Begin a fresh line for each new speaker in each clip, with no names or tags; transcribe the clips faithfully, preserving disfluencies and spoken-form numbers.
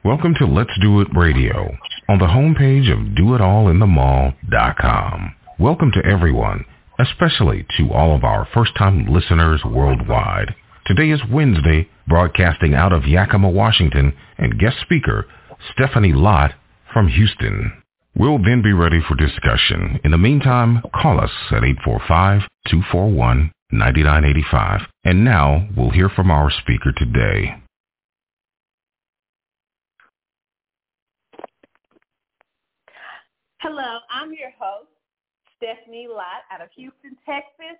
Welcome to Let's Do It Radio on the homepage of do it all in the mall dot com. Welcome to everyone, especially to all of our first-time listeners worldwide. Today is Wednesday, broadcasting out of Yakima, Washington, and guest speaker Stephanie Lott from Houston. We'll then be ready for discussion. In the meantime, call us at eight four five, two four one, nine nine eight five. And now we'll hear from our speaker today.
Hello, I'm your host, Stephanie Lott, out of Houston, Texas,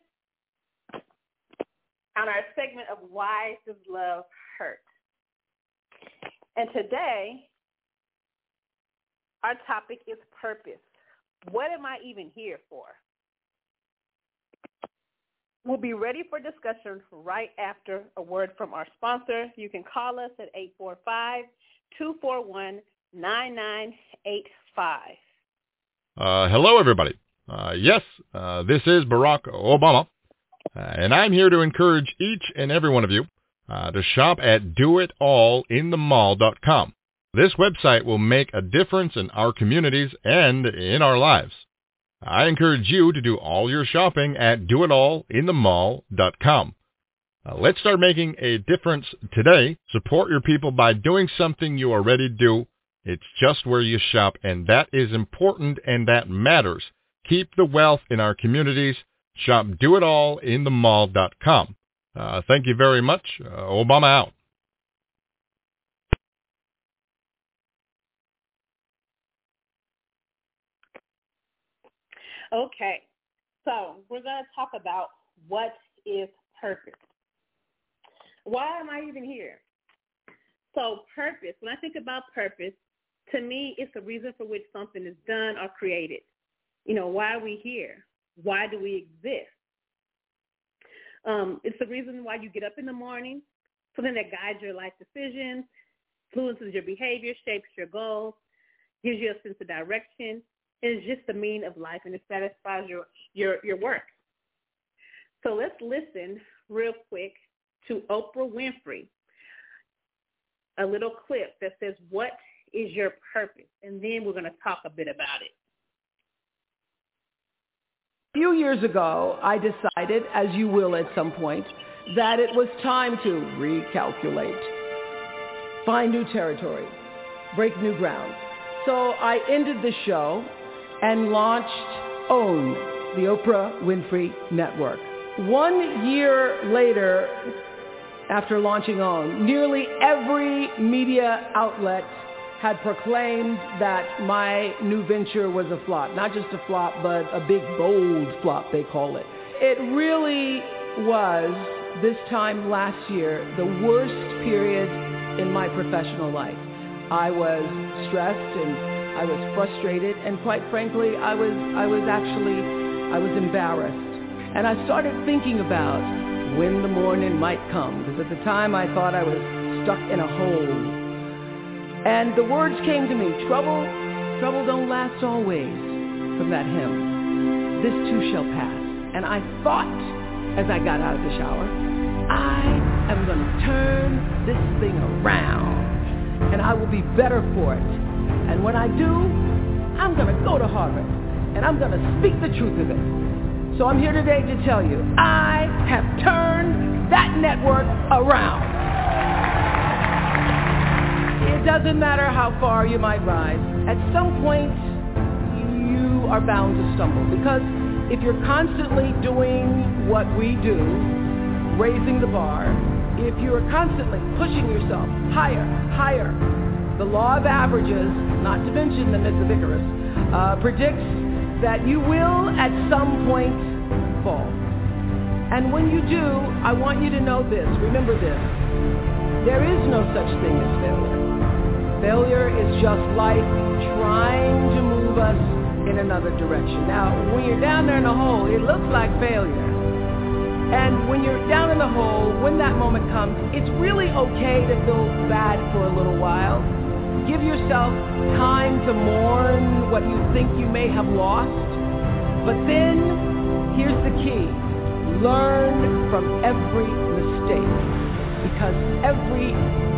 on our segment of Why Does Love Hurt? And today, our topic is purpose. What am I even here for? We'll be ready for discussion right after a word from our sponsor. You can call us at eight four five, two four one, nine nine eight five.
Uh, hello, everybody. Uh, yes, uh, this is Barack Obama, uh, and I'm here to encourage each and every one of you uh, to shop at do it all in the mall dot com. This website will make a difference in our communities and in our lives. I encourage you to do all your shopping at do it all in the mall dot com. Uh, let's start making a difference today. Support your people by doing something you already do. It's just where you shop, and that is important, and that matters. Keep the wealth in our communities. Shop do it all in the mall dot com. Uh, thank you very much. Uh, Obama out.
Okay, so we're going to talk about what is purpose. Why am I even here? So purpose, when I think about purpose, to me, it's the reason for which something is done or created. You know, why are we here? Why do we exist? Um, it's the reason why you get up in the morning, something that guides your life decisions, influences your behavior, shapes your goals, gives you a sense of direction. It's just the meaning of life, and it satisfies your, your, your work. So let's listen real quick to Oprah Winfrey, a little clip that says, what is your purpose? And then we're going to talk a bit about it.
A few years ago, I decided, as you will at some point, that it was time to recalculate, find new territory, break new ground. So I ended the show and launched OWN, the Oprah Winfrey Network. One year later, after launching OWN, nearly every media outlet had proclaimed that my new venture was a flop. Not just a flop, but a big, bold flop, they call it. It really was, this time last year, the worst period in my professional life. I was stressed and I was frustrated, and quite frankly, I was, I was actually, I was embarrassed. And I started thinking about when the morning might come, because at the time I thought I was stuck in a hole. And the words came to me, trouble, trouble don't last always, from that hymn. This too shall pass. And I thought, as I got out of the shower, I am going to turn this thing around, and I will be better for it. And when I do, I'm going to go to Harvard, and I'm going to speak the truth of it. So I'm here today to tell you, I have turned that network around. It doesn't matter how far you might rise. At some point, you are bound to stumble, because if you're constantly doing what we do, raising the bar, if you're constantly pushing yourself higher, higher, the law of averages, not to mention the myth of Icarus, uh, predicts that you will at some point fall. And when you do, I want you to know this, remember this, there is no such thing as failure. Failure is just life trying to move us in another direction. Now, when you're down there in the hole, it looks like failure. And when you're down in the hole, when that moment comes, it's really okay to feel bad for a little while. Give yourself time to mourn what you think you may have lost. But then, here's the key. Learn from every mistake, because every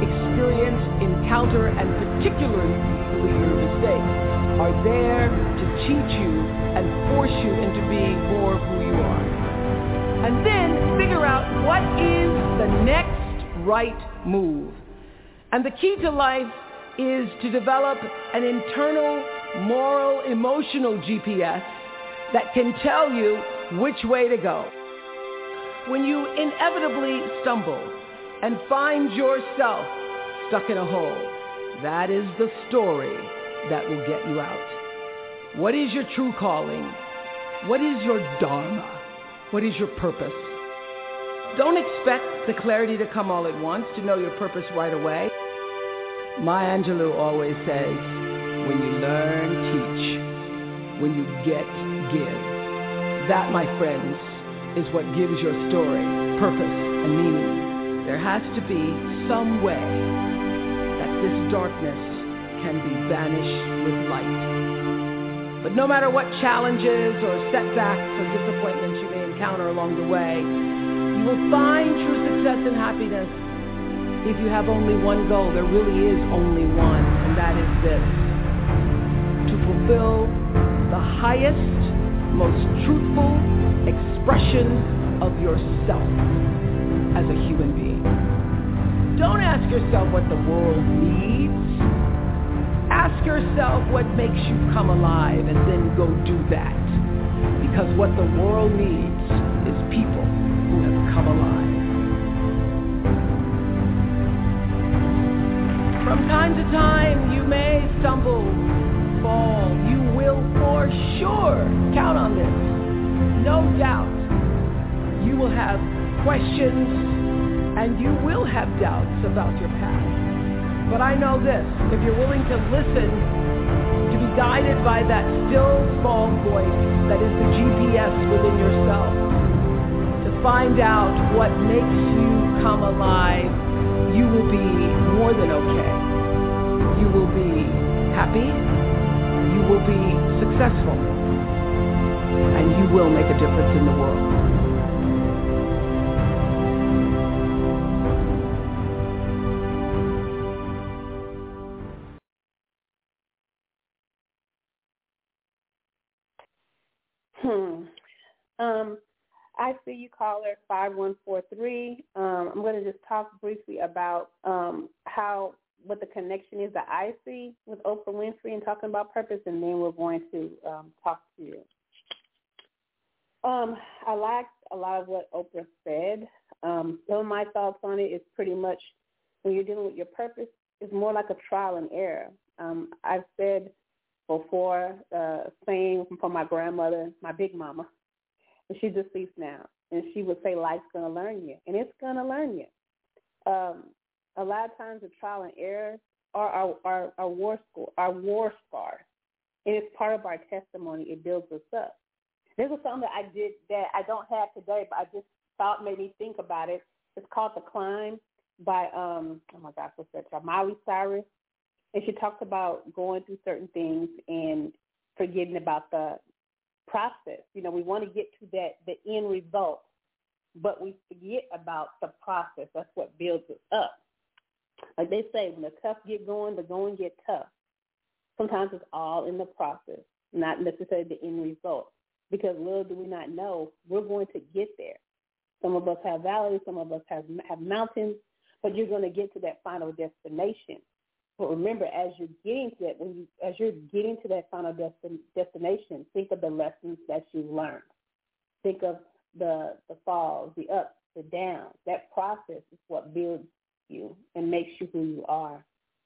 experience, encounter, and particularly your mistakes are there to teach you and force you into being more of who you are. And then figure out what is the next right move. And the key to life is to develop an internal, moral, emotional G P S that can tell you which way to go. When you inevitably stumble and find yourself stuck in a hole, that is the story that will get you out. What is your true calling? What is your dharma? What is your purpose? Don't expect the clarity to come all at once, to know your purpose right away. Maya Angelou always says, when you learn, teach. When you get, give. That, my friends, is what gives your story purpose and meaning. There has to be some way that this darkness can be banished with light. But no matter what challenges or setbacks or disappointments you may encounter along the way, you will find true success and happiness if you have only one goal. There really is only one, and that is this: to fulfill the highest, most truthful expression of yourself as a human being. Don't ask yourself what the world needs. Ask yourself what makes you come alive, and then go do that. Because what the world needs is people who have come alive. From time to time, you may stumble, fall. You will for sure count on this. No doubt. You will have questions and you will have doubts about your past. But I know this: if you're willing to listen, to be guided by that still small voice that is the G P S within yourself, to find out what makes you come alive, you will be more than okay. You will be happy, you will be successful, and you will make a difference in the world.
Hmm. Um, I see you, caller five one four three. Um, I'm going to just talk briefly about um, how what the connection is that I see with Oprah Winfrey and talking about purpose, and then we're going to um, talk to you. Um, I liked a lot of what Oprah said. Um, some of my thoughts on it is pretty much when you're dealing with your purpose, it's more like a trial and error. Um, I've said before, uh, saying from my grandmother, my big mama, and she's deceased now, and she would say, life's going to learn you, and it's going to learn you. Um, a lot of times the trial and error are our, our, our, war school, our war scars, and it's part of our testimony. It builds us up. This was something that I did that I don't have today, but I just thought made me think about it. It's called The Climb by, um, oh my gosh, what's that child? Miley Cyrus. And she talks about going through certain things and forgetting about the process. You know, we want to get to that, the end result, but we forget about the process. That's what builds us up. Like they say, when the tough get going, the going get tough. Sometimes it's all in the process, not necessarily the end result. Because little do we not know, we're going to get there. Some of us have valleys, some of us have, have mountains, but you're going to get to that final destination. But remember, as you're getting to that, when you, as you're getting to that final destin, destination, think of the lessons that you've learned. Think of the the falls, the ups, the downs. That process is what builds you and makes you who you are.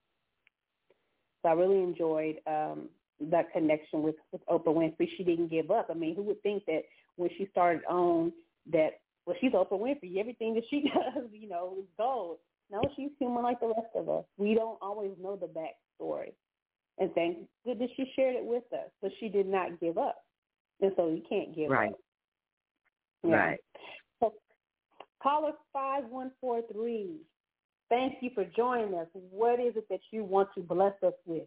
So I really enjoyed um, that connection with, with Oprah Winfrey. She didn't give up. I mean, who would think that when she started on that, well, she's Oprah Winfrey. Everything that she does, you know, is gold. No, she's human like the rest of us. We don't always know the backstory. And thank goodness she shared it with us, but she did not give up. And so you can't give
right.
up. Yeah.
Right.
So caller five one four three, thank you for joining us. What is it that you want to bless us with?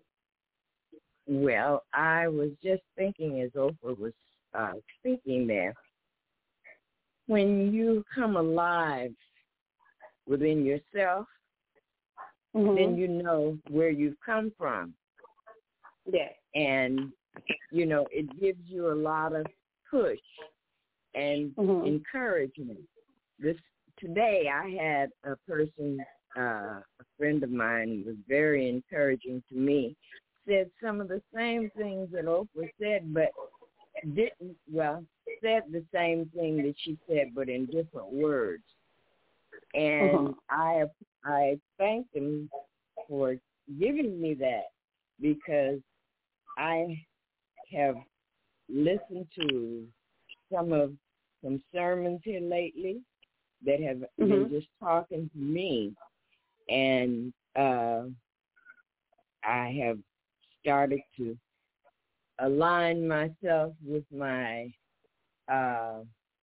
Well, I was just thinking as Oprah was uh, speaking there, when you come alive within yourself,
mm-hmm.
then you know where you've come from.
Yes.
And, you know, it gives you a lot of push and
mm-hmm.
encouragement. This today I had a person, uh, a friend of mine was very encouraging to me, said some of the same things that Oprah said, but didn't, well, said the same thing that she said, but in different words. And
uh-huh.
I I thank him for giving me that, because I have listened to some of some sermons here lately that have
mm-hmm.
been just talking to me, and uh, I have started to align myself with my uh,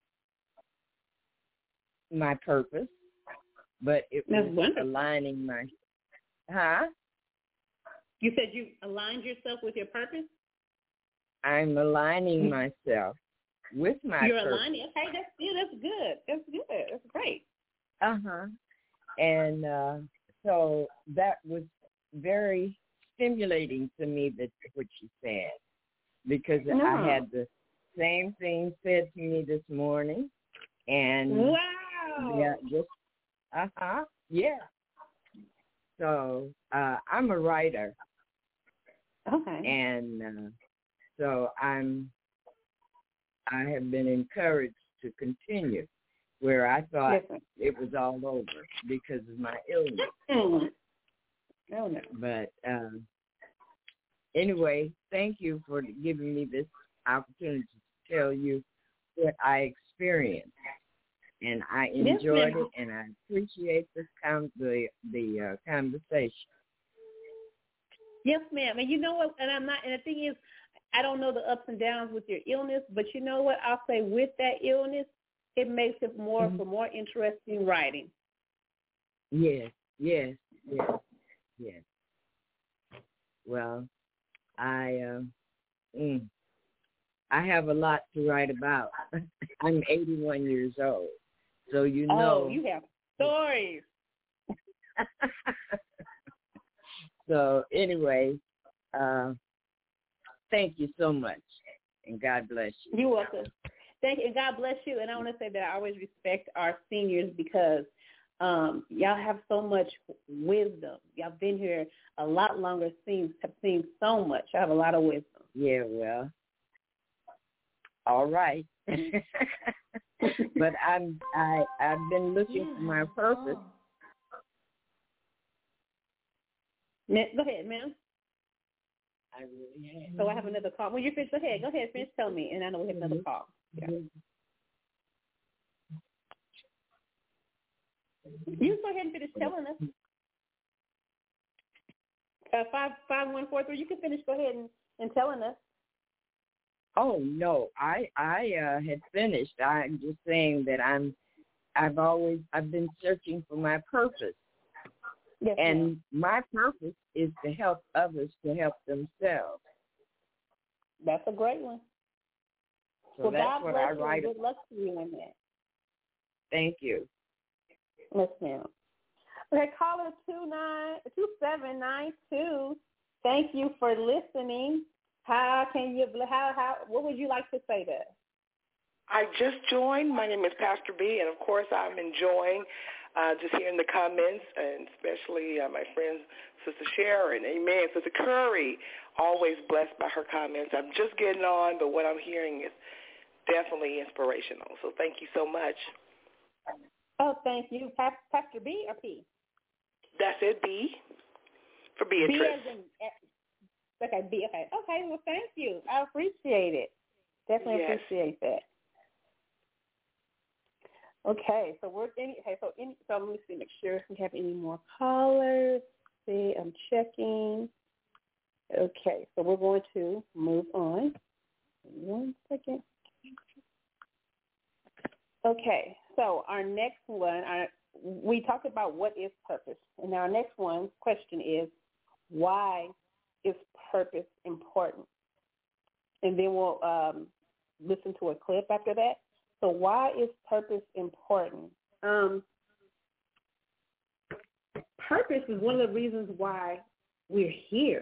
my purpose, but it
That's
was
wonderful.
aligning my, huh?
You said you aligned yourself with your purpose?
I'm aligning myself with my
You're
purpose.
aligning. Okay, that's yeah, that's good. That's good. That's great.
Uh-huh. And uh, so that was very stimulating to me, that what she said, because
No.
I had the same thing said to me this morning. And
wow.
Yeah, just, uh-huh, yeah. So uh, I'm a writer.
Okay.
And uh, so I'm, I have been encouraged to continue where I thought
yes,
it was all over because of my illness.
Mm-hmm. Oh, no.
But um, anyway, thank you for giving me this opportunity to tell you what I experienced. And I enjoyed
yes,
it, and I appreciate this com- the the uh, conversation.
Yes, ma'am. And you know what? And I'm not. And the thing is, I don't know the ups and downs with your illness, but you know what? I'll say with that illness, it makes it more
Mm-hmm.
for more interesting writing.
Yes, yes, yes, yes. Well, I uh, mm, I have a lot to write about. I'm eighty-one years old, so you know.
Oh, you have stories.
So anyway, uh, thank you so much, and God bless you.
You're welcome. Thank you, and God bless you. And I want to say that I always respect our seniors because um, y'all have so much wisdom. Y'all been here a lot longer, seen, have seen so much. I have a lot of wisdom.
Yeah, well, all right. But I'm I I've been looking yeah. for my purpose.
Go ahead, ma'am.
I really have.
So I have another call. Well, you finish. Go ahead. Go ahead. Finish. Tell me, and I know we have another call. Yeah. You go ahead and finish telling us. Uh, five five one four three. You can finish. Go ahead and, and telling us.
Oh no, I I uh, had finished. I'm just saying that I'm. I've always I've been searching for my purpose.
Yes,
and
ma'am.
my purpose is to help others to help themselves.
That's a great one.
So
well,
that's
God
what
bless
I
you
write.
Good luck to you in that.
Thank you.
Yes, ma'am. Okay, caller two nine two seven nine two. Thank you for listening. How can you? How how? What would you like to say there?
I just joined. My name is Pastor B, and of course, I'm enjoying uh, just hearing the comments, and especially uh, my friend Sister Sharon. Amen. Sister Curry, always blessed by her comments. I'm just getting on, but what I'm hearing is definitely inspirational. So thank you so much.
Oh, thank you, Pastor B or P?
That's it, B for Beatrice.
B as in, okay, B. Okay, okay. Well, thank you. I appreciate it. Definitely
yes.
appreciate that. Okay, so we're any, okay. So any, so let me see, make sure if we have any more callers. See, I'm checking. Okay, so we're going to move on. One second. Okay, so our next one, our, we talked about what is purpose, and our next one question is, why is purpose important? And then we'll um, listen to a clip after that. So why is purpose important? Um, purpose is one of the reasons why we're here.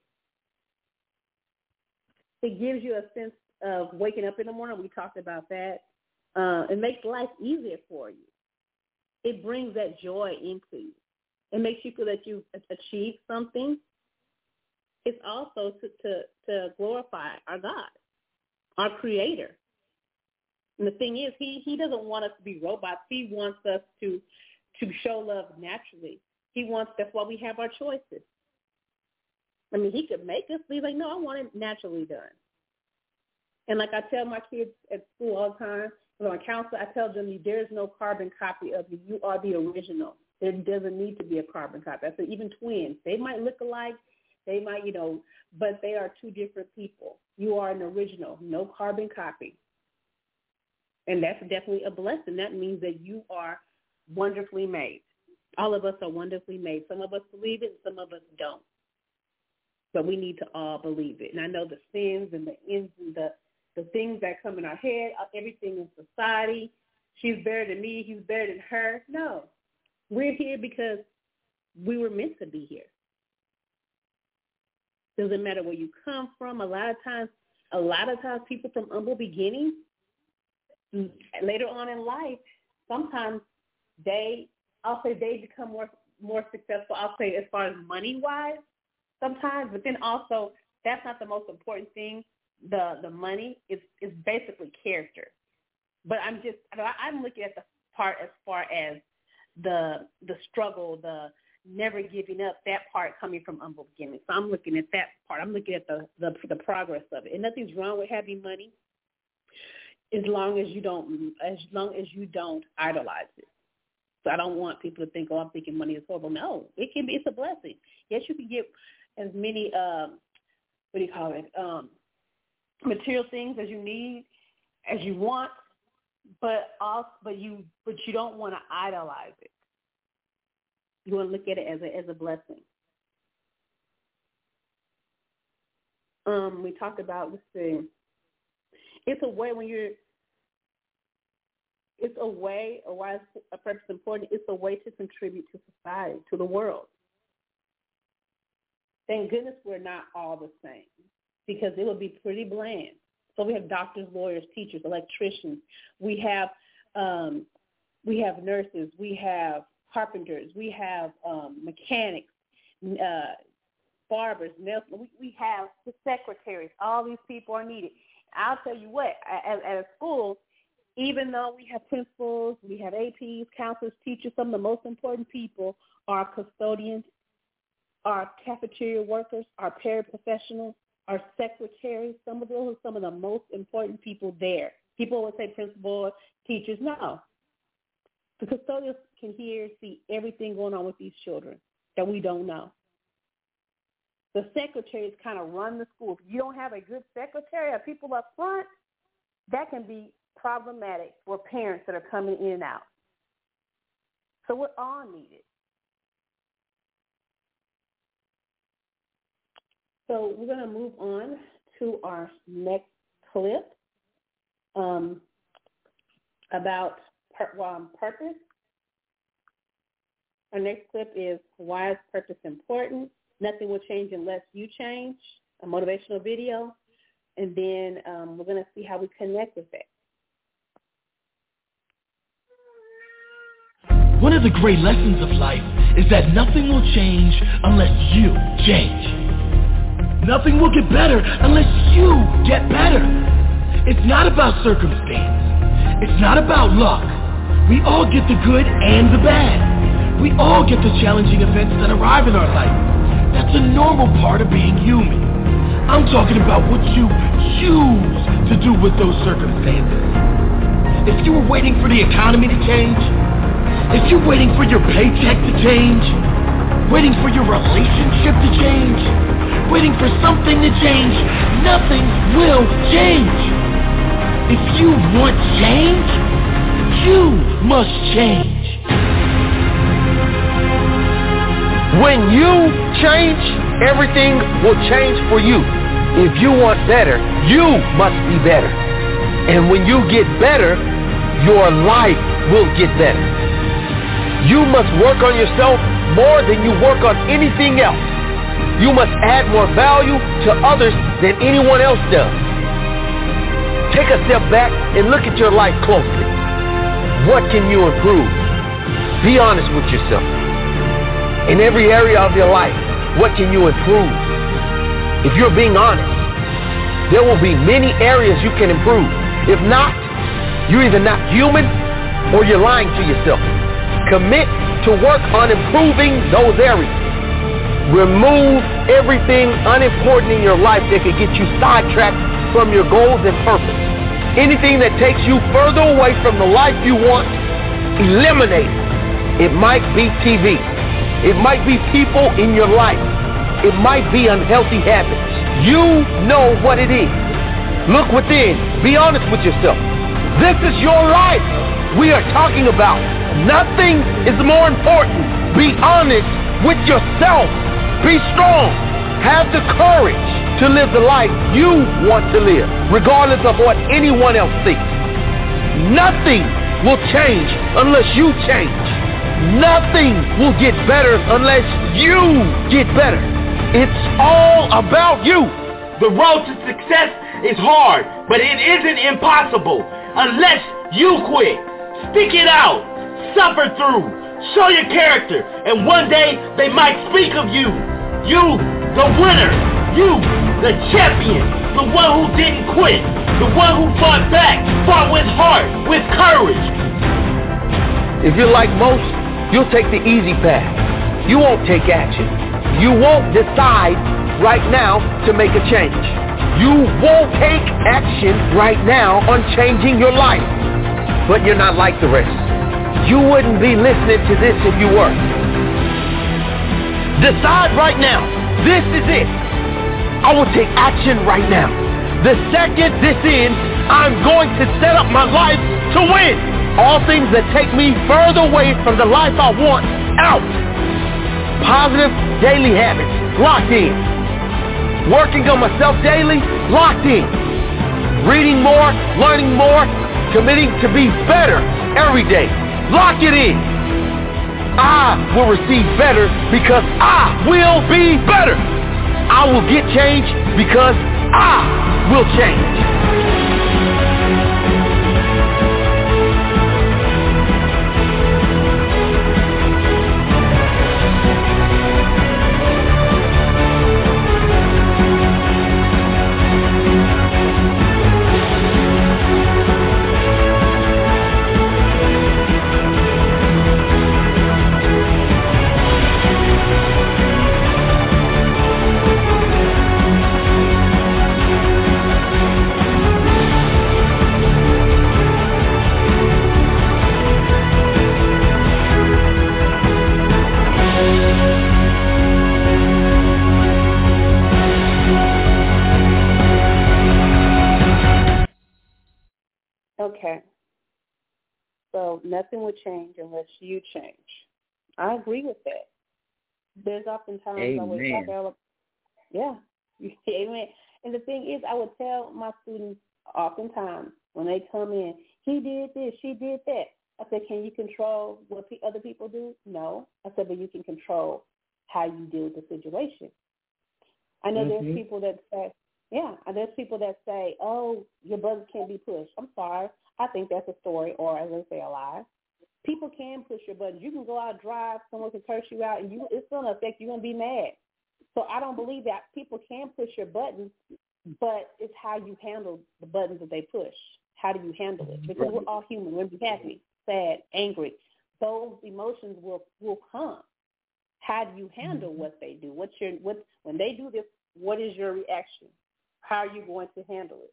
It gives you a sense of waking up in the morning. We talked about that. Uh, it makes life easier for you. It brings that joy into you. It makes you feel that you've achieved something. It's also to, to, to glorify our God, our Creator. And the thing is, he, he doesn't want us to be robots. He wants us to, to show love naturally. He wants, that's why we have our choices. I mean, he could make us be like, no, I want it naturally done. And like I tell my kids at school all the time, when I'm a counselor, I tell them, there is no carbon copy of you. You are the original. There doesn't need to be a carbon copy. I said, even twins, they might look alike. They might, you know, but they are two different people. You are an original, no carbon copy. And that's definitely a blessing. That means that you are wonderfully made. All of us are wonderfully made. Some of us believe it, some of us don't. But we need to all believe it. And I know the sins and the ends and the, the things that come in our head, everything in society, she's better than me, he's better than her. No. We're here because we were meant to be here. Doesn't matter where you come from. A lot of times, a lot of times people from humble beginnings, later on in life, sometimes they, I'll say they become more more successful, I'll say as far as money-wise sometimes, but then also that's not the most important thing. The the money is, is basically character. But I'm just, I'm looking at the part as far as the the struggle, the never giving up, that part coming from humble beginnings. So I'm looking at that part. I'm looking at the, the, the progress of it. And nothing's wrong with having money as long as you don't as long as you don't idolize it. So I don't want people to think, oh, I'm thinking money is horrible. No, it can be. It's a blessing. Yes, you can get as many, um, what do you call it, um, material things as you need, as you want, but also, but you but you don't want to idolize it. You want to look at it as a as a blessing. Um, we talked about, let's see, it's a way when you're, it's a way, or why is a purpose important? It's a way to contribute to society, to the world. Thank goodness we're not all the same, because it would be pretty bland. So we have doctors, lawyers, teachers, electricians. We have um, we have nurses. We have carpenters. We have um, mechanics, uh, barbers, nails. We, we have the secretaries. All these people are needed. I'll tell you what, at, at a school, even though we have principals, we have A Ps, counselors, teachers, some of the most important people are custodians, our cafeteria workers, our paraprofessionals, our secretaries. Some of those are some of the most important people there. People would say principal, teachers. No. The custodians can hear, see everything going on with these children that we don't know. The secretaries kind of run the school. If you don't have a good secretary or people up front, that can be problematic for parents that are coming in and out. So we're all needed. So we're going to move on to our next clip um, about pur- um, purpose. Our next clip is Why is Purpose Important? Nothing will change unless you change, a motivational video. And then um, we're going to see how we connect with it.
One of the great lessons of life is that nothing will change unless you change. Nothing will get better unless you get better. It's not about circumstance. It's not about luck. We all get the good and the bad. We all get the challenging events that arrive in our life. That's a normal part of being human. I'm talking about what you choose to do with those circumstances. If you were waiting for the economy to change, if you're waiting for your paycheck to change, waiting for your relationship to change, waiting for something to change, nothing will change. If you want change, you must change.
When you change, everything will change for you. If you want better, you must be better. And when you get better, your life will get better. You must work on yourself more than you work on anything else. You must add more value to others than anyone else does. Take a step back and look at your life closely. What can you improve? Be honest with yourself. In every area of your life, what can you improve? If you're being honest, there will be many areas you can improve. If not, you're either not human or you're lying to yourself. Commit to work on improving those areas. Remove everything unimportant in your life that could get you sidetracked from your goals and purpose. Anything that takes you further away from the life you want, eliminate it. It might be T V. It might be people in your life. It might be unhealthy habits. You know what it is. Look within. Be honest with yourself. This is your life we are talking about. Nothing is more important. Be honest with yourself. Be strong. Have the courage to live the life you want to live, regardless of what anyone else thinks. Nothing will change unless you change. Nothing will get better unless you get better. It's all about you.
The road to success is hard, but it isn't impossible unless you quit. Stick it out. Suffer through. Show your character, and one day they might speak of you. You, the winner. You, the champion. The one who didn't quit. The one who fought back. Fought with heart, with courage.
If you're like most, you'll take the easy path. You won't take action. You won't decide right now to make a change. You won't take action right now on changing your life. But you're not like the rest. You wouldn't be listening to this if you were. Decide right now. This is it. I will take action right now. The second this ends, I'm going to set up my life to win. All things that take me further away from the life I want, out. Positive daily habits, locked in. Working on myself daily, locked in. Reading more, learning more, committing to be better every day. Lock it in. I will receive better because I will be better. I will get change because I will change.
Okay. So nothing will change unless you change. I agree with that. There's oftentimes
Amen.
I would tell, yeah, amen. And the thing is, I would tell my students oftentimes when they come in, he did this, she did that. I said, can you control what other people do? No. I said, but you can control how you deal with the situation. I know mm-hmm. there's people that say, yeah, there's people that say, oh, your buttons can't be pushed. I'm sorry. I think that's a story, or as they say, a lie. People can push your buttons. You can go out, drive, someone can curse you out, and you it's going to affect you. You're going to be mad. So I don't believe that. People can push your buttons, but it's how you handle the buttons that they push. How do you handle it? Because we're all human. We're going to be happy, sad, angry. Those emotions will, will come. How do you handle what they do? What's your what when they do this, what is your reaction? How are you going to handle it?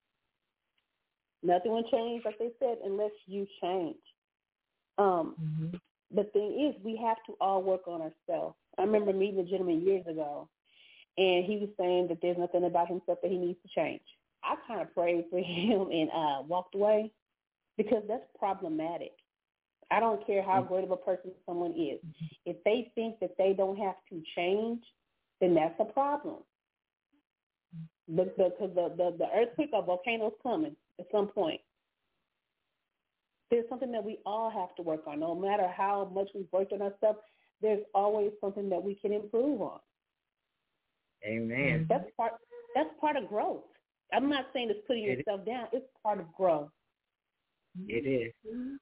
Nothing will change, like they said, unless you change. Um, mm-hmm. The thing is, we have to all work on ourselves. I remember meeting a gentleman years ago, and he was saying that there's nothing about himself that he needs to change. I kind of prayed for him and uh, walked away because that's problematic. I don't care how great of a person someone is. If they think that they don't have to change, then that's a problem. The, the, the, the, the earthquake or volcano's coming at some point. There's something that we all have to work on. No matter how much we've worked on ourselves, there's always something that we can improve on.
Amen.
That's part. That's part of growth. I'm not saying it's putting it yourself is. down. It's part of growth.
It is.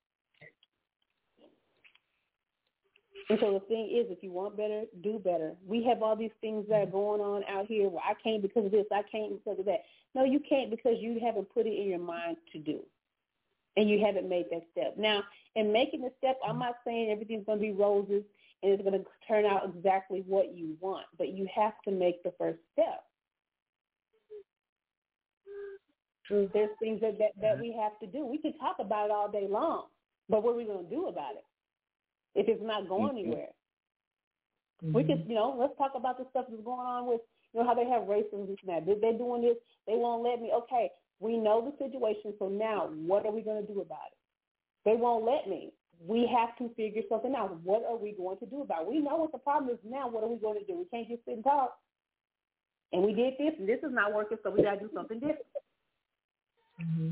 And so the thing is, if you want better, do better. We have all these things that are going on out here where I can't because of this, I can't because of that. No, you can't because you haven't put it in your mind to do. And you haven't made that step. Now, in making the step, I'm not saying everything's going to be roses and it's going to turn out exactly what you want, but you have to make the first step. True. There's things that, that, that we have to do. We can talk about it all day long, but what are we going to do about it if it's not going mm-hmm. anywhere? Mm-hmm. We could, you know, let's talk about the stuff that's going on with, you know, how they have racism and that. They're doing this. They won't let me. Okay, we know the situation, so now what are we going to do about it? They won't let me. We have to figure something out. What are we going to do about it? We know what the problem is now. What are we going to do? We can't just sit and talk. And we did this, and this is not working, so we got to do something different. Mm-hmm.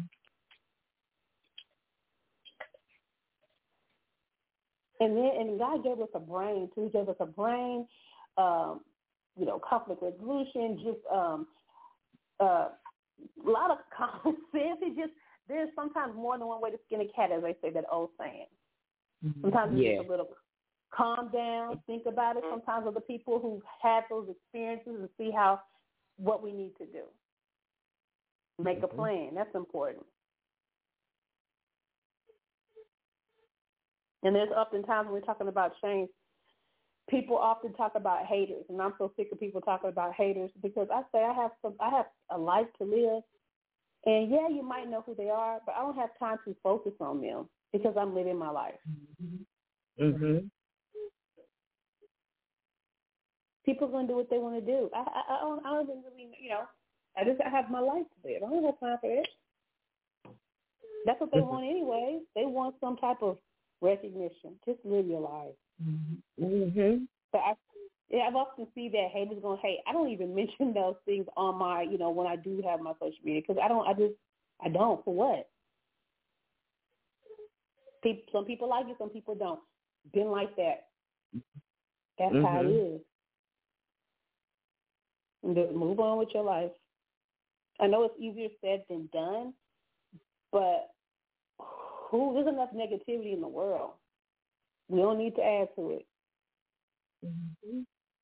And then, and God gave us a brain too. He gave us a brain, um, you know, conflict resolution, just um, uh, a lot of common sense. It just there's sometimes more than one way to skin a cat, as they say, that old saying. Mm-hmm. Sometimes it's
yeah.
just a little calm down, think about it. Sometimes other people who had those experiences and see how what we need to do. Make a plan. That's important. And there's oftentimes when we're talking about change, people often talk about haters, and I'm so sick of people talking about haters because I say I have some, I have a life to live, and yeah, you might know who they are, but I don't have time to focus on them because I'm living my life.
Mm-hmm.
People are gonna do what they want to do. I, I, I don't, I don't even really, you know. I just I have my life to live. I don't have time for it. That's what they want anyway. They want some type of recognition. Just live your life.
Mm-hmm.
But I, yeah, I've often seen that haters going, hey, I don't even mention those things on my, you know, when I do have my social media because I don't, I just, I don't. For what? People, some people like it, some people don't. Been like that. That's mm-hmm. how it is. And just move on with your life. I know it's easier said than done, but who, there's enough negativity in the world. We don't need to add to it. Mm-hmm.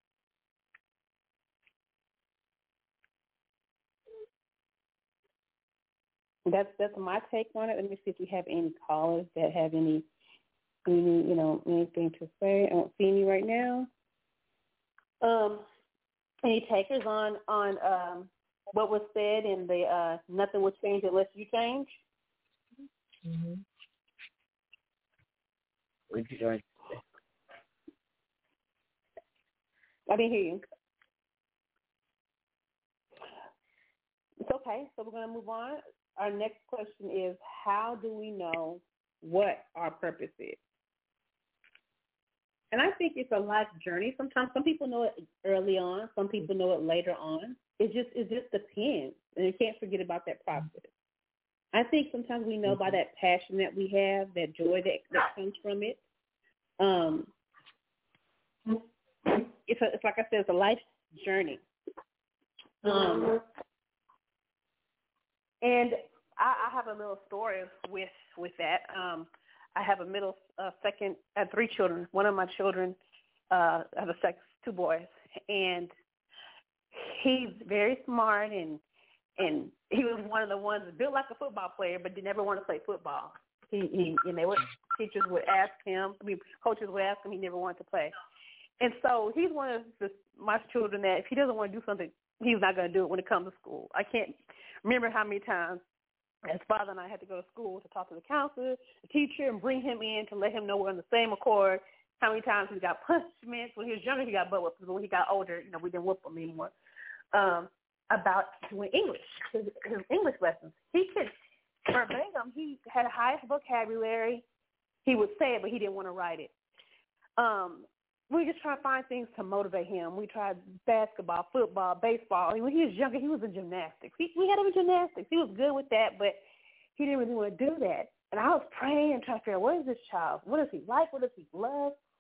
That's that's my take on it. Let me see if we have any callers that have any, any you know, anything to say. I don't see any right now. Um, any takers on on um. what was said in the uh, nothing will change unless you change?
Mm-hmm. What did you guys say?
I didn't hear you. It's okay. So we're going to move on. Our next question is, how do we know what our purpose is? And I think it's a life journey. Sometimes some people know it early on. Some people know it later on. It just it just depends, and you can't forget about that process. I think sometimes we know by that passion that we have, that joy that, that comes from it. Um, it's, a, it's like I said, it's a life journey. Um, and I, I have a little story with with that. Um, I have a middle, uh, second, I have three children. One of my children, uh, I have a sex, two boys, and he's very smart, and and he was one of the ones built like a football player, but did never want to play football. He, he and they would teachers would ask him, I mean, coaches would ask him, he never wanted to play. And so he's one of the, my children that if he doesn't want to do something, he's not going to do it when it comes to school. I can't remember how many times his father and I had to go to school to talk to the counselor, the teacher, and bring him in to let him know we're on the same accord. How many times he got punishments. When he was younger, he got butt whooped. But when he got older, you know, we didn't whoop him anymore. Um, about doing English, his, his English lessons. He could, verbatim, he had a high vocabulary. He would say it, but he didn't want to write it. Um, we just try to find things to motivate him. We tried basketball, football, baseball. When he was younger, he was in gymnastics. He, we had him in gymnastics. He was good with that, but he didn't really want to do that. And I was praying and trying to figure out, what is this child? What does he like? What does he love?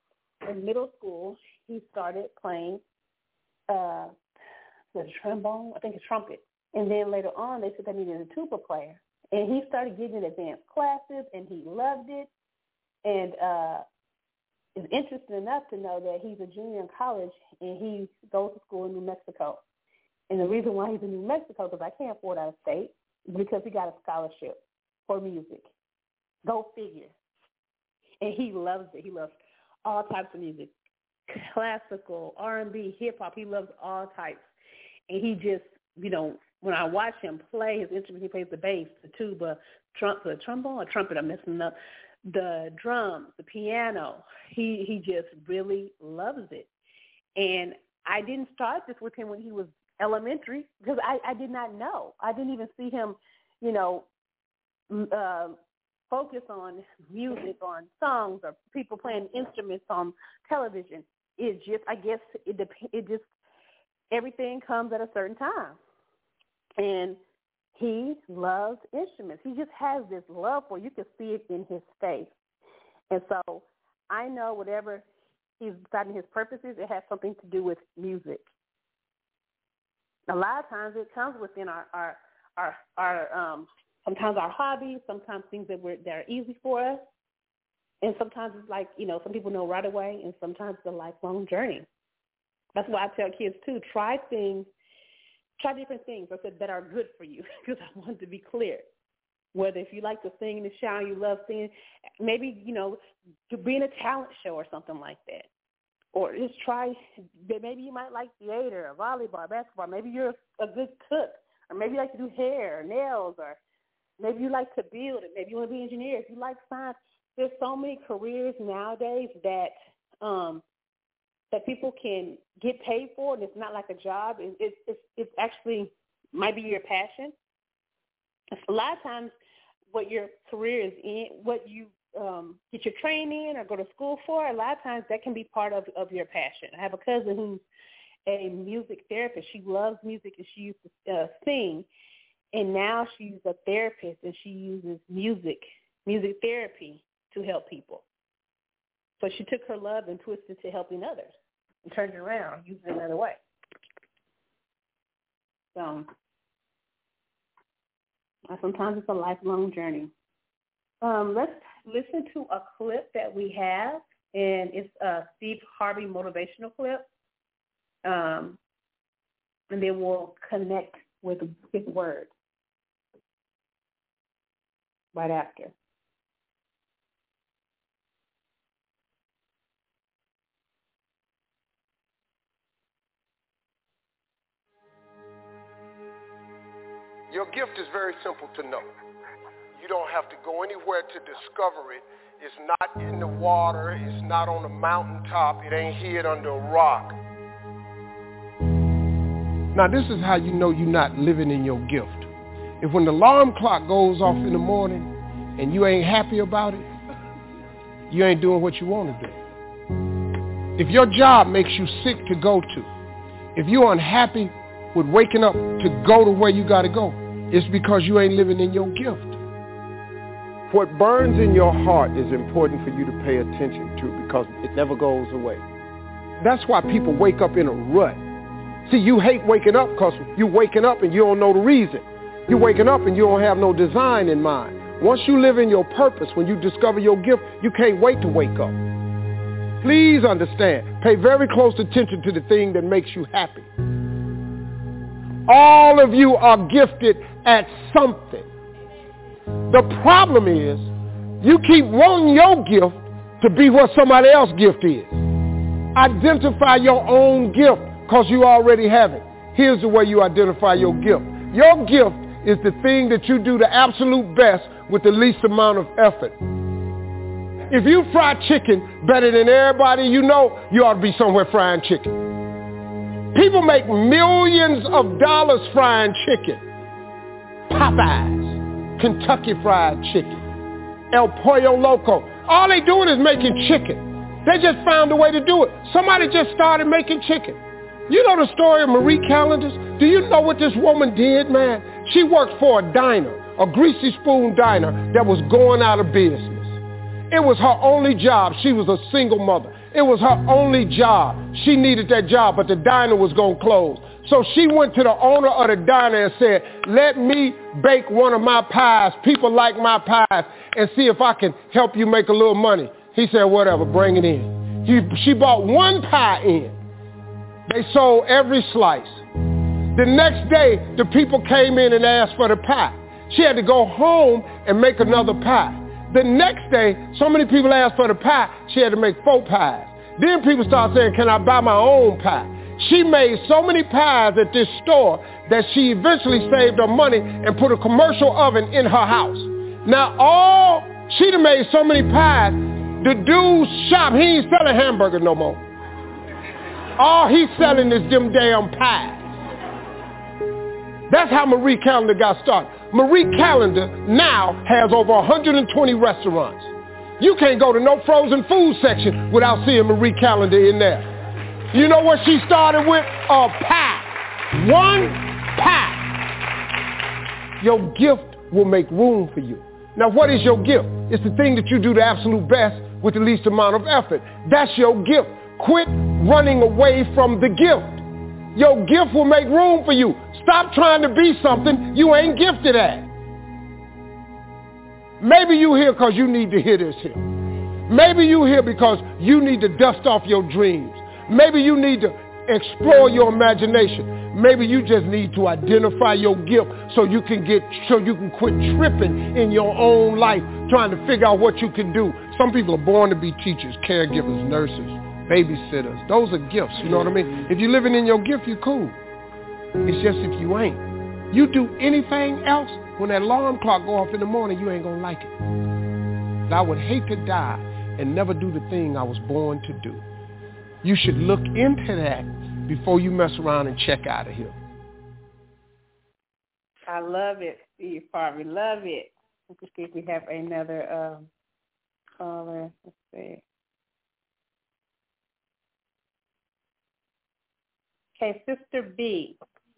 in middle school, he started playing uh, the trombone, I think it's trumpet. And then later on, they said they needed a tuba player. And he started getting in advanced classes, and he loved it. And uh, it's interesting enough to know that he's a junior in college, and he goes to school in New Mexico. And the reason why he's in New Mexico is because I can't afford out of state, because he got a scholarship for music. Go figure. And he loves it. He loves all types of music, classical, R and B, hip-hop. He loves all types. And he just, you know, when I watch him play his instrument, he plays the bass, the tuba, trump, the trombone or trumpet, I'm messing up, the drums, the piano. He he just really loves it. And I didn't start this with him when he was elementary, because I, I did not know. I didn't even see him, you know, uh, focus on music, on songs, or people playing instruments on television. It just, I guess, it dep- it just, everything comes at a certain time. And he loves instruments. He just has this love for it. You can see it in his face. And so I know whatever he's deciding his purpose is, it has something to do with music. A lot of times it comes within our, our, our, our um, sometimes our hobbies, sometimes things that, we're, that are easy for us. And sometimes it's like, you know, some people know right away, and sometimes it's a lifelong journey. That's why I tell kids, too, try things, try different things I said, that are good for you, because I want to be clear. Whether if you like to sing in the shower, you love singing, maybe, you know, to be in a talent show or something like that. Or just try, maybe you might like theater or volleyball, basketball. Maybe you're a good cook, or maybe you like to do hair or nails, or maybe you like to build, and maybe you want to be an engineer. If you like science, there's so many careers nowadays that um, that people can get paid for, and it's not like a job. It, it, it's it's actually might be your passion. A lot of times, what your career is in, what you um, get your training in or go to school for, a lot of times that can be part of, of your passion. I have a cousin who's a music therapist. She loves music, and she used to uh, sing, and now she's a therapist, and she uses music, music therapy to help people. So she took her love and twisted it to helping others and turned it around, using it another way. So sometimes it's a lifelong journey. Um, let's listen to a clip that we have, and it's a Steve Harvey motivational clip. Um, and then we'll connect with his words right after.
Your gift is very simple to know. You don't have to go anywhere to discover it. It's not in the water. It's not on the mountaintop. It ain't hid under a rock. Now, this is how you know you're not living in your gift. If when the alarm clock goes off in the morning and you ain't happy about it, you ain't doing what you want to do. If your job makes you sick to go to, if you're unhappy with waking up to go to where you got to go, it's because you ain't living in your gift. What burns in your heart is important for you to pay attention to, because it never goes away. That's why people wake up in a rut. See, you hate waking up because you're waking up and you don't know the reason. You're waking up and you don't have no design in mind. Once you live in your purpose, when you discover your gift, you can't wait to wake up. Please understand, pay very close attention to the thing that makes you happy. All of you are gifted at something. The problem is, you keep wanting your gift to be what somebody else's gift is. Identify your own gift, because you already have it. Here's the way you identify your gift. Your gift is the thing that you do the absolute best with the least amount of effort. If you fry chicken better than everybody you know, you ought to be somewhere frying chicken. People make millions of dollars frying chicken. Popeyes, Kentucky Fried Chicken, El Pollo Loco. All they doing is making chicken. They just found a way to do it. Somebody just started making chicken. You know the story of Marie Callender's? Do you know what this woman did, man? She worked for a diner, a greasy spoon diner that was going out of business. It was her only job. She was a single mother. It was her only job. She needed that job, but the diner was going to close. So she went to the owner of the diner and said, let me bake one of my pies. People like my pies, and see if I can help you make a little money. He said, whatever, bring it in. He, she bought one pie in. They sold every slice. The next day, the people came in and asked for the pie. She had to go home and make another pie. The next day, so many people asked for the pie, she had to make four pies. Then people started saying, can I buy my own pie? She made so many pies at this store that she eventually saved her money and put a commercial oven in her house. Now all, she done made so many pies, the dude's shop, he ain't selling hamburger no more. All he's selling is them damn pies. That's how Marie Callender got started. Marie Callender now has over one hundred twenty restaurants. You can't go to no frozen food section without seeing Marie Callender in there. You know what she started with? A pie. One pie. Your gift will make room for you. Now, what is your gift? It's the thing that you do the absolute best with the least amount of effort. That's your gift. Quit running away from the gift. Your gift will make room for you. Stop trying to be something you ain't gifted at. Maybe you here because you need to hear this here. Maybe you here because you need to dust off your dreams. Maybe you need to explore your imagination. Maybe you just need to identify your gift so you can get, so you can quit tripping in your own life, trying to figure out what you can do. Some people are born to be teachers, caregivers, nurses, babysitters. Those are gifts, you know what I mean? If you're living in your gift, you're cool. It's just if you ain't. You do anything else, when that alarm clock go off in the morning, you ain't gonna like it. But I would hate to die and never do the thing I was born to do. You should look into that before you mess around and check out of here.
I love it, Steve Harvey. Love it. Let's see if we have another um, caller. Let's see. Okay, Sister B.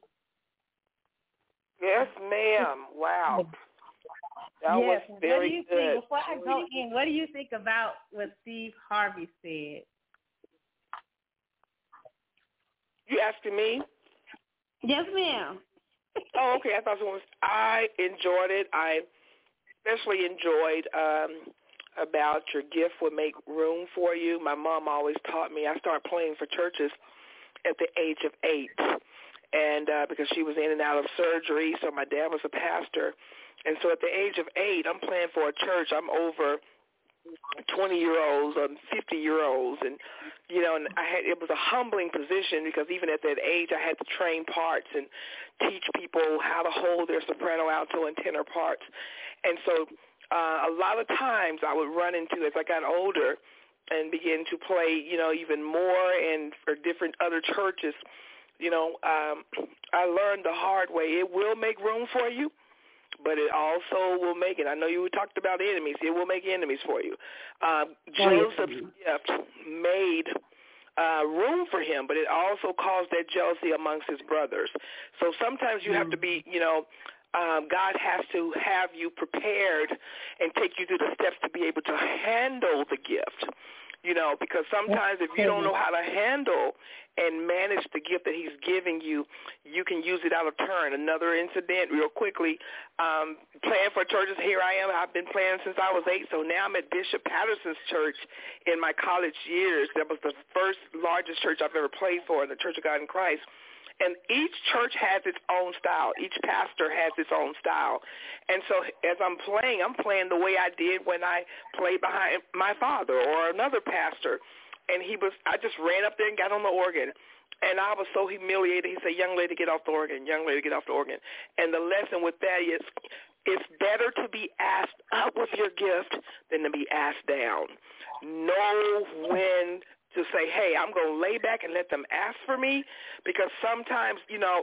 Yes, ma'am. Wow. That
yes.
was very
what do you
good.
Think, before I go in, what do you think about what Steve Harvey said?
You asking me?
Yes, ma'am.
Oh, okay. I thought it was. I enjoyed it. I especially enjoyed um, about your gift would make room for you. My mom always taught me. I started playing for churches at the age of eight, and uh, because she was in and out of surgery, so my dad was a pastor, and so at the age of eight, I'm playing for a church. I'm over twenty-year-olds and fifty-year-olds, and you know, and I had it was a humbling position because even at that age, I had to train parts and teach people how to hold their soprano, alto, and tenor parts. And so uh, a lot of times I would run into, as I got older and begin to play, you know, even more and for different other churches, you know, um, I learned the hard way. It will make room for you, but it also will make it. I know you talked about enemies. It will make enemies for you. Um, Joseph's gift made uh, room for him, but it also caused that jealousy amongst his brothers. So sometimes you have to be, you know, um, God has to have you prepared and take you through the steps to be able to handle the gift. You know, because sometimes if you don't know how to handle and manage the gift that he's giving you, you can use it out of turn. Another incident real quickly, um, playing for churches. Here I am. I've been playing since I was eight, so now I'm at Bishop Patterson's church in my college years. That was the first largest church I've ever played for, the Church of God in Christ. And each church has its own style. Each pastor has its own style. And so as I'm playing, I'm playing the way I did when I played behind my father or another pastor. And he was, I just ran up there and got on the organ. And I was so humiliated. He said, young lady, get off the organ. Young lady, get off the organ. And the lesson with that is it's better to be asked up with your gift than to be asked down. Know when to say, hey, I'm going to lay back and let them ask for me, because sometimes, you know,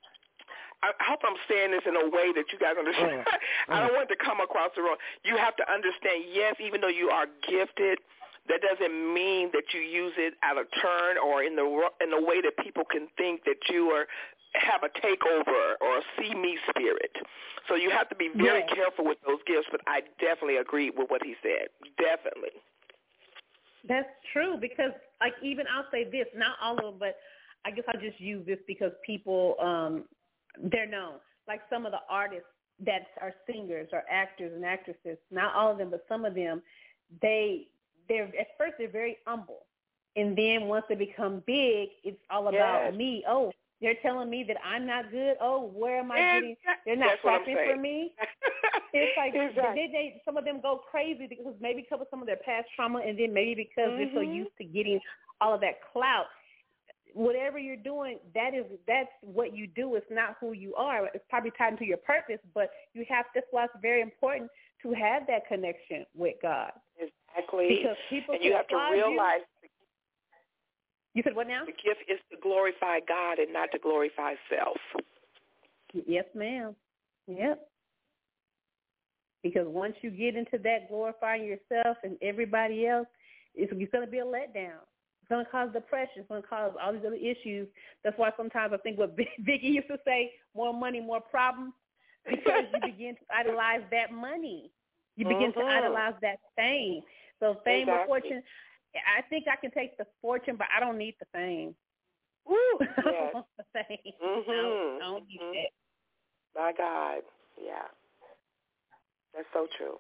I hope I'm saying this in a way that you guys understand. Uh, uh. I don't want it to come across the wrong. You have to understand, yes, even though you are gifted, that doesn't mean that you use it out of turn or in the in the way that people can think that you are have a takeover or a see me spirit. So you have to be very yes. careful with those gifts, but I definitely agree with what he said. Definitely.
That's true because, like, even I'll say this, not all of them, but I guess I'll just use this because people, um, they're known. Like some of the artists that are singers or actors and actresses, not all of them, but some of them, they, they're, at first they're very humble. And then once they become big, it's all about yes. me. Oh, they're telling me that I'm not good. Oh, where am I and getting? They're not clapping for me. It's like exactly. they, they, some of them go crazy because maybe because of some of their past trauma, and then maybe because mm-hmm. they're so used to getting all of that clout. Whatever you're doing, that is that's what you do. It's not who you are. It's probably tied into your purpose, but you have. That's why it's very important to have that connection with God.
Exactly.
Because people
and you have to realize.
You. you said what now?
The gift is to glorify God and not to glorify self.
Yes, ma'am. Yep. Because once you get into that glorifying yourself and everybody else, it's, it's going to be a letdown. It's going to cause depression. It's going to cause all these other issues. That's why sometimes I think what Biggie used to say, more money, more problems, because you begin to idolize that money. You begin mm-hmm. to idolize that fame. So fame exactly. or fortune, I think I can take the fortune, but I don't need the fame.
Woo! Yes.
I don't want the fame.
Mm-hmm.
I don't, I don't need
mm-hmm.
that.
My God. Yeah. That's so true.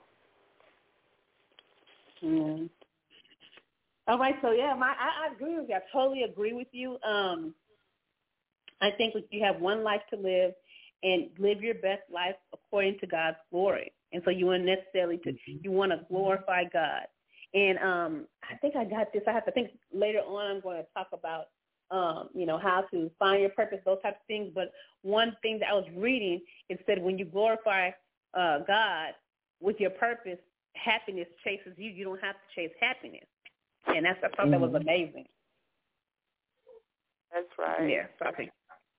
Mm. All right, so yeah, my I, I agree with you. I totally agree with you. Um, I think you have one life to live, and live your best life according to God's glory. And so you want necessarily to you want to glorify God. And um, I think I got this. I have to think later on. I'm going to talk about um, you know how to find your purpose, those types of things. But one thing that I was reading, it said when you glorify uh, God with your purpose, happiness chases you. You don't have to chase happiness. And that's, I thought mm-hmm. that was amazing.
That's right.
Yeah, so I think.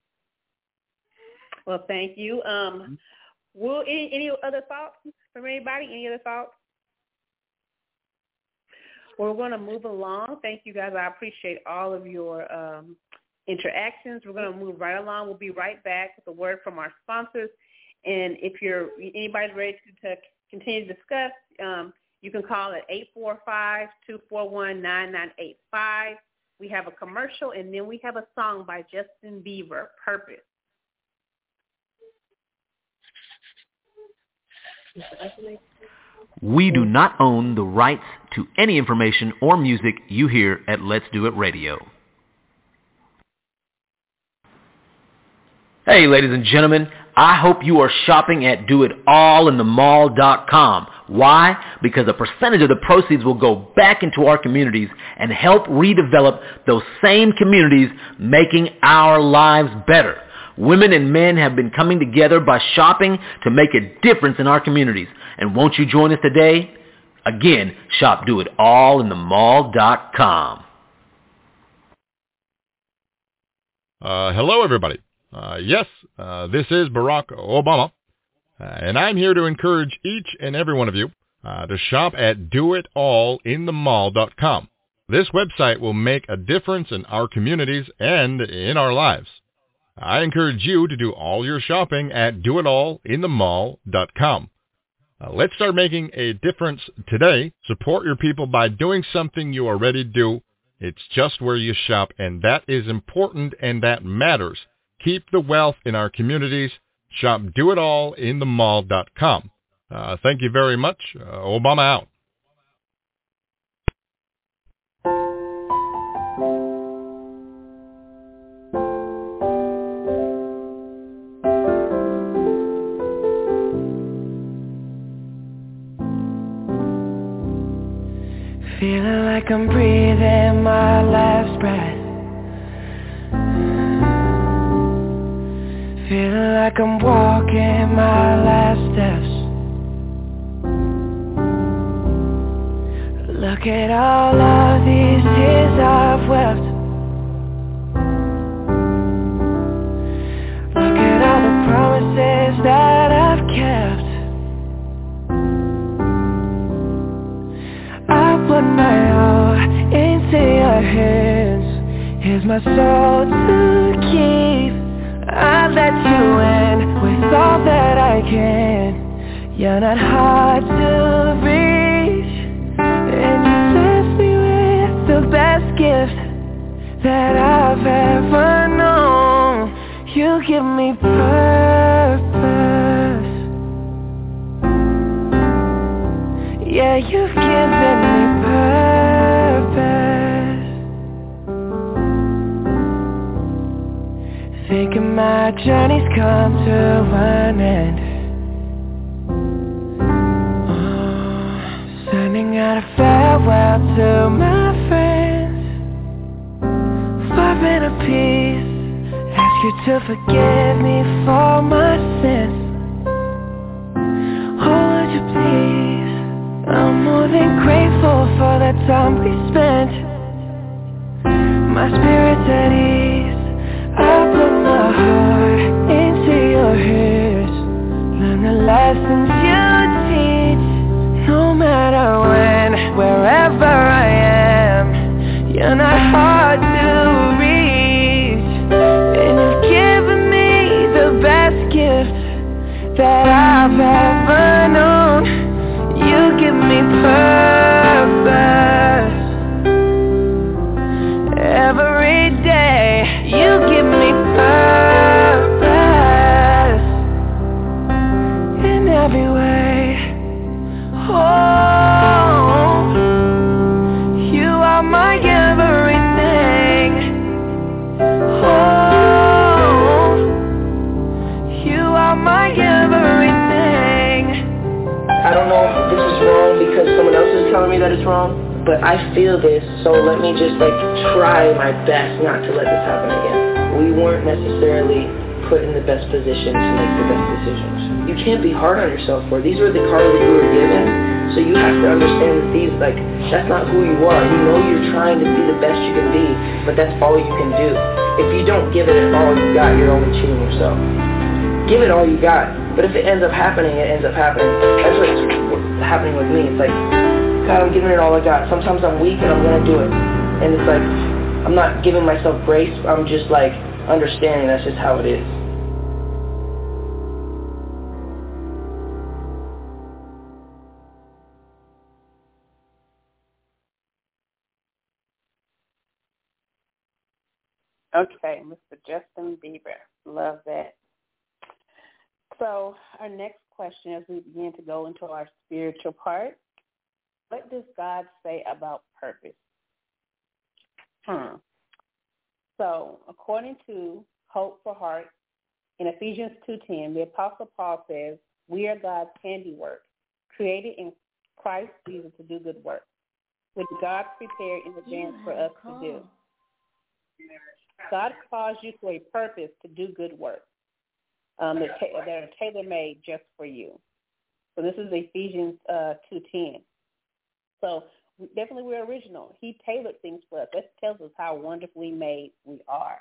Well, thank you. Um, will any, any other thoughts from anybody? Any other thoughts? Well, we're going to move along. Thank you, guys. I appreciate all of your um, interactions. We're going to move right along. We'll be right back with a word from our sponsors. And if you're anybody's ready to, to continue to discuss, um, you can call at eight four five, two four one, nine nine eight five. We have a commercial, and then we have a song by Justin Bieber, Purpose.
We do not own the rights to any information or music you hear at Let's Do It Radio. Hey, ladies and gentlemen, I hope you are shopping at do it all in the mall dot com. Why? Because a percentage of the proceeds will go back into our communities and help redevelop those same communities, making our lives better. Women and men have been coming together by shopping to make a difference in our communities. And won't you join us today? Again, shop do it all in the mall dot com.
Uh, hello, everybody. Uh, yes, uh, this is Barack Obama, uh, and I'm here to encourage each and every one of you uh, to shop at do it all in the mall dot com. This website will make a difference in our communities and in our lives. I encourage you to do all your shopping at do it all in the mall dot com. Uh, let's start making a difference today. Support your people by doing something you already do. It's just where you shop, and that is important and that matters. Keep the wealth in our communities. Shop do it all in the mall dot com. Uh, thank you very much. Uh, Obama out.
Feeling like I'm breathing my last breath. Feeling like I'm walking my last steps. Look at all of these tears I've wept. Look at all the promises that I've kept. I put my all into your hands. Here's my soul to keep. I let you in with all that I can. You're not hard to reach, and you bless me with that I've ever known. You give me purpose. Yeah, you've given me purpose. Thinking my journey's come to an end. Oh, sending out a farewell to my friends. Five and a piece. Ask you to forgive me for my sins. Oh, would you please? I'm more than grateful for the time we spent. My spirit's at ease. I put my heart into your hands. Learn the lessons you teach. No matter when, wherever I am, you're not hard to reach. And you've given me the best gift that I've ever known. You give me purpose. Every day, you give me purpose. In every way. Oh, you are my everything. Oh, you are my everything.
I don't know if this is wrong because someone else is telling me that it's wrong, but I feel this, so let me just like try my best not to let this happen again. We weren't necessarily put in the best position to make the best decisions. You can't be hard on yourself for it. These were the cards that you were given, so you have to understand that these, like, that's not who you are. You know you're trying to be the best you can be, but that's all you can do. If you don't give it all you got, you're only cheating yourself. Give it all you got, but if it ends up happening, it ends up happening. That's what's happening with me. It's like, God, I'm giving it all I got. Sometimes I'm weak and I'm going to do it. And it's like, I'm not giving myself grace. I'm just like understanding that's just how it is.
Okay, Mister Justin Bieber. Love that. So our next question as we begin to go into our spiritual part, what does God say about purpose? Hmm. So according to Hope for Heart in Ephesians two ten, the Apostle Paul says, we are God's handiwork, created in Christ Jesus to do good work, which God prepared in advance for us to do. God calls you to a purpose to do good work um, that, ta- that are tailor-made just for you. So this is Ephesians uh, two ten. So definitely we're original. He tailored things for us. That tells us how wonderfully made we are.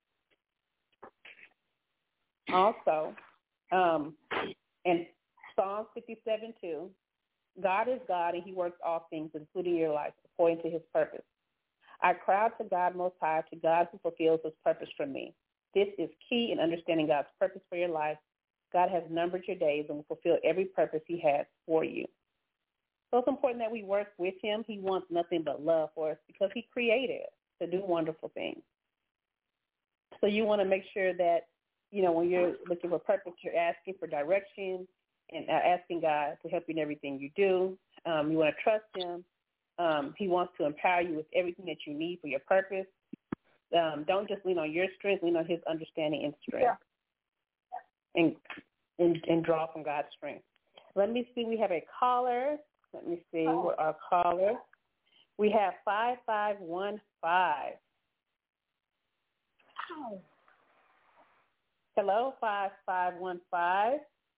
Also, um, in Psalm fifty-seven two, God is God and he works all things, including your life, according to his purpose. I cry to God Most High, to God who fulfills his purpose for me. This is key in understanding God's purpose for your life. God has numbered your days and will fulfill every purpose he has for you. So it's important that we work with him. He wants nothing but love for us because he created us to do wonderful things. So you want to make sure that, you know, when you're looking for purpose, you're asking for direction and asking God to help you in everything you do. Um, you want to trust him. Um, he wants to empower you with everything that you need for your purpose. Um, don't just lean on your strength, lean on his understanding and strength. Yeah. And, and and draw from God's strength. Let me see. We have a caller. Let me see what our caller. We have five five one five. Hello, five five one five.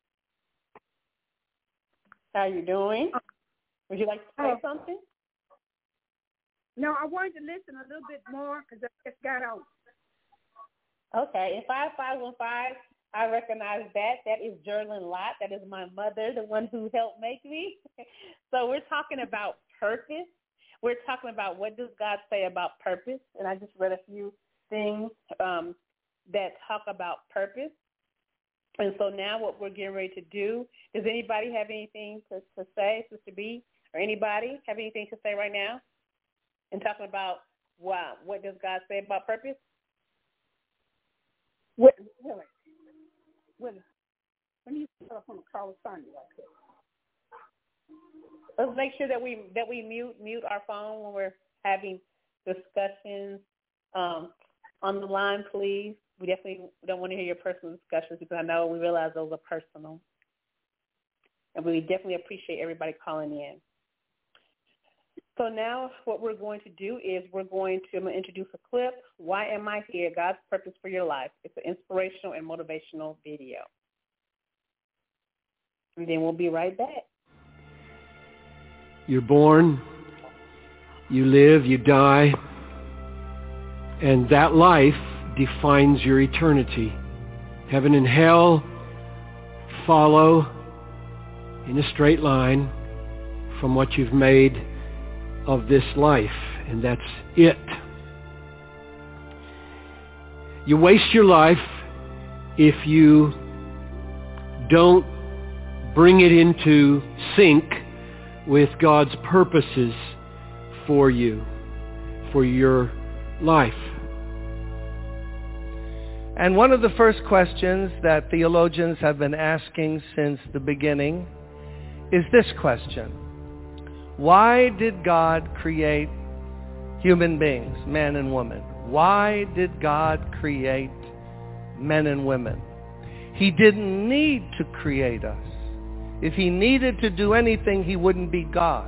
How are you doing? Would you like to say something?
No, I wanted to listen a little bit more because I just got on.
Okay, and five five one five, I recognize that. That is Jerlyn Lott. That is my mother, the one who helped make me. So we're talking about purpose. We're talking about what does God say about purpose. And I just read a few things um, that talk about purpose. And so now what we're getting ready to do, does anybody have anything to, to say, Sister B, or anybody have anything to say right now? And talking about Wow. What does God say about purpose?
Wait, wait, wait. Let me put up on the call with Sonya right quick.
Let's make sure that we that we mute mute our phone when we're having discussions um, on the line, please. We definitely don't want to hear your personal discussions because I know we realize those are personal. And we definitely appreciate everybody calling in. So now what we're going to do is we're going to I'm going to introduce a clip, Why Am I Here? God's Purpose for Your Life. It's an inspirational and motivational video. And then we'll be right back.
You're born, you live, you die, and that life defines your eternity. Heaven and hell follow in a straight line from what you've made of this life, and that's it. You waste your life if you don't bring it into sync with God's purposes for you, for your life.
And one of the first questions that theologians have been asking since the beginning is this question: why did God create human beings, man and woman? Why did God create men and women? He didn't need to create us. If he needed to do anything, he wouldn't be God.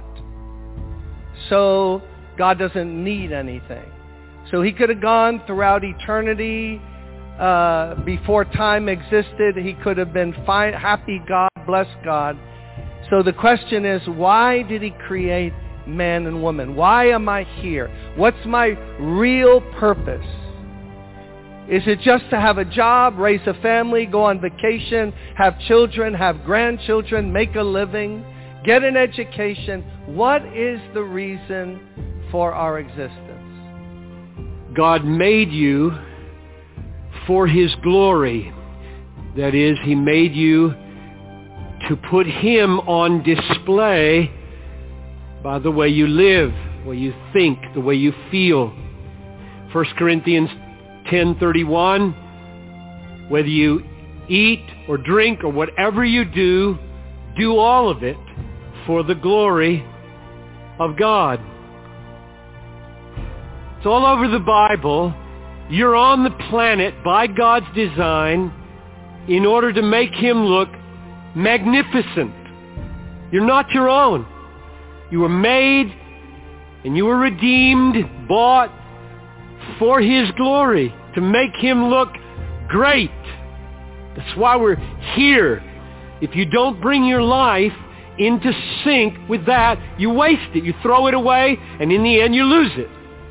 So God doesn't need anything. So he could have gone throughout eternity, uh, before time existed. He could have been fine, happy God, bless God. So the question is, why did he create man and woman? Why am I here? What's my real purpose? Is it just to have a job, raise a family, go on vacation, have children, have grandchildren, make a living, get an education? What is the reason for our existence?
God made you for his glory. That is, he made you to put him on display by the way you live, the way you think, the way you feel. First Corinthians ten thirty-one, whether you eat or drink or whatever you do, do all of it for the glory of God. It's all over the Bible. You're on the planet by God's design in order to make him look magnificent. You're not your own. You were made and you were redeemed, bought for his glory, to make him look great. That's why we're here. If you don't bring your life into sync with that, you waste it. You throw it away, and in the end you lose it.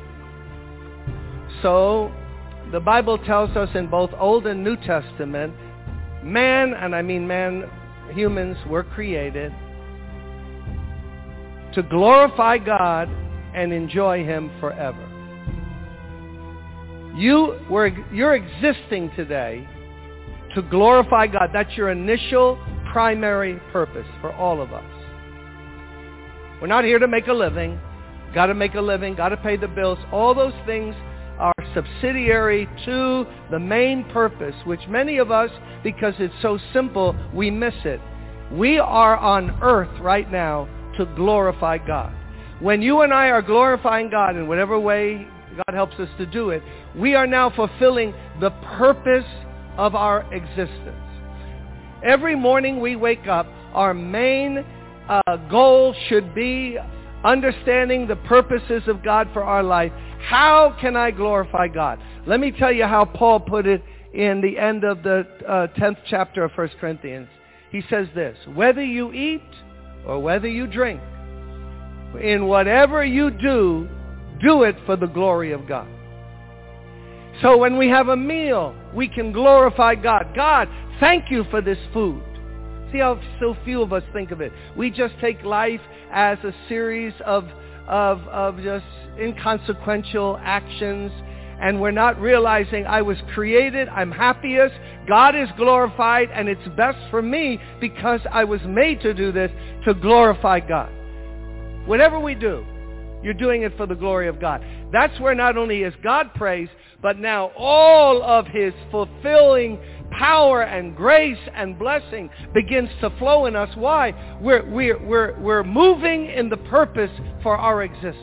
So the Bible tells us in both Old and New Testament, man, and I mean man, humans were created to glorify God and enjoy him forever. You were, you're existing today to glorify God. That's your initial primary purpose for all of us. We're not here to make a living. Got to make a living, got to pay the bills. All those things are subsidiary to the main purpose, which many of us, because it's so simple, we miss it. We are on earth right now to glorify God. When you and I are glorifying God in whatever way God helps us to do it, we are now fulfilling the purpose of our existence. Every morning we wake up, our main uh, goal should be understanding the purposes of God for our life. How can I glorify God? Let me tell you how Paul put it in the end of the uh, tenth chapter of First Corinthians. He says this: whether you eat or whether you drink, in whatever you do, do it for the glory of God. So when we have a meal, we can glorify God. God, thank you for this food. See how so few of us think of it. We just take life as a series of, of, of just inconsequential actions, and we're not realizing I was created, I'm happiest, God is glorified, and it's best for me because I was made to do this, to glorify God. Whatever we do, you're doing it for the glory of God. That's where not only is God praised, but now all of his fulfilling power and grace and blessing begins to flow in us. Why? We're, we're, we're, we're moving in the purpose for our existence.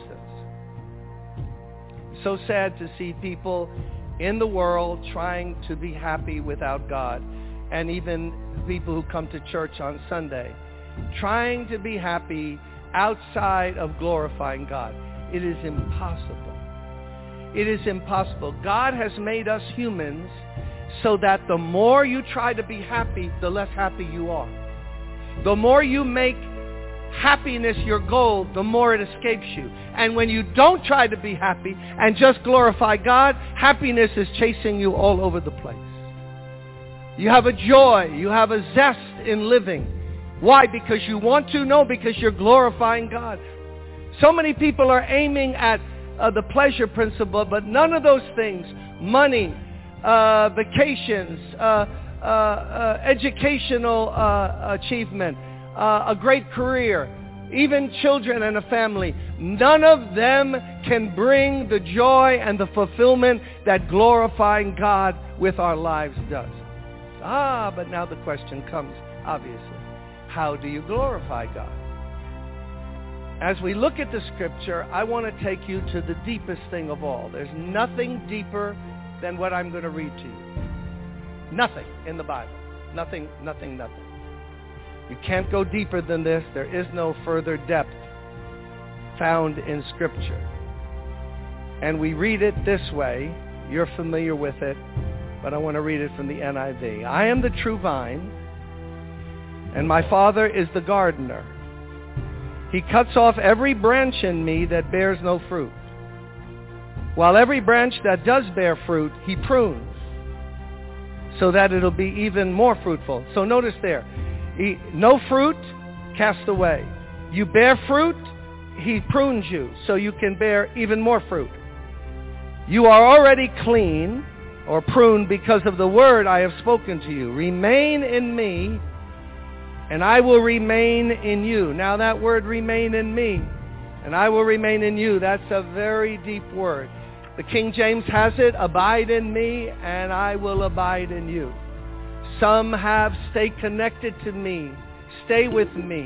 It's so sad to see people in the world trying to be happy without God, and even people who come to church on Sunday trying to be happy outside of glorifying God. It is impossible. It is impossible. God has made us humans so that the more you try to be happy, the less happy you are. The more you make happiness your goal, the more it escapes you. And when you don't try to be happy and just glorify God, happiness is chasing you all over the place. You have a joy. You have a zest in living. Why? Because you want to? No, because you're glorifying God. So many people are aiming at uh, the pleasure principle, but none of those things, money, uh, vacations, uh, uh, uh, educational uh, achievement, uh, a great career, even children and a family, none of them can bring the joy and the fulfillment that glorifying God with our lives does. Ah, but now the question comes, obviously. How do you glorify God? As we look at the scripture, I want to take you to the deepest thing of all. There's nothing deeper than what I'm going to read to you. Nothing in the Bible. Nothing, nothing, nothing. You can't go deeper than this. There is no further depth found in scripture. And we read it this way. You're familiar with it, but I want to read it from the N I V. I am the true vine, and my Father is the gardener. He cuts off every branch in me that bears no fruit, while every branch that does bear fruit, he prunes, so that it'll be even more fruitful. So notice there, he, no fruit, cast away. You bear fruit, he prunes you, so you can bear even more fruit. You are already clean, or pruned, because of the word I have spoken to you. Remain in me, and I will remain in you. Now that word, remain in me, and I will remain in you, that's a very deep word. The King James has it, abide in me, and I will abide in you. Some have stay connected to me, stay with me,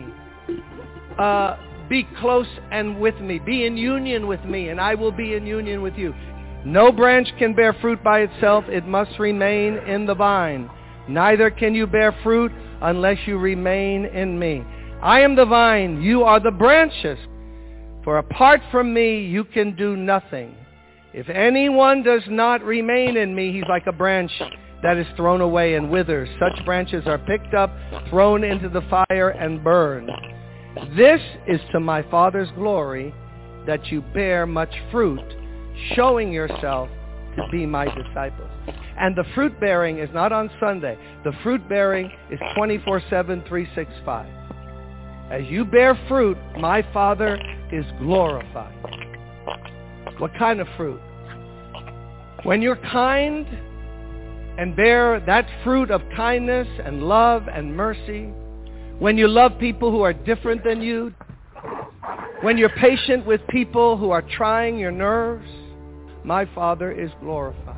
uh, be close and with me, be in union with me, and I will be in union with you. No branch can bear fruit by itself. It must remain in the vine. Neither can you bear fruit unless you remain in me. I am the vine, you are the branches. For apart from me, you can do nothing. If anyone does not remain in me, he's like a branch that is thrown away and withers. Such branches are picked up, thrown into the fire, and burned. This is to my Father's glory, that you bear much fruit, showing yourself to be my disciples. And the fruit bearing is not on Sunday. The fruit bearing is twenty-four seven, three sixty-five. As you bear fruit, my Father is glorified. What kind of fruit? When you're kind and bear that fruit of kindness and love and mercy, when you love people who are different than you, when you're patient with people who are trying your nerves, my Father is glorified.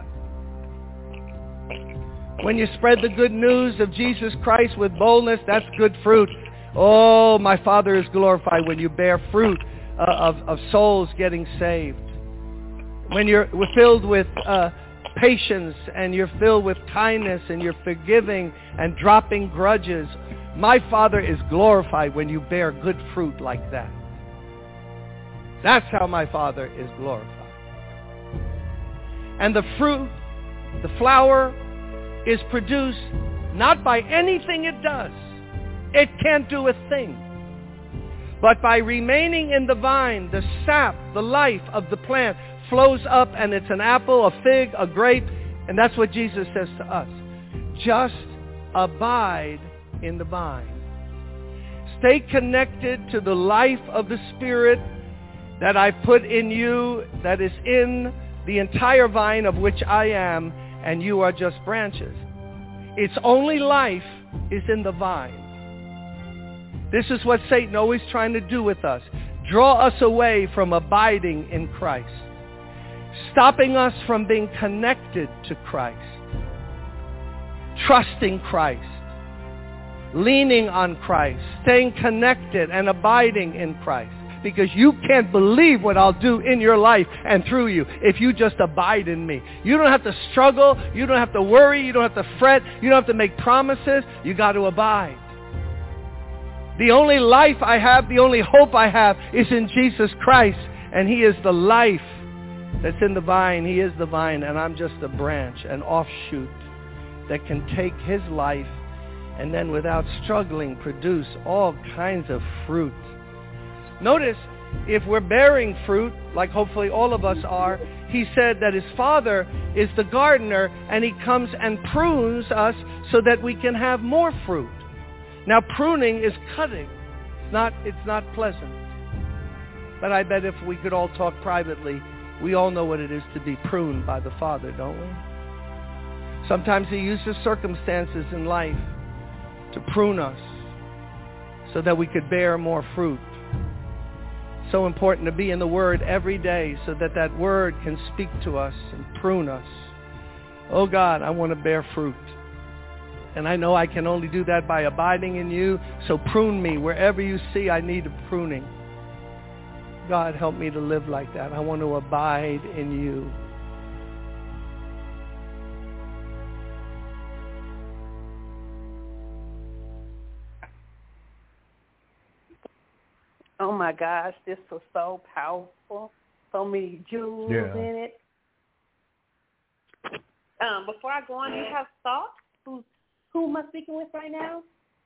When you spread the good news of Jesus Christ with boldness, that's good fruit. Oh, my Father is glorified when you bear fruit uh, of, of souls getting saved. When you're filled with uh, patience and you're filled with kindness and you're forgiving and dropping grudges, my Father is glorified when you bear good fruit like that. That's how my Father is glorified. And the fruit, the flower, is produced not by anything it does. It can't do a thing. But by remaining in the vine, the sap, the life of the plant flows up, and it's an apple, a fig, a grape, and that's what Jesus says to us. Just abide in the vine. Stay connected to the life of the Spirit that I put in you, that is in the entire vine of which I am, and you are just branches. Its only life is in the vine. This is what Satan always trying to do with us. draw us away from abiding in Christ, stopping us from being connected to Christ, trusting Christ, leaning on Christ, staying connected and abiding in Christ. Because you can't believe what I'll do in your life and through you if you just abide in me. You don't have to struggle. You don't have to worry. You don't have to fret. You don't have to make promises. You got to abide. The only life I have, the only hope I have is in Jesus Christ. And he is the life that's in the vine. He is the vine, and I'm just a branch, an offshoot that can take his life and then without struggling produce all kinds of fruit. Notice, if we're bearing fruit, like hopefully all of us are, he said that his Father is the gardener, and he comes and prunes us so that we can have more fruit. Now, pruning is cutting. It's not, it's not pleasant. But I bet if we could all talk privately, we all know what it is to be pruned by the Father, don't we? Sometimes he uses circumstances in life to prune us so that we could bear more fruit. So important to be in the Word every day so that that Word can speak to us and prune us. Oh God, I want to bear fruit. And I know I can only do that by abiding in you. So prune me wherever you see I need a pruning. God, help me to live like that. I want to abide in you.
Oh my gosh, this was so powerful. So many jewels
yeah.
in it. Um, before I go on, do you have thoughts? Who, who am I speaking with right now?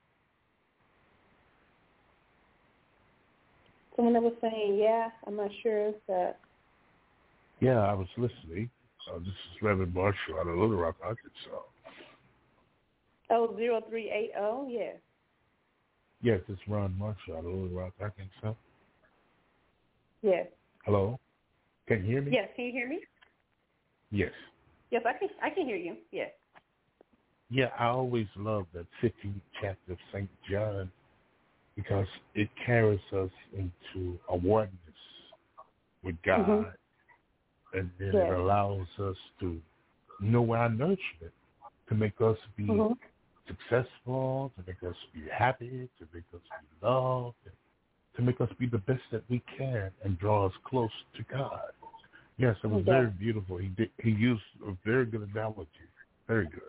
Someone that was saying, yeah, I'm not sure if that.
Yeah, I was listening. Uh, this is Reverend Marshall out of Little Rock, Arkansas.
Oh, zero three eight zero, yeah.
Yes, it's Ron Marshall out of Little Rock, Arkansas.
Yes.
Hello? Can you hear me?
Yes, can you hear me?
Yes.
Yes, I can I can hear you. Yes.
Yeah, I always love that fifteenth chapter of Saint John because it carries us into a oneness with God. Mm-hmm. And then yes. it allows us to know our nourishment, to make us be mm-hmm. successful, to make us be happy, to make us be loved, to make us be the best that we can and draw us close to God. Yes, it was okay. very beautiful. He did, he used a very good analogy. Very good.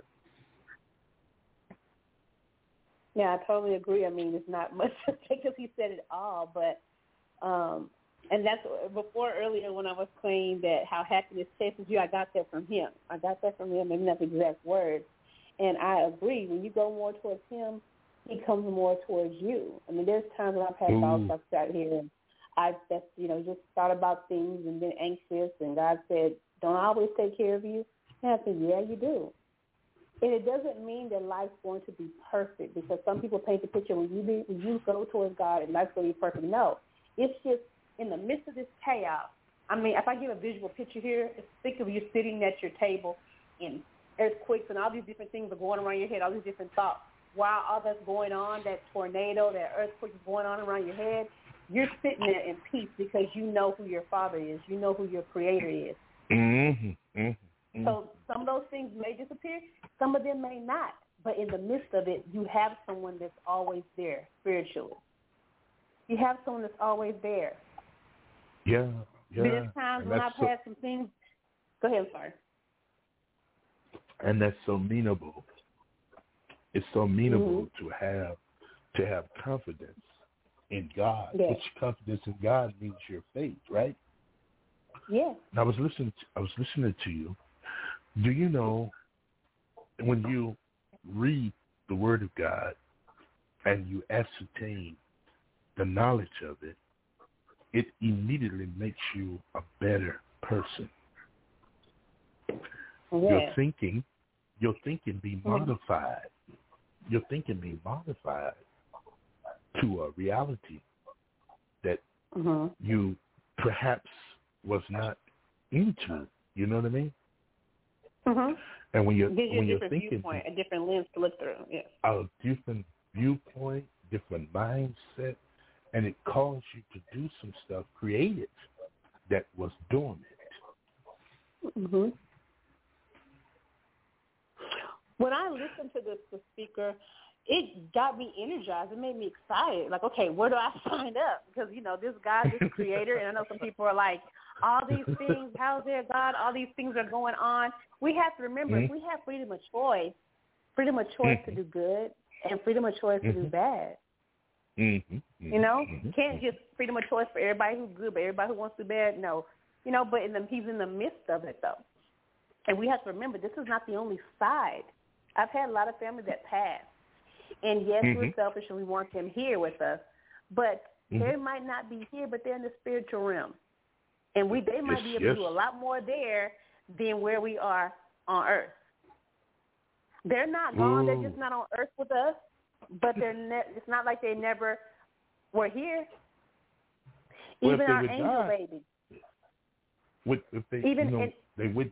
Yeah, I totally agree. I mean, it's not much to say because he said it all, but um, and that's before earlier when I was saying that how happiness chases you, I got that from him. I got that from him, maybe not the exact words. And I agree. When you go more towards him, he comes more towards you. I mean, there's times when I've had thoughts, I've sat here and I've just, you know, just thought about things and been anxious, and God said, don't I always take care of you? And I said, yeah, you do. And it doesn't mean that life's going to be perfect, because some people paint the picture when you be, when you go towards God and life's going to be perfect. No, it's just in the midst of this chaos. I mean, if I give a visual picture here, think of you sitting at your table and earthquakes and all these different things are going around your head, all these different thoughts. While all that's going on, that tornado, that earthquake is going on around your head, you're sitting there in peace because you know who your Father is. You know who your Creator is.
Mm-hmm. Mm-hmm.
So some of those things may disappear. Some of them may not. But in the midst of it, you have someone that's always there spiritually. You have someone that's always there.
Yeah, yeah.
There's times when I've so, had some things. Go ahead, I'm sorry.
And that's so meanable. It's so meanable mm-hmm. to have to have confidence in God.
Yes.
Which confidence in God means your faith, right?
Yes.
And I was listening. To, I was listening to you. Do you know when you read the Word of God and you ascertain the knowledge of it, it immediately makes you a better person.
Yes.
Your thinking, your thinking be modified. Your thinking be modified to a reality that
mm-hmm.
you perhaps was not into. You know what I mean?
Mm-hmm.
And when you're
gives you
when
a
you're
different
thinking,
viewpoint, a different lens to look through. Yes.
A different viewpoint, different mindset, and it calls you to do some stuff creative that was dormant.
Mm-hmm. When I listened to this the speaker, it got me energized. It made me excited. Like, okay, where do I sign up? Because, you know, this God, this creator, and I know some people are like, all these things, how's there God? All these things are going on. We have to remember, mm-hmm. if we have freedom of choice, freedom of choice mm-hmm. to do good and freedom of choice mm-hmm. to do bad.
Mm-hmm.
You know,
mm-hmm.
can't just freedom of choice for everybody who's good, but everybody who wants to do bad. No, you know, but in the, he's in the midst of it though, and we have to remember this is not the only side. I've had a lot of family that passed, and yes, mm-hmm. we're selfish and we want them here with us, but mm-hmm. they might not be here, but they're in the spiritual realm, and we they might
yes,
be able
yes.
to do a lot more there than where we are on earth. They're not gone;
Ooh.
they're just not on earth with us. But they're ne- it's not like they never were here.
Well,
Even our
would
angel
die,
baby.
Would, if they,
Even
you know,
in,
they would.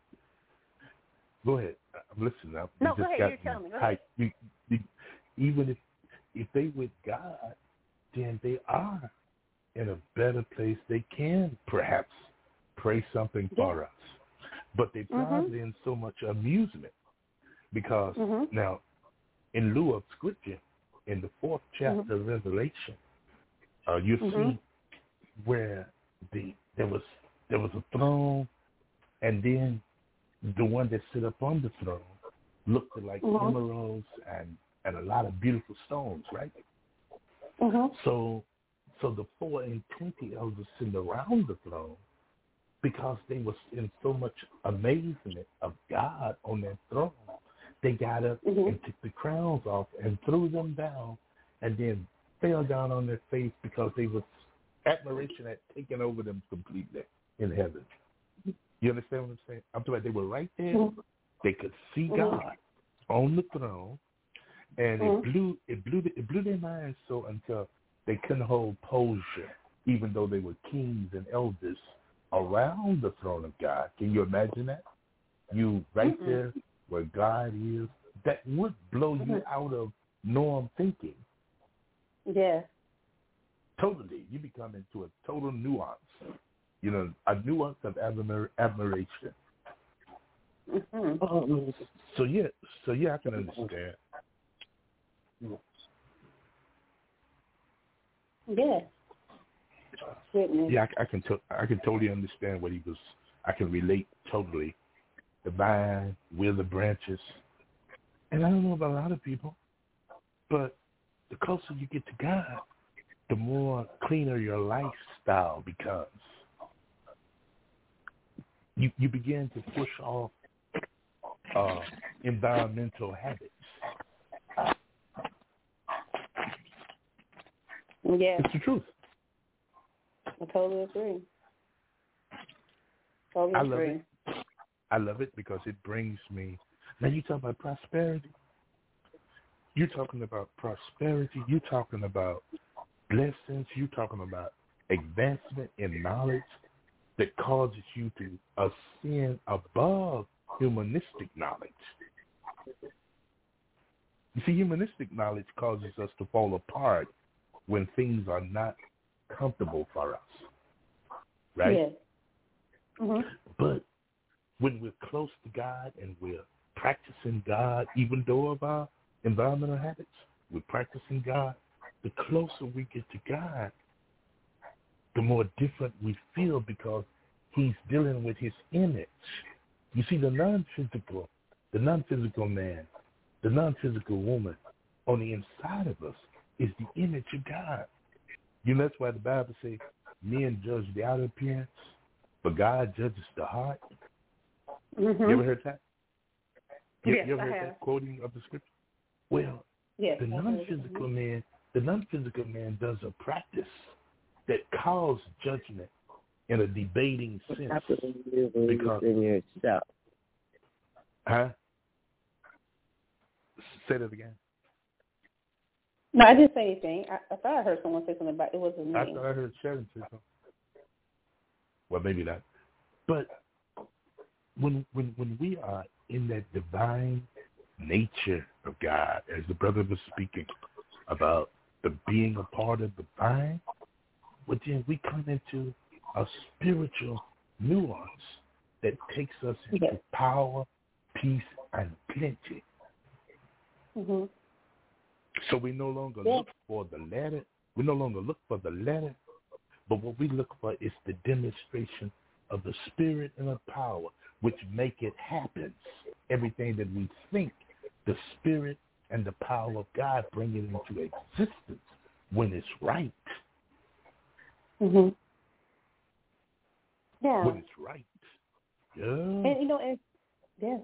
Go ahead. I'm listening. I,
no,
you
go
just
ahead.
got
You're telling me. Go
hyped.
ahead.
You, you, even if if they with God, then they are in a better place. They can perhaps pray something
yeah.
for us, but they probably
mm-hmm.
in so much amusement because
mm-hmm.
now, in lieu of scripture, in the fourth chapter
mm-hmm.
of Revelation, uh, you
mm-hmm.
see where the there was there was a throne, and then the one that sit up on the throne looked like
mm-hmm.
emeralds and, and a lot of beautiful stones, right?
Mm-hmm.
So so the four and twenty elders sitting around the throne, because they was in so much amazement of God on that throne, they got up
mm-hmm.
and took the crowns off and threw them down and then fell down on their face because they was admiration had taken over them completely in heaven. You understand what I'm saying? I'm talking about they were right there.
Mm-hmm.
They could see
mm-hmm.
God on the throne, and
mm-hmm.
it blew it blew it blew their minds so until they couldn't hold posture, even though they were kings and elders around the throne of God. Can you imagine that? You right mm-hmm. there where God is. That would blow
mm-hmm.
you out of norm thinking.
Yeah.
Totally. You become into a total nuance. You know, a nuance of admir- admiration.
Mm-hmm.
Um, so yeah, so yeah, I can understand.
Yeah. Goodness.
Yeah, I, I can. To- I can totally understand what he was. I can relate totally. The vine, we're the branches, and I don't know about a lot of people, but the closer you get to God, the more cleaner your lifestyle becomes. You you begin to push off uh, environmental habits.
Yeah.
It's the truth.
I totally agree. Totally
I love
agree.
it. I love it because it brings me. Now you talk about prosperity. You're talking about prosperity. You're talking about blessings. You're talking about advancement in knowledge that causes you to ascend above humanistic knowledge. You see, humanistic knowledge causes us to fall apart when things are not comfortable for us, right?
Yes. Mm-hmm.
But when we're close to God and we're practicing God, even though of our environmental habits, we're practicing God, the closer we get to God, the more different we feel because he's dealing with his image. You see, the non-physical, the non-physical man, the non-physical woman on the inside of us is the image of God. You know, that's why the Bible says men judge the outer appearance, but God judges the heart.
Mm-hmm.
You ever heard that? You,
yes,
you ever
I
heard
have.
that quoting of the scripture? Well,
yes,
the non-physical man, the non-physical man does a practice that calls judgment in a debating sense. Because
in yourself.
Huh? Say that again.
No, I didn't say anything. I, I thought I heard someone say something about it wasn't me.
I thought I heard Sharon say something. Well, maybe not. But when when when we are in that divine nature of God, as the brother was speaking about the being a part of the vine, but then we come into a spiritual nuance that takes us into yes. power, peace, and plenty.
Mm-hmm.
So we no longer
yes.
look for the letter. We no longer look for the letter, but what we look for is the demonstration of the spirit and the power, which make it happen. Everything that we think, the spirit and the power of God bring it into existence when it's right.
Mm-hmm. Yeah.
When it's right. Yeah.
And, you know, and, yeah.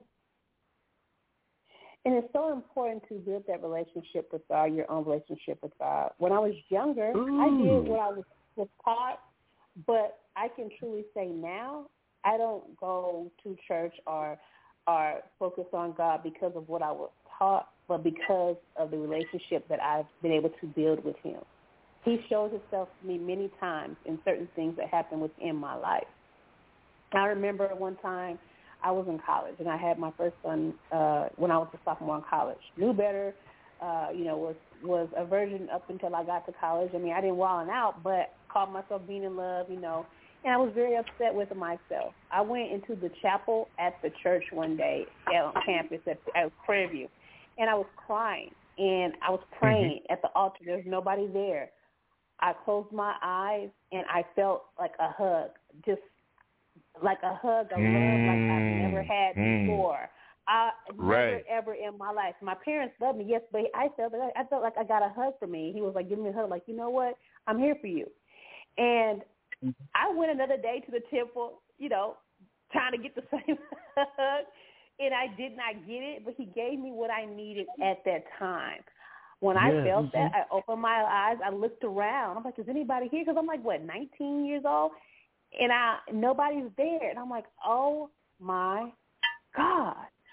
And it's so important to build that relationship with God, your own relationship with God. When I was younger, Ooh. I did what I was, was taught, but I can truly say now I don't go to church or or focus on God because of what I was taught, but because of the relationship that I've been able to build with him. He shows himself to me many times in certain things that happen within my life. I remember one time I was in college, and I had my first son uh, when I was a sophomore in college. Knew better, uh, you know, was was a virgin up until I got to college. I mean, I didn't wild out, but called myself being in love, you know, and I was very upset with myself. I went into the chapel at the church one day on campus at, at Prairie View, and I was crying, and I was praying mm-hmm. at the altar. There's nobody there. I closed my eyes, and I felt like a hug, just like a hug of mm. love like I've never had mm. before. I
right.
never, ever in my life. My parents loved me, yes, but I felt like, I felt like I got a hug from me. He was like, giving me a hug, like, you know what? I'm here for you. And mm-hmm. I went another day to the temple, you know, trying to get the same hug, and I did not get it, but he gave me what I needed at that time. When yeah, I felt mm-hmm. that, I opened my eyes, I looked around. I'm like, is anybody here? Because I'm like, what, nineteen years old? And I nobody's there. And I'm like, oh, my God.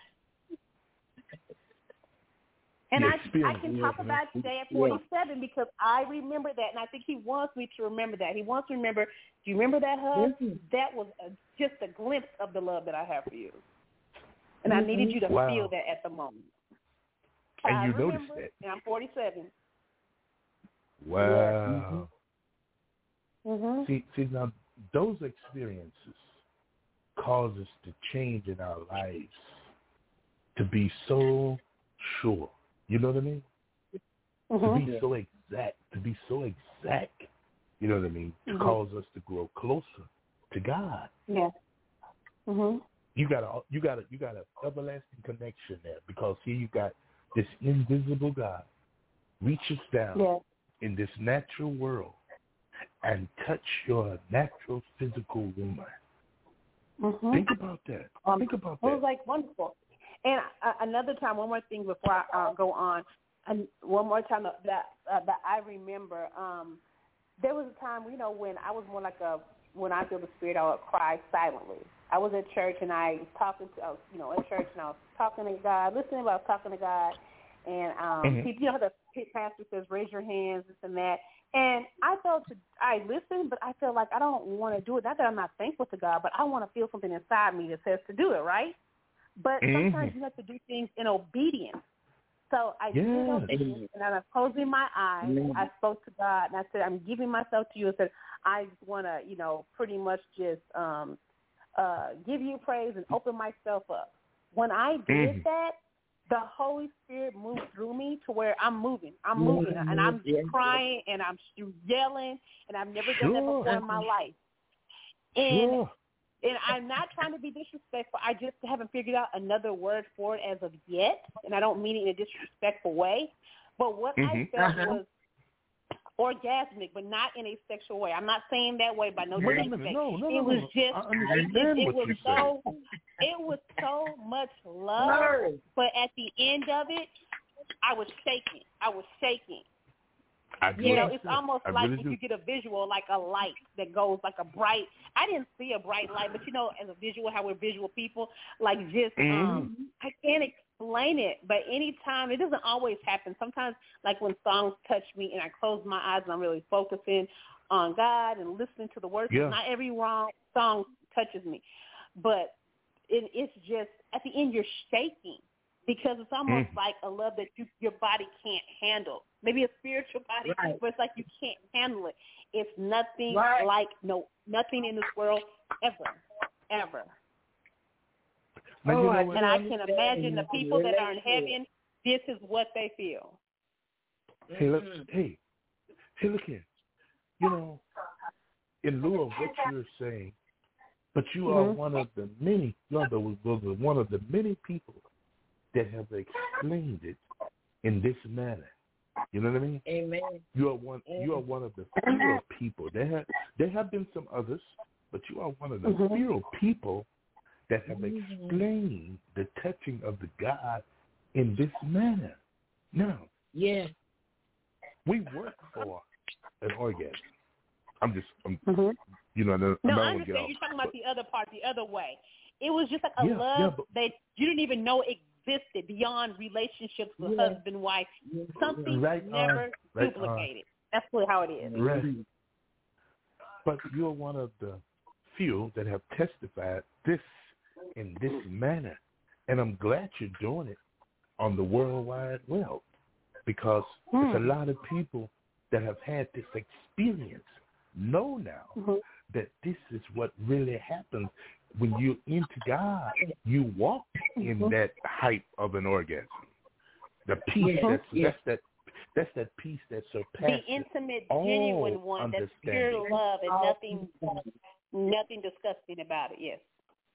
And I, I can talk about today at forty-seven because I remember that, and I think he wants me to remember that. He wants to remember, do you remember that hug? Mm-hmm. That was a, just a glimpse of the love that I have for you. And mm-hmm. I needed you to wow. feel that at the moment.
And
I
you
remember,
noticed that.
And I'm forty-seven.
Wow.
Yeah. Mm-hmm.
See, see, now those experiences cause us to change in our lives to be so sure. You know what I mean?
Mm-hmm.
To be yeah. so exact, to be so exact. You know what I mean? To mm-hmm. cause us to grow closer to God.
Yeah. Mhm.
You got a, you got a, you got an everlasting connection there because here you got this invisible God reaches down
yeah.
in this natural world and touch your natural physical woman.
Mm-hmm.
Think about that.
Um,
Think about
it
that.
It was like wonderful. And uh, another time, one more thing before I uh, go on, and one more time that uh, that I remember, um, there was a time, you know, when I was more like a, when I feel the Spirit, I would cry silently. I was at church and I was talking to, I was, you know, at church and I was talking to God, listening, but I was talking to God, and um,
mm-hmm.
people, you know, the pastor says, raise your hands, this and that. And I felt, to, I listened, but I feel like I don't want to do it. Not that I'm not thankful to God, but I want to feel something inside me that says to do it, right? But
mm-hmm.
sometimes you have to do things in obedience. So I
yeah.
did obedience, and I was closing my eyes. Mm-hmm. I spoke to God, and I said, I'm giving myself to you. I said, I just want to, you know, pretty much just um, uh, give you praise and open myself up. When I did
mm-hmm.
that, the Holy Spirit moved through me to where I'm moving. I'm moving, mm-hmm. and I'm yeah. crying, and I'm yelling, and I've never
sure.
done that before in my life. And
sure.
And I'm not trying to be disrespectful. I just haven't figured out another word for it as of yet, and I don't mean it in a disrespectful way. But what
mm-hmm.
I felt
uh-huh.
was orgasmic, but not in a sexual way. I'm not saying that way by no disrespect.
No, no,
it was
no.
just,
I
it, it, it was so,
saying.
it was so much love. But at the end of it, I was shaking. I was shaking.
I
you know, it's almost
I
like
really
when you get a visual, like a light that goes like a bright. I didn't see a bright light, but you know, as a visual, how we're visual people, like just
mm-hmm.
um, I can't explain it. But anytime, it doesn't always happen. Sometimes, like when songs touch me, and I close my eyes and I'm really focusing on God and listening to the words.
Yeah.
Not every wrong song touches me, but it, it's just at the end you're shaking. because it's almost
Mm.
like a love that you, your body can't handle. Maybe a spiritual body,
Right.
but it's like you can't handle it. It's nothing
Right.
like no nothing in this world ever, ever.
Now,
Oh,
you know
I
what?
And I
do
can
understand.
imagine the
You can
people that are in
relate to it.
heaven, this is what they feel.
Hey, look,
Mhm.
hey, hey, look here. You know, in lieu of what you're saying, but you are
Mhm.
one of the many, you are the, the, the one of the many people that have explained it in this manner. You know what I mean?
Amen.
You are one. You are one of the few people. There have there have been some others, but you are one of the
Mhm.
few people that have
Mhm.
explained the touching of the God in this manner. Now,
Yeah.
we work for an orgasm. I'm just, I'm,
Mhm.
you know, I'm
No,
not
I
gonna get
understand.
off.
You're talking about the other part, the other way. It was just like a
Yeah,
love
yeah, but-
that you didn't even know existed beyond relationships with
Yeah.
husband, wife. Something
Right on,
never
right
duplicated. That's what, how it is.
Right. But you're one of the few that have testified this in this manner. And I'm glad you're doing it on the World Wide Web, because there's a lot of people that have had this experience know now
Mhm.
that this is what really happens when you're into God. You walk in
Mhm.
that height of an orgasm. The peace,
Mhm.
that's,
Yeah.
that's that that's that peace that
The
surpasses
intimate,
all
genuine one, that's pure
understanding.
love and nothing, nothing disgusting about it. Yes.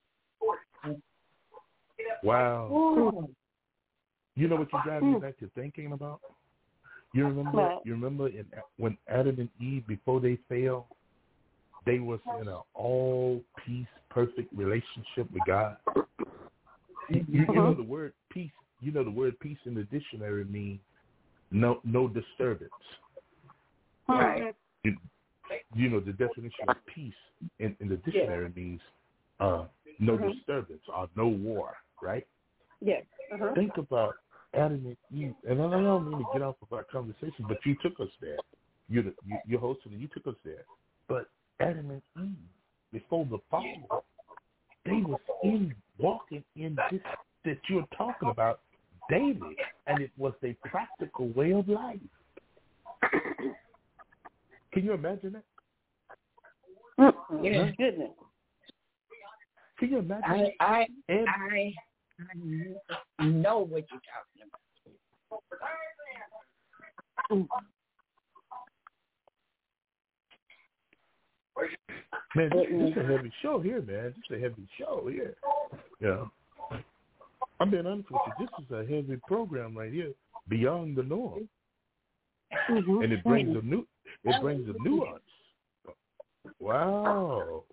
Wow. You know what you drive me back to thinking about? You remember?
What?
You remember in, when Adam and Eve, before they fell, they was in an all peace, perfect relationship with God. You, you, you know the word peace. You know the word peace in the dictionary means no no disturbance.
Right.
You, you know the definition of peace in, in the dictionary means uh, no
Mhm.
disturbance or no war. Right?
Yes. Uh-huh.
Think about Adam and Eve, and I don't mean to get off of our conversation, but you took us there. You're the, you, you're hosting, and you took us there. But Adam and Eve, before the fall, they was in walking in this that you're talking about daily, and it was a practical way of life. Can you imagine that?
Mm-hmm.
Yeah.
Huh? Goodness.
Can you imagine?
I I
Ed?
I I know what you're talking about.
Man, this, this is a heavy show here, man. This is a heavy show here. Yeah. I'm being honest with you. This is a heavy program right here, beyond the norm,
Mm-hmm.
and it brings a new, it brings a nuance. Wow.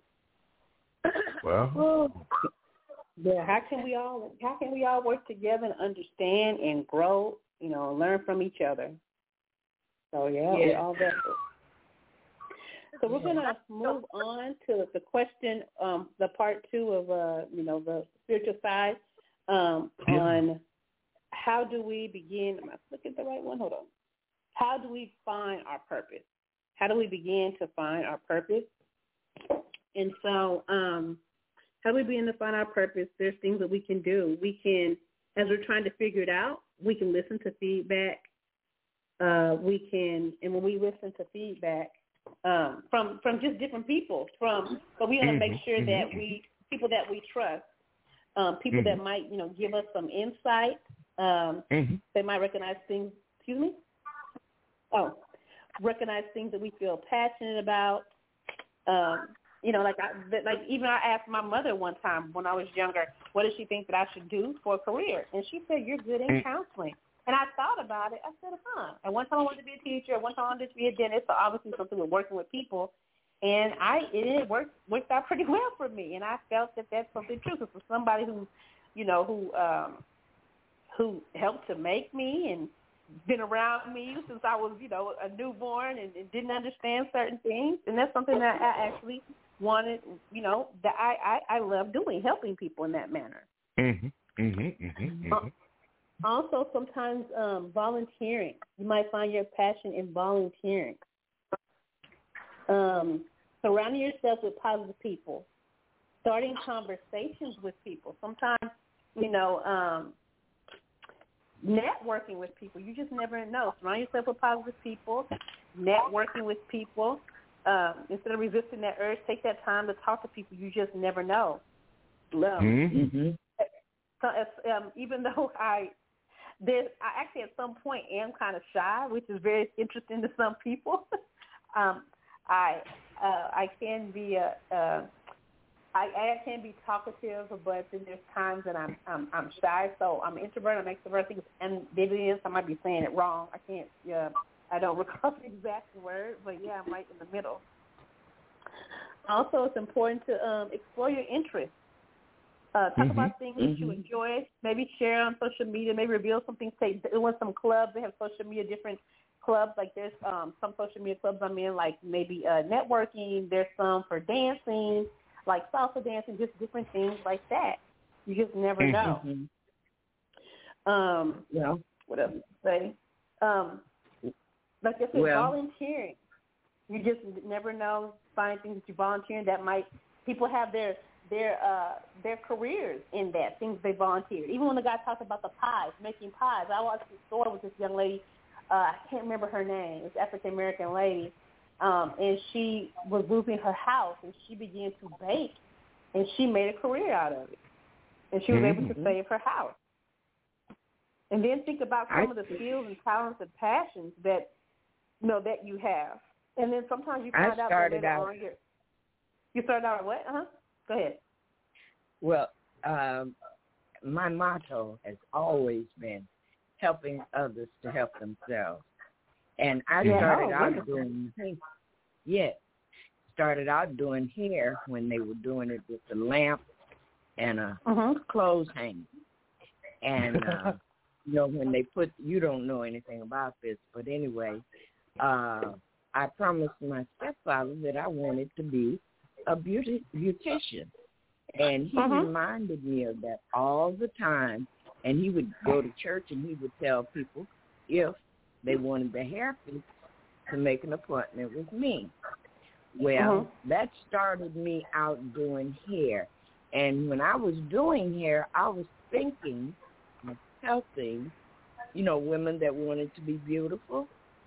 Wow.
Yeah. How can we all? How can we all work together and understand and grow? You know, and learn from each other. So yeah,
Yeah.
we're all vessels. So we're gonna move on to the question, um, the part two of uh, you know, the spiritual side, um,
Yeah.
on how do we begin? Am I looking at the right one? Hold on. How do we find our purpose? How do we begin to find our purpose? And so, um, how do we begin to find our purpose? There's things that we can do. We can, as we're trying to figure it out, we can listen to feedback. Uh, we can, and when we listen to feedback um, from from just different people, from but we want to
Mhm,
make sure that
mhm.
we people that we trust, um, people that
Mhm.
might you know give us some insight. Um,
Mhm.
They might recognize things. Excuse me. Oh, recognize things that we feel passionate about. Um, you know, like I, that- like even I asked my mother one time when I was younger, what does she think that I should do for a career? And she said, you're good in
Mm.
counseling. And I thought about it. I said, huh. At one time I wanted to be a teacher. At one time I wanted to be a dentist. So obviously something with working with people. And I it worked worked out pretty well for me. And I felt that that's something true. So for somebody who, you know, who um, who helped to make me and been around me since I was, you know, a newborn and, and didn't understand certain things. And that's something that I actually wanted, you know, that I, I, I love doing, helping people in that manner.
Mhm. Mhm. Mhm. Mhm.
Also, sometimes um, volunteering. You might find your passion in volunteering. Um, surrounding yourself with positive people. Starting conversations with people. Sometimes, you know, um, networking with people. You just never know. Surround yourself with positive people, networking with people. Um, instead of resisting that urge, take that time to talk to people. You just never know. Um,
Mm-hmm.
So, um, even though I, there's, I actually at some point am kind of shy, which is very interesting to some people. um, I uh, I can be a, uh, I, I can be talkative, but then there's times that I'm I'm, I'm shy. So I'm introvert, I'm extrovert. I think it's ambivalence. I might be saying it wrong. I can't. Yeah, I don't recall the exact word, but yeah, I'm right in the middle. Also, it's important to um, explore your interests. Uh, talk mm-hmm. about things mm-hmm. that you enjoy. Maybe share on social media. Maybe reveal something. Say, with some clubs, they have social media, different clubs. Like there's um, some social media clubs I'm in, like maybe uh, networking. There's some for dancing, like salsa dancing, just different things like that. You just never know.
Mm-hmm.
Um,
yeah.
What else to say? Um, like I said,
well,
volunteering. You just never know. Find things that you volunteer in that might. People have their their uh, their careers in that, things they volunteered. Even when the guy talked about the pies, making pies, I watched the store with this young lady, uh, I can't remember her name, it's an African-American lady, um, and she was losing her house, and she began to bake, and she made a career out of it. And she was mm-hmm. able to save her house. And then think about some I, of the skills and talents and passions that, you know, that you have. And then sometimes you find
I
out that later out, on you're, you started out at what? Uh-huh. Go ahead.
Well, um, my motto has always been helping others to help themselves. And I yeah, started out wonderful. doing, yeah, started out doing hair when they were doing it with the lamp and a uh-huh. clothes hanger. And, uh, you know, when they put, you don't know anything about this, but anyway, uh, I promised my stepfather that I wanted to be a beauty beautician, and he uh-huh. reminded me of that all the time. And he would go to church and he would tell people if they wanted the hair fixed to make an appointment with me. Well, uh-huh. that started me out doing hair, and when I was doing hair, I was thinking of helping, you know, women that wanted to be beautiful,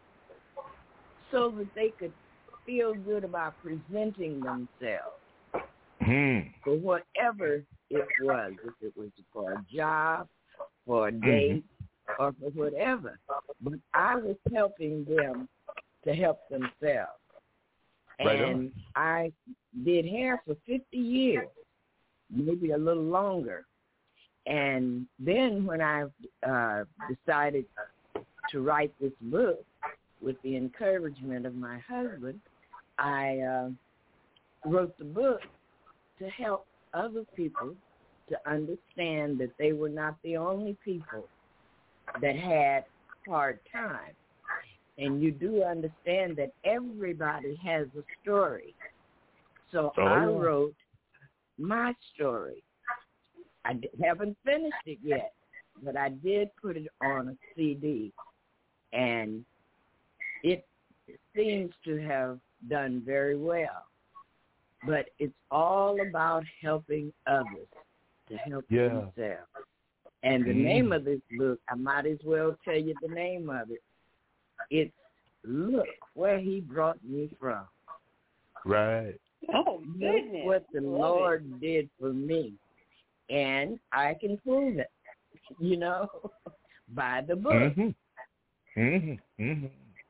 so that they could feel good about presenting themselves
hmm.
for whatever it was, if it was for a job, for a date, mm-hmm. or for whatever. But I was helping them to help themselves.
Right
and
on.
I did hair for fifty years, maybe a little longer. And then when I uh, decided to write this book, with the encouragement of my husband, I uh, wrote the book to help other people to understand that they were not the only people that had hard times. And you do understand that everybody has a story. So
oh.
I wrote my story. I haven't finished it yet, but I did put it on a C D. And it seems to have done very well, but it's all about helping others to help
yeah.
themselves. And the mm. name of this book, I might as well tell you the name of it. It's Look Where He Brought Me From.
Right.
Oh, goodness.
Look what the
Love
Lord
it.
did for me. And I can prove it, you know, by the book.
Mm-hmm. Mm-hmm. Mm-hmm.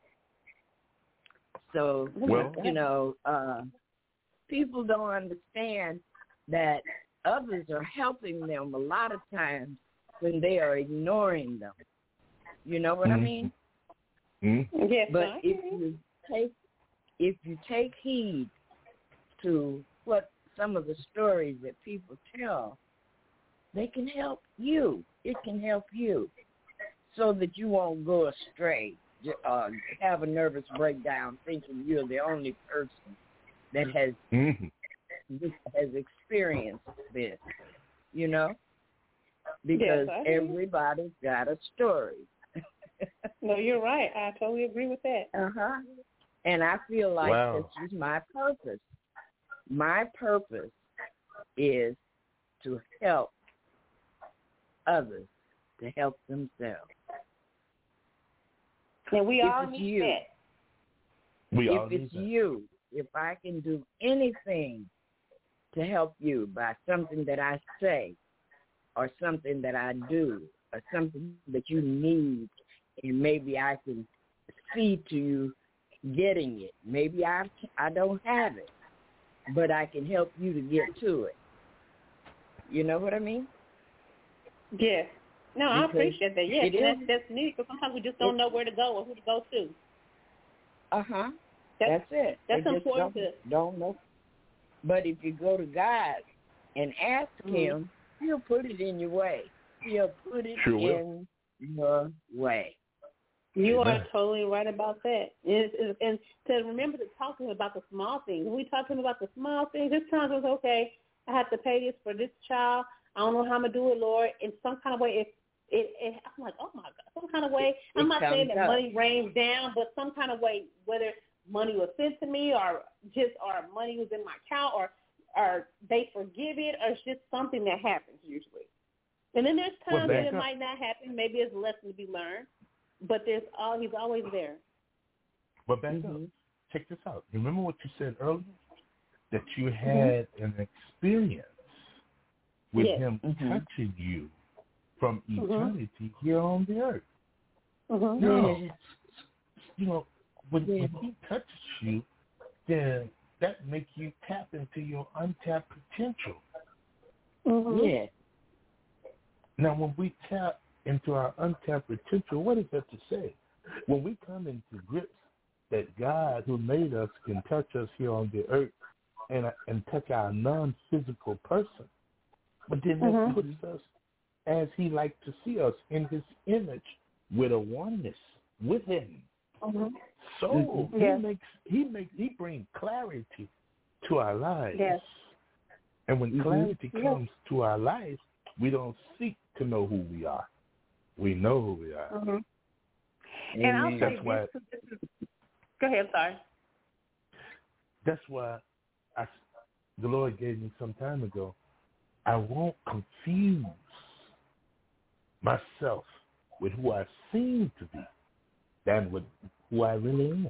So, well, you know, uh, people don't understand that others are helping them a lot of times when they are ignoring them. You know what
mm-hmm.
I mean?
Mm-hmm.
Yes,
but if you take if you take heed to what some of the stories that people tell, they can help you. It can help you so that you won't go astray. Uh, have a nervous breakdown thinking you're the only person that has
mm-hmm.
has experienced this, you know, because
yes,
everybody's got a story.
No, you're right. I totally agree with that.
Uh-huh. And I feel like
wow.
this is my purpose. My purpose is to help others to help themselves.
And we
if
all
it's
need
you,
that. We
if
all need
it's
that.
you, if I can do anything to help you by something that I say or something that I do or something that you need, and maybe I can see to you getting it. Maybe I, I don't have it, but I can help you to get to it. You know what I mean?
Yes. No, I
Because
appreciate that. Yes,
it
and that's,
is-
that's neat, because sometimes we just don't know where to go or who to go to.
Uh-huh.
That's,
That's it.
That's
They just
important
don't,
to...
don't know. But if you go to God and ask
Mm-hmm.
him, he'll put it in your way. He'll put it
Sure will.
in your way.
You
Amen.
are totally right about that. And, and, and to remember to talk to him about the small things. When we talk to him about the small things, there's times it's okay, I have to pay this for this child. I don't know how I'm going to do it, Lord. In some kind of way, it, it, it, I'm like, oh, my God, some kind of way. I'm
It
not saying
comes
that
up.
money rains down, but some kind of way, whether money was sent to me or just or money was in my account or, or they forgive it, or it's just something that happens usually. And then there's
Well,
times that
back
it
up.
might not happen. Maybe it's a lesson to be learned. But there's all he's always there.
But back
Mm-hmm.
up. Check this out. Remember what you said earlier? That you had
Mm-hmm.
an experience with
Yes.
him
Mhm.
touching you from
Mhm.
eternity here on the earth.
Mm-hmm.
No.
Yes.
You know, when,
Yeah.
when he touches you, then that makes you tap into your untapped potential.
Mm-hmm.
Yeah.
Now, when we tap into our untapped potential, what is that to say? When we come into grips that God who made us can touch us here on the earth and and touch our non-physical person, but then that
Mhm.
puts us as he likes to see us in his image with a oneness with him.
Mm-hmm.
So
Mhm.
Yes.
he makes he makes he brings clarity to our lives.
Yes.
And when
Mhm.
clarity
Yes.
comes to our lives, we don't seek to know who we are. We know who we are.
Mm-hmm. And I'll
Amen.
say
That's why
this, this is, go ahead, sorry.
that's why I, the Lord gave me some time ago. I won't confuse myself with who I seem to be than with who I really am.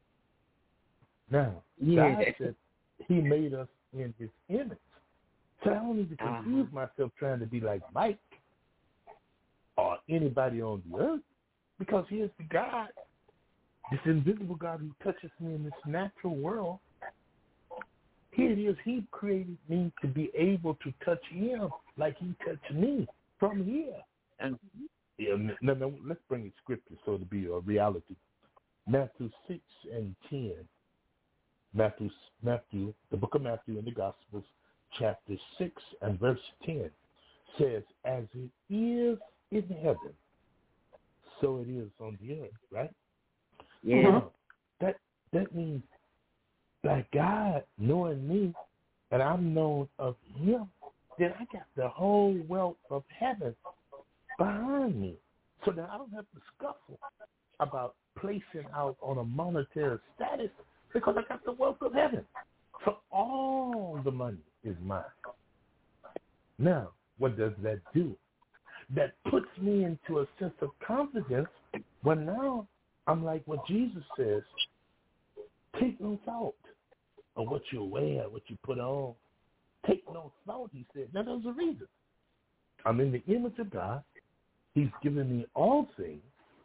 Now,
Yeah.
God said he made us in his image. So I don't need to confuse
Uh-huh.
myself trying to be like Mike or anybody on the earth, because he is the God, this invisible God who touches me in this natural world. Here it is, he created me to be able to touch him like he touched me from here.
And
Yeah, no, no, let's bring it scripture so it'll be a reality. Matthew six and ten. Matthew, Matthew, the book of Matthew in the Gospels, chapter six and verse ten says, "As it is in heaven, so it is on the earth." Right?
yeah.
Now, that that means like God knowing me and I'm known of him, then I got the whole wealth of heaven behind me. So that I don't have to scuffle about placing out on a monetary status because I got the wealth of heaven. So all the money is mine. Now, what does that do? That puts me into a sense of confidence when now I'm like what Jesus says, take no thought of what you wear, what you put on. Take no thought, he said. Now, there's a reason. I'm in the image of God. He's given me all things,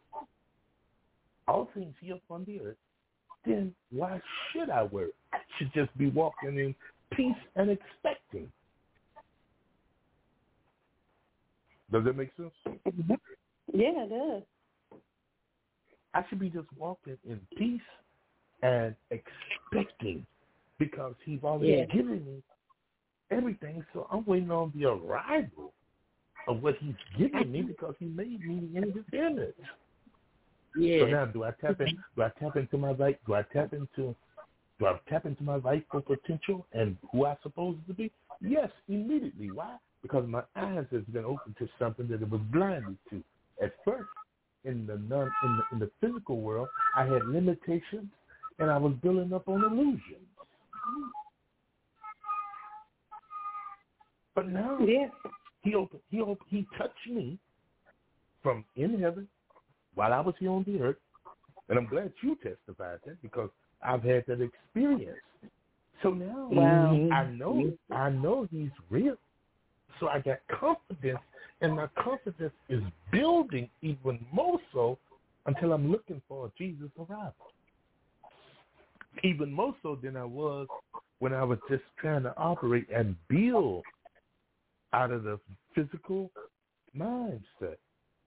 all things here upon the earth. Then why should I worry? I should just be walking in peace and expecting. Does that make sense?
Yeah, it does.
I should be just walking in peace and expecting because he's already
Yeah.
given me everything. So I'm waiting on the arrival of what he's given me because he made me in his image.
Yeah.
So now, do I tap in? Do I tap into my right? Do I tap into? Do I tap into my rightful potential and who I'm supposed to be? Yes, immediately. Why? Because my eyes has been opened to something that it was blinded to. At first, in the non, in the, in the physical world, I had limitations, and I was building up on illusions. But now,
Yeah.
he opened, he opened, he touched me, from in heaven while I was here on the earth. And I'm glad you testified that because I've had that experience. So now wow. I know I know he's real. So I got confidence, and my confidence is building even more so until I'm looking for Jesus' arrival. Even more so than I was when I was just trying to operate and build out of the physical mindset.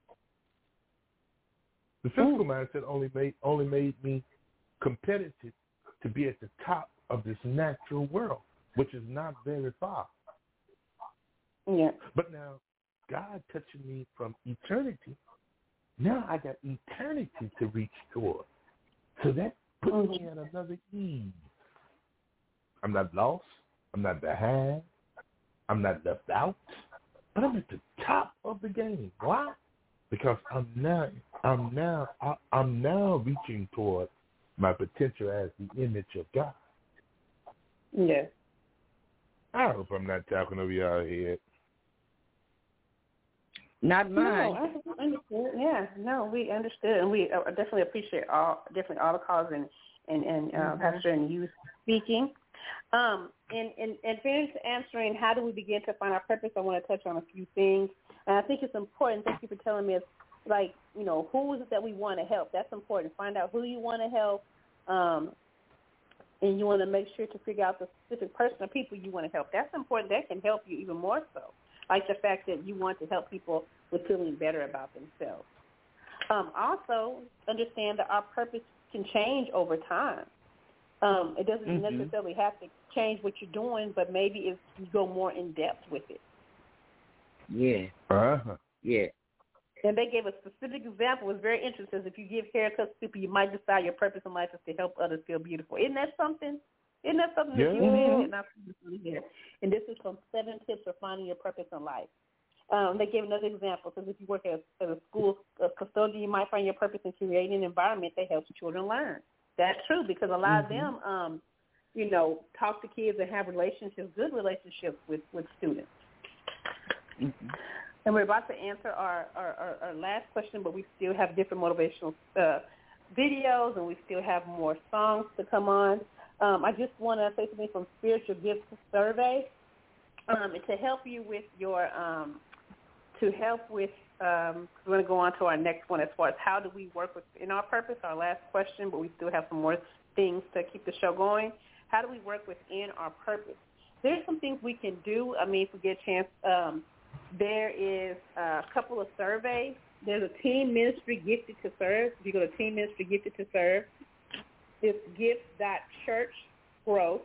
The physical Ooh. mindset only made only made me competitive to be at the top of this natural world, which is not very far.
Yeah.
But now, God touching me from eternity, now I got eternity to reach toward. So that puts mm-hmm. me at another ease. I'm not lost. I'm not behind. I'm not left out. But I'm at the top of the game. Why? Because I'm now, I'm now, I'm now reaching toward my potential as the image of God.
Yes.
I hope I'm not talking over y'all head.
Not mine.
No, I understood. Yeah, no, we understood, and we uh, definitely appreciate all, definitely all the calls and and and uh, mm-hmm. Pastor and you speaking. Um, and and and finish answering. How do we begin to find our purpose? I want to touch on a few things, and I think it's important. Thank you for telling me. It's like you know, who is it that we want to help? That's important. Find out who you want to help, um, and you want to make sure to figure out the specific person or people you want to help. That's important. That can help you even more so. Like the fact that you want to help people with feeling better about themselves. Um, also, understand that our purpose can change over time. Um, it doesn't mm-hmm. necessarily have to change what you're doing, but maybe if you go more in depth with it.
Yeah.
Uh-huh.
Yeah.
And they gave a specific example. It was very interesting. If you give haircuts to people, you might decide your purpose in life is to help others feel beautiful. Isn't that something? Isn't that something
yeah.
that you said? Here. And this is from seven tips for finding your purpose in life. Um, they gave another example. Because if you work at a, at a school a custodian, you might find your purpose in creating an environment that helps children learn. That's true because a lot mm-hmm. of them, um, you know, talk to kids and have relationships, good relationships with, with students. Mm-hmm. And we're about to answer our, our, our, our last question, but we still have different motivational uh, videos, and we still have more songs to come on. Um, I just want to say something from Spiritual Gifts Survey um, to help you with your, um, to help with, um, we're going to go on to our next one as far as how do we work within our purpose, our last question, but we still have some more things to keep the show going. How do we work within our purpose? There's some things we can do. I mean, if we get a chance, um, there is a couple of surveys. There's a Team Ministry Gifted to Serve. If you go to Team Ministry Gifted to Serve, it's gift.churchgrowth.org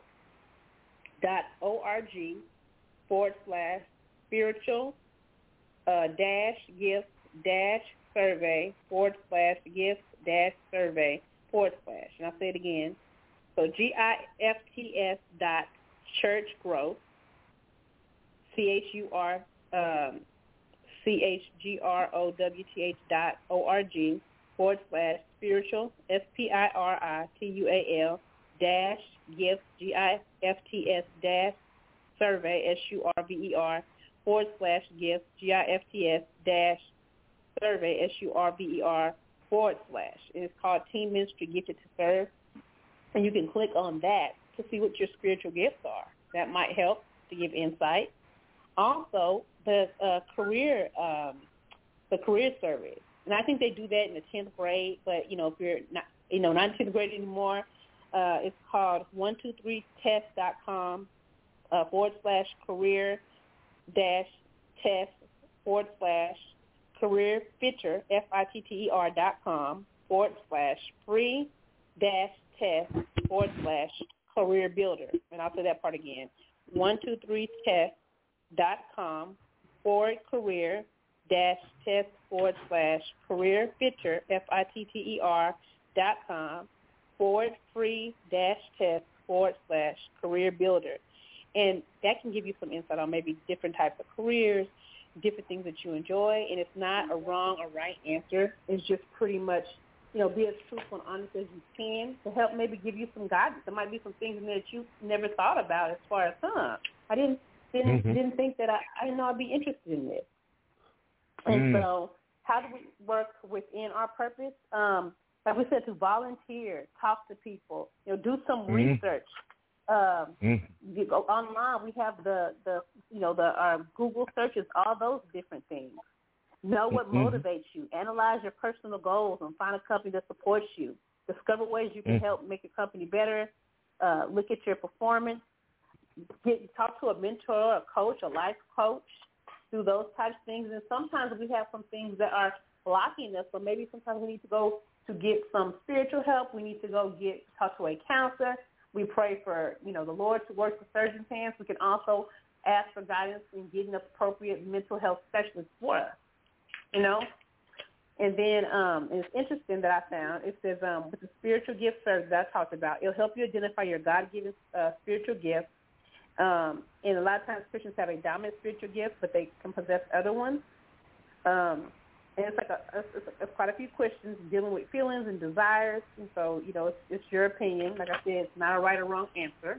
forward slash spiritual uh, dash gift dash survey forward slash gift dash survey forward slash. And I'll say it again. So G-I-F-T-S dot churchgrowth, C-H-U-R, um, C-H-G-R-O-W-T-H dot O-R-G forward slash spiritual, S P I R I T U A L, dash gift, G I F T S dash survey, S U R V E R, forward slash gift, G I F T S dash survey, S U R V E R, forward slash. And it's called Team Ministry Gifted to Serve. And you can click on that to see what your spiritual gifts are. That might help to give insight. Also, the uh, career, um, the career surveys. And I think they do that in the tenth grade, but, you know, if you're not, you know, not in tenth grade anymore, uh, it's called one two three test dot com uh, forward slash career dash test forward slash career fitter, F I T T E R dot com forward slash free dash test forward slash career builder. And I'll say that part again. one two three test dot com forward career dash test forward slash career fitter, F I T T E R dot com forward free dash test forward slash career builder. And that can give you some insight on maybe different types of careers, different things that you enjoy. And it's not a wrong or right answer. It's just pretty much, you know, be as truthful and honest as you can to help maybe give you some guidance. There might be some things in there that you never thought about as far as, huh, I didn't didn't, mm-hmm. didn't think that I, I didn't know I'd be interested in this. And mm. so how do we work within our purpose? Um, like we said, to volunteer, talk to people, you know, do some mm-hmm. research. Um, mm-hmm. you go online, we have the, the you know, the uh, Google searches, all those different things. Know what mm-hmm. motivates you. Analyze your personal goals and find a company that supports you. Discover ways you can mm-hmm. help make your company better. Uh, look at your performance. Get, talk to a mentor, a coach, a life coach. Do those types of things. And sometimes we have some things that are blocking us, so maybe sometimes we need to go to get some spiritual help. We need to go get talk to a counselor. We pray for, you know, the Lord to work the surgeon's hands. We can also ask for guidance in getting appropriate mental health specialists for us, you know. And then um, it's interesting that I found, it says um, with the spiritual gift service that I talked about, it'll help you identify your God-given uh, spiritual gift. Um, and a lot of times Christians have a dominant spiritual gift, but they can possess other ones. Um, and it's like a, it's, it's quite a few questions dealing with feelings and desires. And so, you know, it's, it's your opinion. Like I said, it's not a right or wrong answer.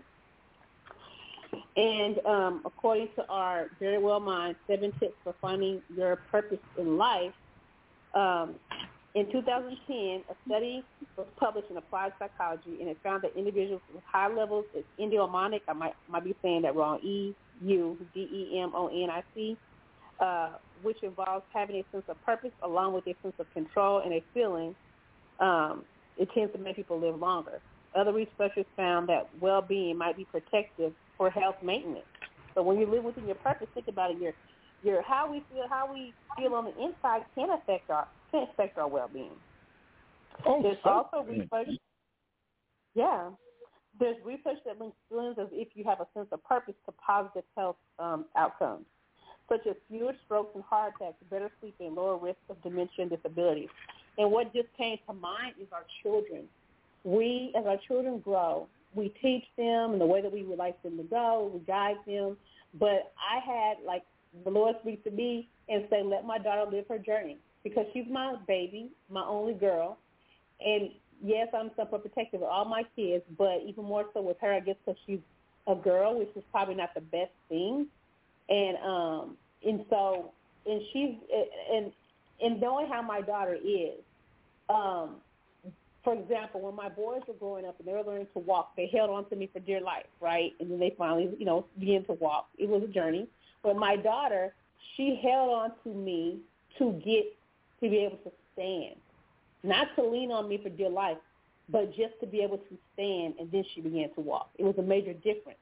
And um, according to our Very Well Mind, seven tips for finding your purpose in life, um, in two thousand ten, a study was published in Applied Psychology, and it found that individuals with high levels of eudaimonic, I might might be saying that wrong, E U D E M O N I C, uh, which involves having a sense of purpose along with a sense of control and a feeling, um, it tends to make people live longer. Other researchers found that well-being might be protective for health maintenance. So when you live within your purpose, think about it. Your, your how we feel, how we feel on the inside can affect our can affect our well-being. Oh, There's so also research. Yeah, there's research that links feelings as if you have a sense of purpose to positive health um, outcomes, such as fewer strokes and heart attacks, better sleep, and lower risk of dementia and disabilities. And what just came to mind is our children. We, as our children grow, we teach them in the way that we would like them to go. We guide them. But I had, like, the Lord speak to me and say, let my daughter live her journey, because she's my baby, my only girl. And, yes, I'm super protective of all my kids, but even more so with her, I guess, because she's a girl, which is probably not the best thing. And um, and so, and she's, and, and knowing how my daughter is, um, for example, when my boys were growing up and they were learning to walk, they held on to me for dear life, right? And then they finally, you know, began to walk. It was a journey. But my daughter, she held on to me to get, to be able to stand. Not to lean on me for dear life, but just to be able to stand, and then she began to walk. It was a major difference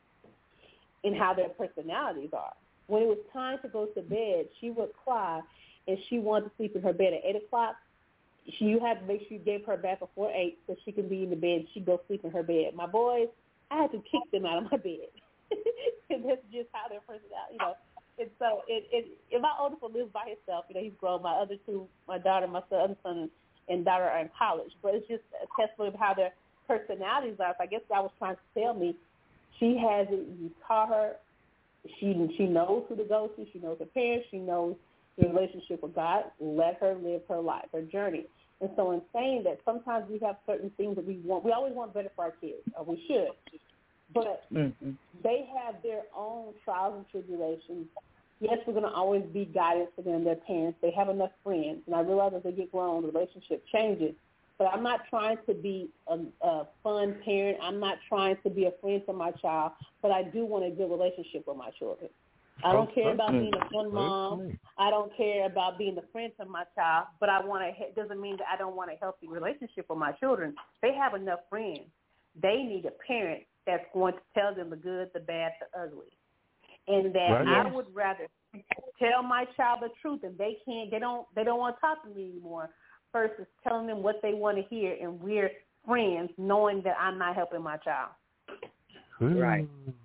in how their personalities are. When it was time to go to bed, she would cry, and she wanted to sleep in her bed at eight o'clock. She, you had to make sure you gave her back before eight so she could be in the bed. She'd go sleep in her bed. My boys, I had to kick them out of my bed. And that's just how their personality, you know. And so it, it, and my oldest one lives by himself. You know, he's grown. My other two, my daughter, my son, other son and daughter are in college. But it's just a testament of how their personalities are. So I guess God was trying to tell me, she has it. You taught her. She she knows who to go to. She knows her parents. She knows the relationship with God. Let her live her life, her journey. And so in saying that, sometimes we have certain things that we want. We always want better for our kids, or we should. But mm-hmm. they have their own trials and tribulations. Yes, we're going to always be guidance for them, their parents. They have enough friends. And I realize as they get grown, the relationship changes. But I'm not trying to be a, a fun parent. I'm not trying to be a friend to my child. But I do want a good relationship with my children. I don't care about being a fun mom. I don't care about being a friend to my child. But I want to. It doesn't mean that I don't want a healthy relationship with my children. They have enough friends. They need a parent that's going to tell them the good, the bad, the ugly. And that right. I would rather tell my child the truth, and they can't. They don't. They don't want to talk to me anymore. Versus telling them what they want to hear, and we're friends, knowing that I'm not helping my child.
Right.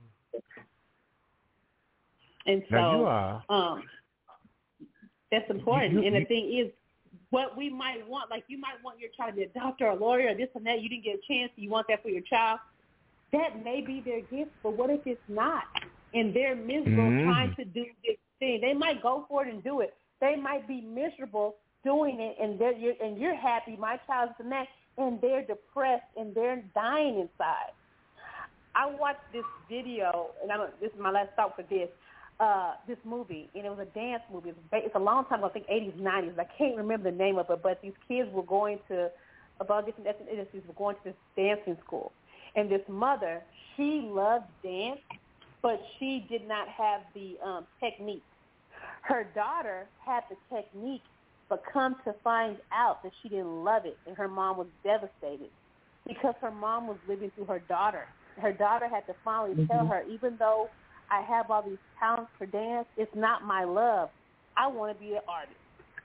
And so,
now you are.
um, that's important.
You, you,
and the thing is, what we might want, like you might want your child to be a doctor or a lawyer or this and that. You didn't get a chance. You want that for your child. That may be their gift, but what if it's not? And they're miserable mm. trying to do this thing. They might go for it and do it. They might be miserable doing it, and they're you're, and you're happy. My child's the next, and they're depressed and they're dying inside. I watched this video, and I don't, this is my last thought for this. uh, this movie, and it was a dance movie. It's, ba- it's a long time ago, I think eighties, nineties. I can't remember the name of it, but these kids were going to, of all different ethnicities, were going to this dancing school. And this mother, she loved dance, but she did not have the um, technique. Her daughter had the technique, but come to find out that she didn't love it, and her mom was devastated because her mom was living through her daughter. Her daughter had to finally mm-hmm. tell her, even though I have all these talents for dance, it's not my love. I want to be an artist.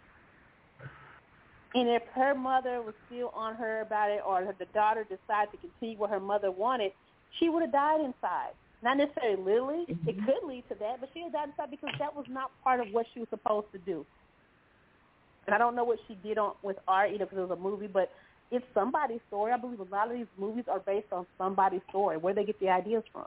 And if her mother was still on her about it, or the daughter decided to continue what her mother wanted, she would have died inside. Not necessarily literally. Mm-hmm. It could lead to that, but she would have died inside because that was not part of what she was supposed to do. And I don't know what she did on with art, either, because it was a movie, but it's somebody's story. I believe a lot of these movies are based on somebody's story, where they get the ideas from.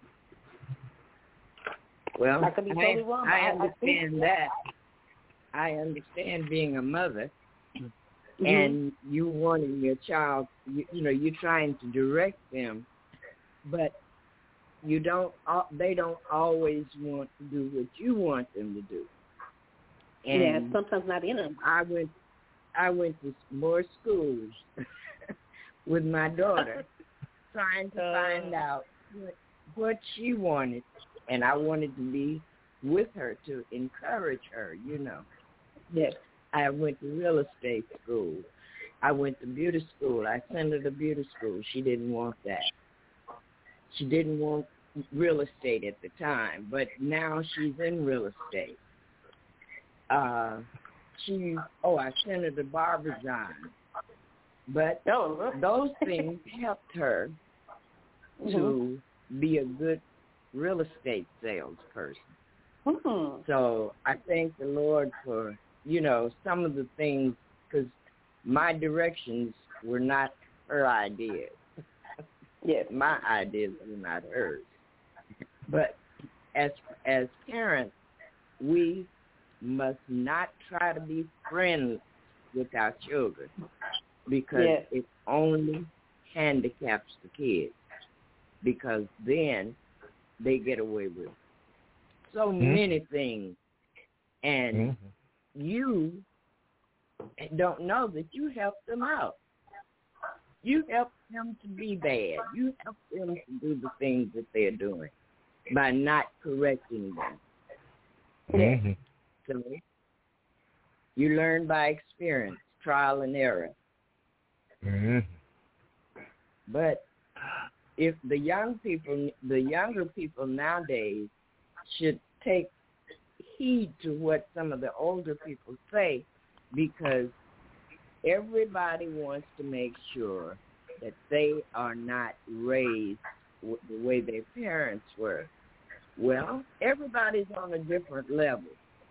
Well,
I, could be totally wrong,
I, I
I
understand
think,
that. I understand being a mother, mm-hmm. and you wanting your child, you, you know, you're trying to direct them, but you don't. They don't always want to do what you want them to do. And
yeah, sometimes not in them.
I went, I went to more schools with my daughter, trying to find out what, what she wanted, and I wanted to be with her to encourage her. You know, yes. I went to real estate school. I went to beauty school. I sent her to beauty school. She didn't want that. She didn't want real estate at the time, but now she's in real estate. Uh, she, oh, I sent her to Barbizon. But oh, those things helped her mm-hmm. to be a good real estate salesperson. Mm-hmm. So I thank the Lord for, you know, some of the things, because my directions were not her ideas. Yes, my ideas were not hers. But as as parents, we must not try to be friends with our children, because yes. it only handicaps the kids, because then they get away with so mm-hmm. many things, and mm-hmm. you don't know that you helped them out. You help them to be bad. You help them to do the things that they're doing by not correcting them. Mm-hmm. So you learn by experience, trial and error. Mm-hmm. But if the young people, the younger people nowadays should take heed to what some of the older people say, because everybody wants to make sure that they are not raised the way their parents were. Well, everybody's on a different level.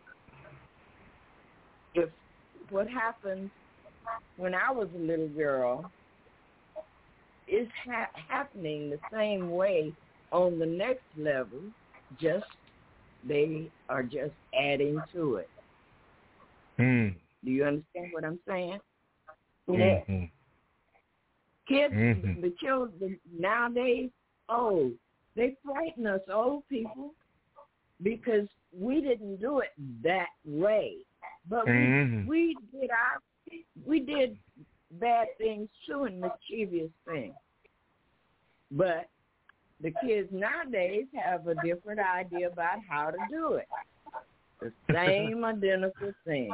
If what happened when I was a little girl is ha- happening the same way on the next level, just they are just adding to it. Mm. Do you understand what I'm saying? Yeah. Mm-hmm. Kids, mm-hmm. the children nowadays, oh, they frighten us old people because we didn't do it that way. But mm-hmm. we, we did our, we did bad things too and mischievous things. But the kids nowadays have a different idea about how to do it. The same identical thing.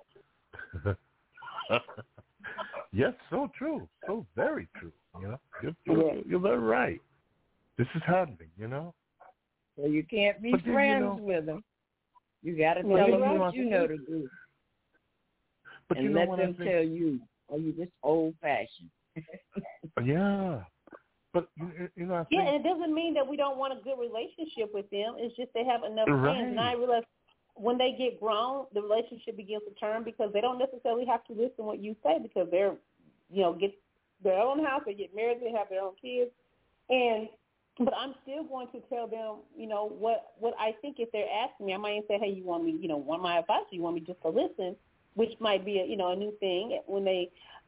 Yes, so true. So very true. You know, you're, you're, you're very right. This is happening, you know.
So you can't be but friends then, you know, with them. You got to tell them what right. you know to do.
But
and
you know
let
what
them
I think?
tell you, are you just old-fashioned?
Yeah. But, you, you know, I think...
Yeah, and it doesn't mean that we don't want a good relationship with them. It's just they have enough
right.
friends. And I realize when they get grown, the relationship begins to turn because they don't necessarily have to listen to what you say because they're, you know, get their own house, they get married, they have their own kids. And but I'm still going to tell them, you know, what what I think if they're asking me. I might say, hey, you want me, you know, want my advice or you want me just to listen, which might be, a, you know, a new thing when they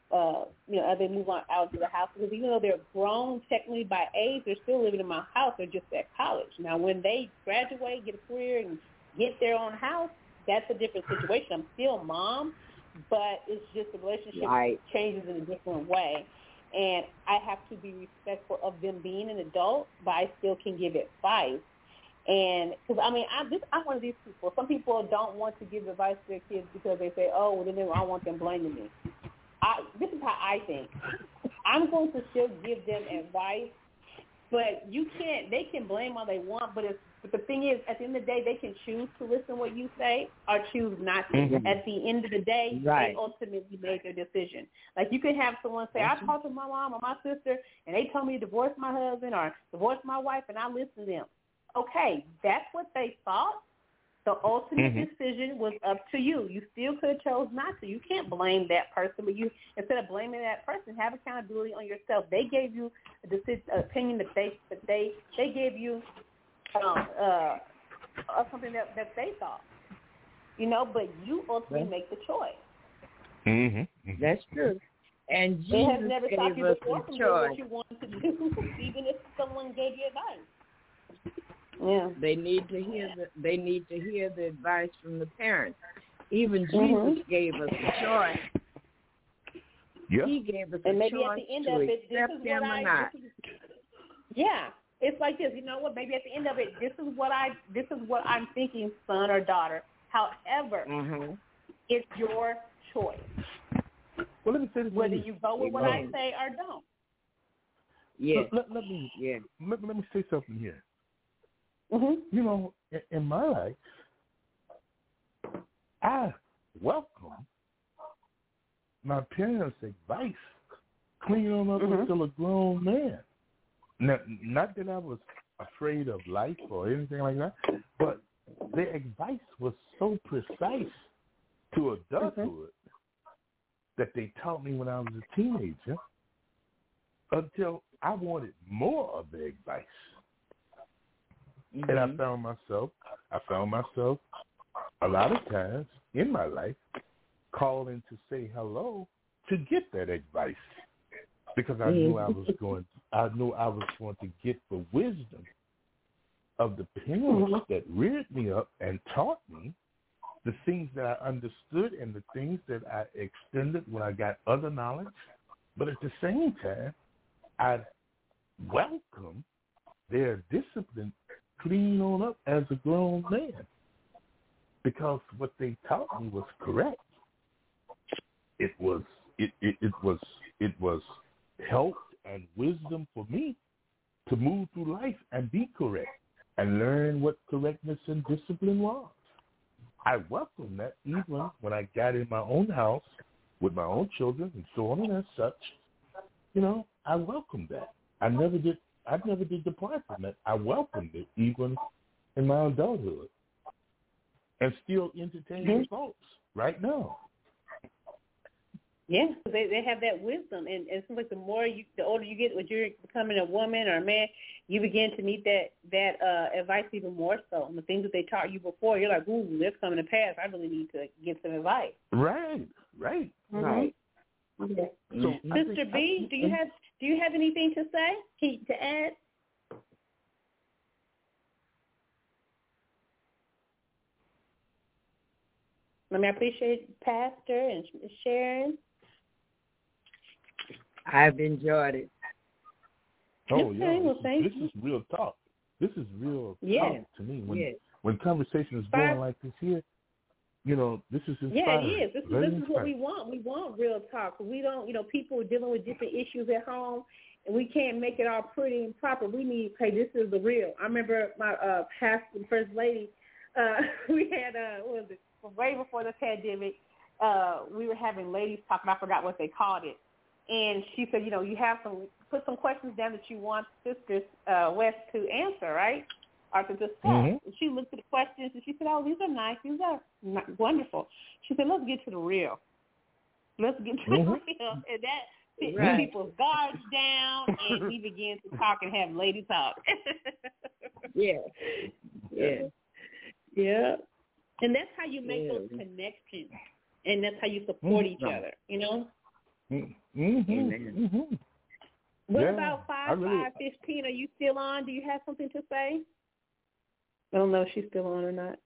uh, you know, as they move on out to the house. Because even though they're grown technically by age, they're still living in my house. They're just at college. Now, when they graduate, get a career, and get their own house, that's a different situation. I'm still mom, but it's just the relationship right. changes in a different way. And I have to be respectful of them being an adult, but I still can give advice. And because, I mean, I, this, I'm one of these people. Some people don't want to give advice to their kids because they say, oh, well, then I don't want them blaming me. I, this is how I think. I'm going to still give them advice, but you can't, they can blame all they want, but, it's, but the thing is, at the end of the day, they can choose to listen to what you say or choose not to. Mm-hmm. At the end of the day, right. they ultimately made their decision. Like, you can have someone say, I talked to my mom or my sister, and they told me to divorce my husband or divorce my wife, and I listened to them. Okay, that's what they thought. The ultimate mm-hmm. decision was up to you. You still could have chose not to. You can't blame that person, but you, instead of blaming that person, have accountability on yourself. They gave you a decision, an opinion that they that they they gave you um, uh, something that, that they thought, you know. But you ultimately right. make the choice.
Mm-hmm.
That's true. And Jesus
it has never
gave
stopped you
us
before
the
from
choice.
doing what you wanted to do, even if someone gave you advice. Yeah.
They need to hear the they need to hear the advice from the parents. Even Jesus
mm-hmm.
gave us a choice.
Yep.
He gave us
and
a
maybe
choice
at the end
to
of it, this
accept
is
him
what
or
I.
not.
This is, yeah, it's like this. You know what? Maybe at the end of it, this is what I. This is what I'm thinking, son or daughter. However,
mm-hmm.
it's your choice.
Well, let me say this.
Whether you go with what I say or don't.
Yeah.
Let, let, let me.
Yeah.
Let, let me say something here.
Mm-hmm.
You know, in, in my life, I welcome my parents' advice clean on up mm-hmm. until a grown man. Now, not that I was afraid of life or anything like that, but their advice was so precise to adulthood mm-hmm. that they taught me when I was a teenager until I wanted more of their advice. Mm-hmm. And I found myself, I found myself a lot of times in my life calling to say hello to get that advice because I mm-hmm. knew I was going, I knew I was going to get the wisdom of the parents mm-hmm. that reared me up and taught me the things that I understood and the things that I extended when I got other knowledge. But at the same time, I welcome their discipline clean on up as a grown man because what they taught me was correct. It was it, it, it was it was help and wisdom for me to move through life and be correct and learn what correctness and discipline was. I welcomed that even when I got in my own house with my own children and so on and as such. You know, I welcomed that. I never did I never did depart from it. I welcomed it even in my adulthood and still entertain mm-hmm. the folks right now.
Yeah, they they have that wisdom, and, and it seems like the more you, the older you get, when you're becoming a woman or a man, you begin to need that that uh, advice even more so. And the things that they taught you before, you're like, ooh, this coming to pass. I really need to get some advice.
Right, right,
mm-hmm.
right.
Okay.
So,
Sister
think,
B,
I,
do you have do you have anything to say? Can, to add? I mean, I appreciate Pastor and Sharon.
I've enjoyed it.
Oh
okay,
yeah,
well,
this,
thank
is, this is real talk. This is real
yes.
talk to me. When
yes.
when conversation is going like this here, you know, this is inspiring.
Yeah, it is. This, is,
Very
this is what we
inspiring.
want. We want real talk. We don't, you know, people are dealing with different issues at home, and we can't make it all pretty and proper. We need, hey, this is the real. I remember my uh, pastor, first lady, uh, we had, uh, what was it, way before the pandemic, uh, we were having ladies talk, and I forgot what they called it. And she said, you know, you have some, put some questions down that you want Sisters uh, West to answer, right? Or to discuss. Mm-hmm. And she looked at the questions, and she said, oh, these are nice. These are wonderful. She said, let's get to the real. Let's get to mm-hmm. the real. And that put right. people's guards down, and we began to talk and have lady talk.
yeah. Yeah.
Yeah. And that's how you make yeah. those connections. And that's how you support
mm-hmm.
each other, you know?
Mm-hmm.
Amen.
What
Yeah,
about
I
five
really-
five fifteen? Are you still on? Do you have something to say? I don't know if she's still on or not.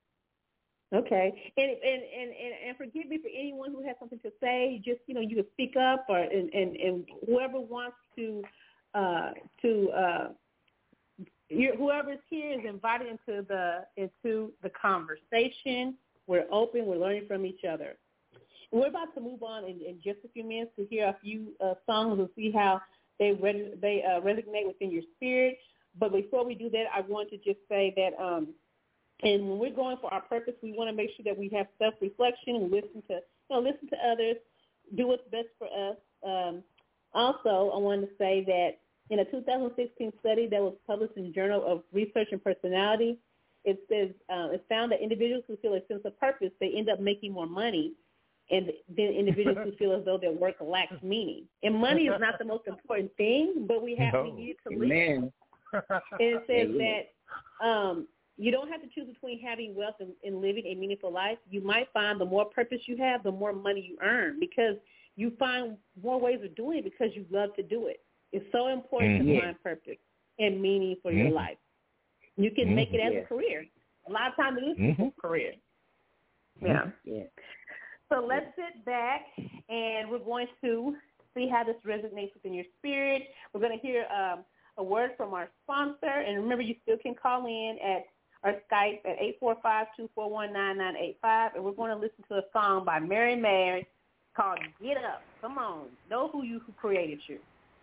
Okay, and and and and, and forgive me for anyone who has something to say. Just you know, you can speak up, or and and, and whoever wants to uh, to uh, you, whoever's here is invited into the into the conversation. We're open. We're learning from each other. And we're about to move on in, in just a few minutes to hear a few uh, songs and see how they re- they uh, resonate within your spirit. But before we do that, I want to just say that. Um, And when we're going for our purpose, we want to make sure that we have self-reflection. We listen to, you know, listen to others, do what's best for us. Um, also, I wanted to say that in a two thousand sixteen study that was published in the Journal of Research and Personality, it says uh, it found that individuals who feel a sense of purpose, they end up making more money, and then individuals who feel as though their work lacks meaning. And money is not the most important thing, but we have
No.
we need to live.
Amen.
And it says
Amen.
that. Um, You don't have to choose between having wealth and, and living a meaningful life. You might find the more purpose you have, the more money you earn, because you find more ways of doing it because you love to do it. It's so important
Mm-hmm.
to find purpose and meaning for
Mm-hmm.
your life. You can make it as
Yeah.
a career. A lot of times it is
Mm-hmm.
a career. Yeah.
Yeah.
So let's sit back, and we're going to see how this resonates within your spirit. We're going to hear um, a word from our sponsor, and remember, you still can call in at our Skype at eight four five, two four one, nine nine eight five, and we're going to listen to a song by Mary Mary called Get Up. Come on. Know who you who created you.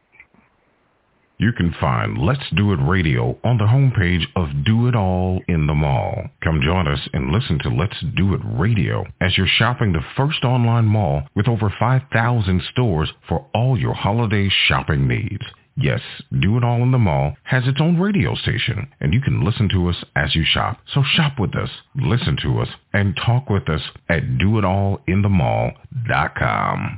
You can find Let's Do It Radio on the homepage of Do It All in the Mall. Come join us and listen to Let's Do It Radio as you're shopping the first online mall with over five thousand stores for all your holiday shopping needs. Yes, Do It All in the Mall has its own radio station, and you can listen to us as you shop. So shop with us, listen to us, and talk with us at do it all in the mall dot com.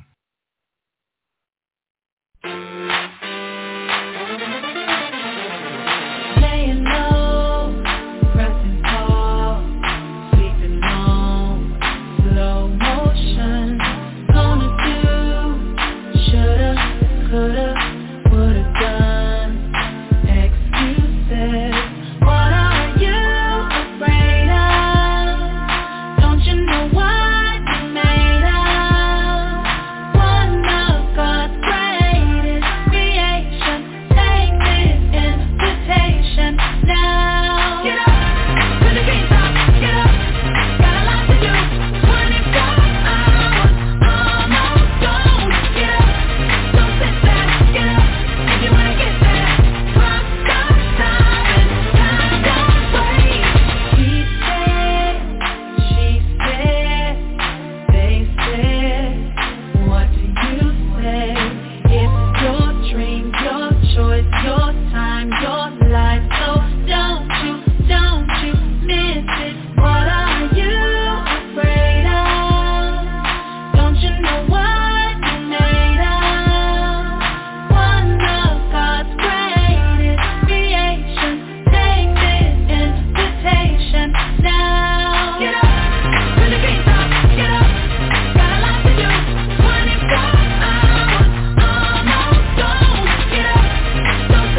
Laying low, pressing pause, sleeping on, slow motion. Gonna do, shoulda, coulda, woulda done. Excuses. What are you afraid of? Don't you know what you're made of? One of God's greatest creation. Take this invitation now. Get up, to the game top. Get up, got a lot to do. twenty-four hours, almost gone. Get up, don't sit back. Get up, if you wanna get there. Clock don't stop and time don't wait. He said, she said, they said, what do you say? It's your dream, your choice, your time, your life. So don't you, don't you miss it. What are you afraid of? Don't you know what you're made of? One of God's greatest creations. Take this invitation now. Get up, to the game top. Get up, got a lot to do. twenty-four hours, almost gone. Get up, don't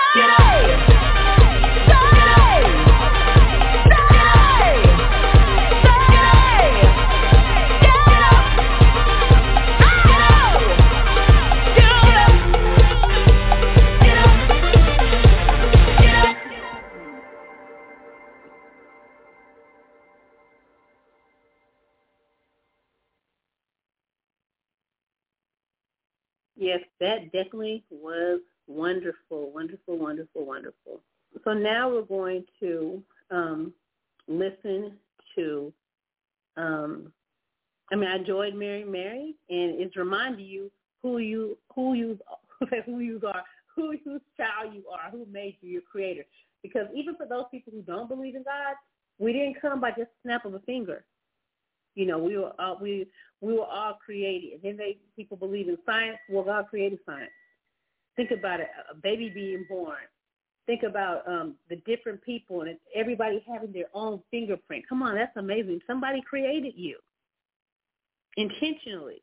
Yes, that definitely was wonderful, wonderful, wonderful, wonderful. So now we're going to um, listen to, um, I mean, I enjoyed Mary Mary, and it's reminding you who you who you who you are, who whose child you are, who made you your creator. Because even for those people who don't believe in God, we didn't come by just a snap of a finger. You know, we were all, we we were all created. And then they people believe in science. Well, God created science. Think about it, a baby being born. Think about um, the different people and everybody having their own fingerprint. Come on, that's amazing. Somebody created you intentionally.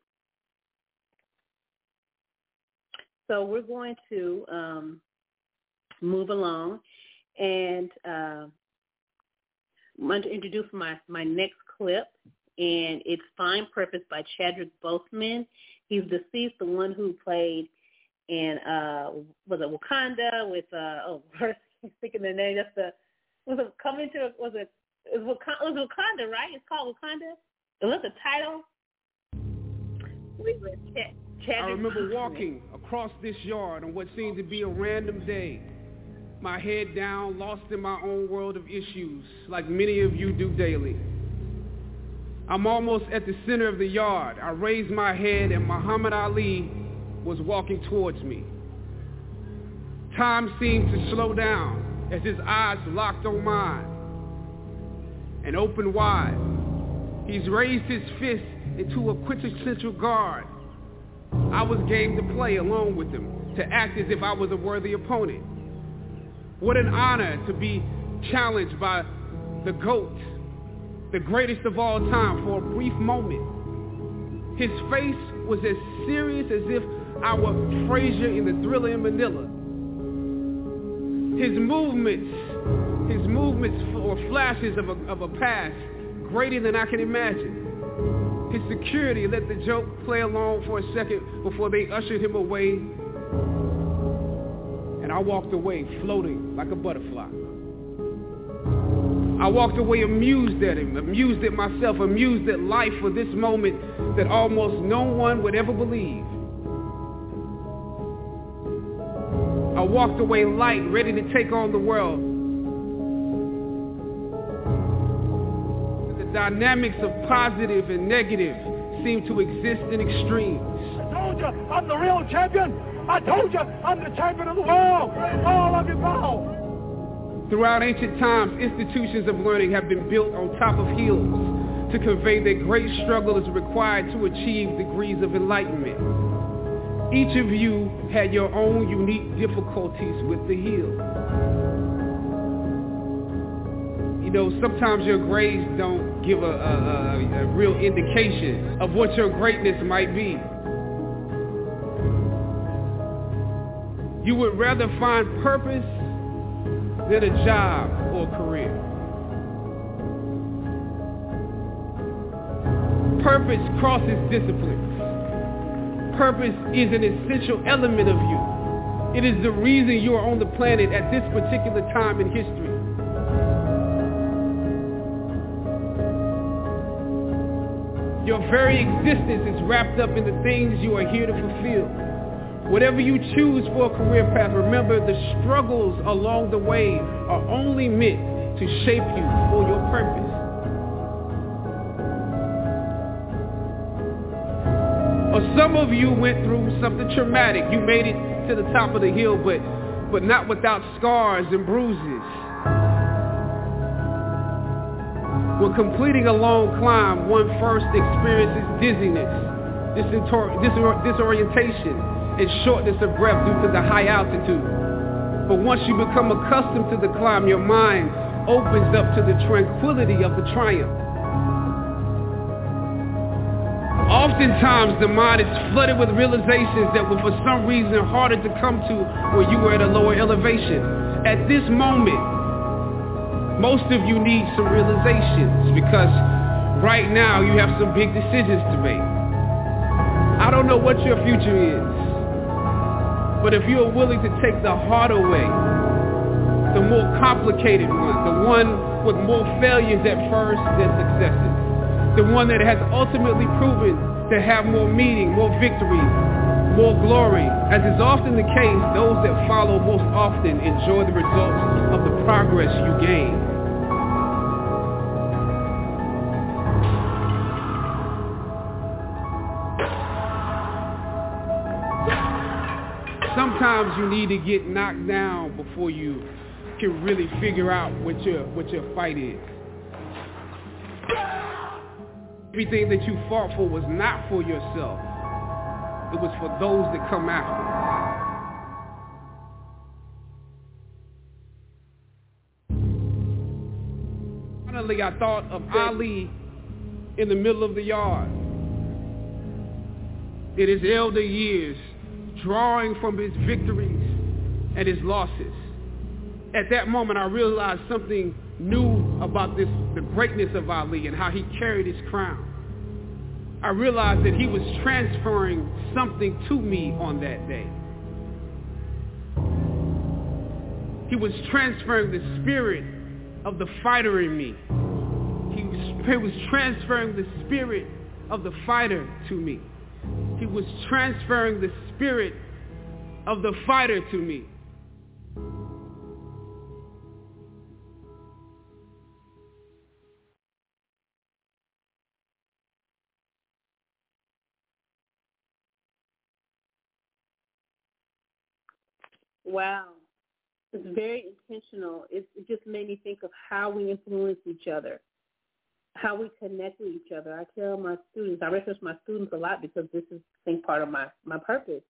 So we're going to um, move along, and uh, I'm going to introduce my, my next clip. And it's Find Purpose by Chadwick Boseman. He's deceased, the one who played in, uh, was it Wakanda with, uh, oh, I'm thinking the name, that's the, was it coming to, was it, it was Wakanda, it was Wakanda, right? It's called Wakanda? It was the title?
I remember walking across this yard on what seemed to be a random day, my head down, lost in my own world of issues, like many of you do daily. I'm almost at the center of the yard. I raised my head and Muhammad Ali was walking towards me. Time seemed to slow down as his eyes locked on mine and opened wide. He's raised his fist into a quintessential guard. I was game to play along with him, to act as if I was a worthy opponent. What an honor to be challenged by the GOAT, the greatest of all time, for a brief moment. His face was as serious as if I were Frazier in the Thriller in Manila. His movements, his movements were flashes of a, of a past greater than I can imagine. His security let the joke play along for a second before they ushered him away, and I walked away floating like a butterfly. I walked away amused at him, amused at myself, amused at life for this moment that almost no one would ever believe. I walked away light, ready to take on the world. The dynamics of positive and negative seem to exist in extremes.
I told you, I'm the real champion. I told you, I'm the champion of the world. All of you bow.
Throughout ancient times, institutions of learning have been built on top of hills to convey that great struggle is required to achieve degrees of enlightenment. Each of you had your own unique difficulties with the hill. You know, sometimes your grades don't give a, a, a real indication of what your greatness might be. You would rather find purpose than a job or a career. Purpose crosses disciplines. Purpose is an essential element of you. It is the reason you are on the planet at this particular time in history. Your very existence is wrapped up in the things you are here to fulfill. Whatever you choose for a career path, remember the struggles along the way are only meant to shape you for your purpose. Or some of you went through something traumatic. You made it to the top of the hill, but, but not without scars and bruises. When completing a long climb, one first experiences dizziness, disor- disor- disorientation, and shortness of breath due to the high altitude. But once you become accustomed to the climb, your mind opens up to the tranquility of the triumph. Oftentimes, the mind is flooded with realizations that were for some reason harder to come to when you were at a lower elevation. At this moment, most of you need some realizations because right now you have some big decisions to make. I don't know what your future is, but if you are willing to take the harder way, the more complicated one, the one with more failures at first than successes, the one that has ultimately proven to have more meaning, more victory, more glory. As is often the case, those that follow most often enjoy the results of the progress you gain. Sometimes you need to get knocked down before you can really figure out what your what your fight is. Everything that you fought for was not for yourself. It was for those that come after. Finally, I thought of Ali in the middle of the yard. In his elder years, drawing from his victories and his losses. At that moment, I realized something new about this, the greatness of Ali and how he carried his crown. I realized that he was transferring something to me on that day. He was transferring the spirit of the fighter in me. He was, he was transferring the spirit of the fighter to me. He was transferring the spirit of the fighter to me.
Wow. It's very intentional. It, it just made me think of how we influence each other, how we connect with each other. I tell my students, I reference my students a lot because this is, I think, part of my, my purpose.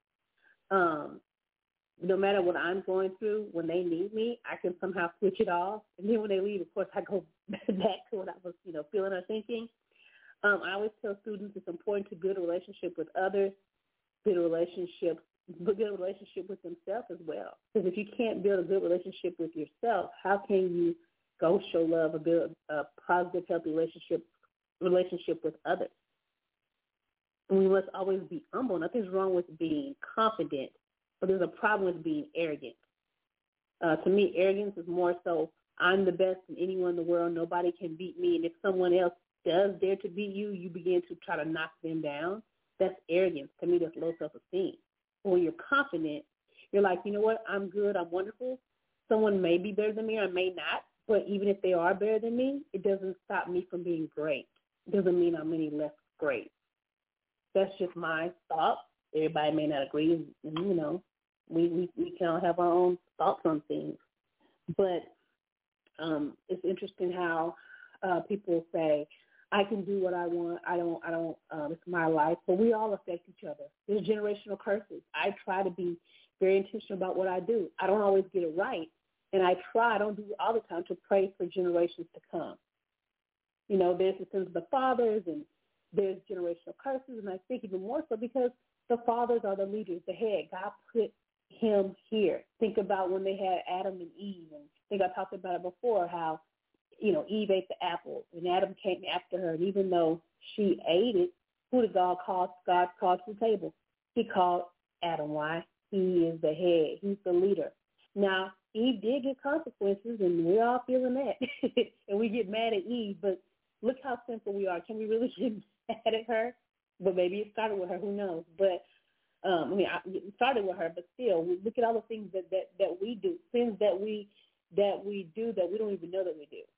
Um, no matter what I'm going through, when they need me, I can somehow switch it off. And then when they leave, of course, I go back to what I was, you know, feeling or thinking. Um, I always tell students it's important to build a relationship with others, build a relationship build a relationship with themselves as well. Because if you can't build a good relationship with yourself, how can you go show love or build a positive, healthy relationship relationship with others? And we must always be humble. Nothing's wrong with being confident, but there's a problem with being arrogant. Uh, to me, arrogance is more so, I'm the best than anyone in the world. Nobody can beat me. And if someone else does dare to beat you, you begin to try to knock them down. That's arrogance. To me, that's low self-esteem. When you're confident, you're like, you know what, I'm good, I'm wonderful. Someone may be better than me or may not, but even if they are better than me, it doesn't stop me from being great. It doesn't mean I'm any less great. That's just my thought. Everybody may not agree. You know, we, we, we can all have our own thoughts on things. But um, it's interesting how uh, people say, I can do what I want. I don't, I don't, um, it's my life. But we all affect each other. There's generational curses. I try to be very intentional about what I do. I don't always get it right. And I try, I don't do it all the time, to pray for generations to come. You know, there's the sins of the fathers and there's generational curses. And I think even more so because the fathers are the leaders, the head. God put him here. Think about when they had Adam and Eve. And I think I talked about it before, how you know, Eve ate the apple, and Adam came after her. And even though she ate it, who did God call? God called to the table. He called Adam. Why? He is the head. He's the leader. Now, Eve did get consequences, and we're all feeling that. And we get mad at Eve, but look how simple we are. Can we really get mad at her? But maybe it started with her. Who knows? But, um, I mean, it started with her, but still, look at all the things that, that, that we do, things that we that we do that we don't even know that we do.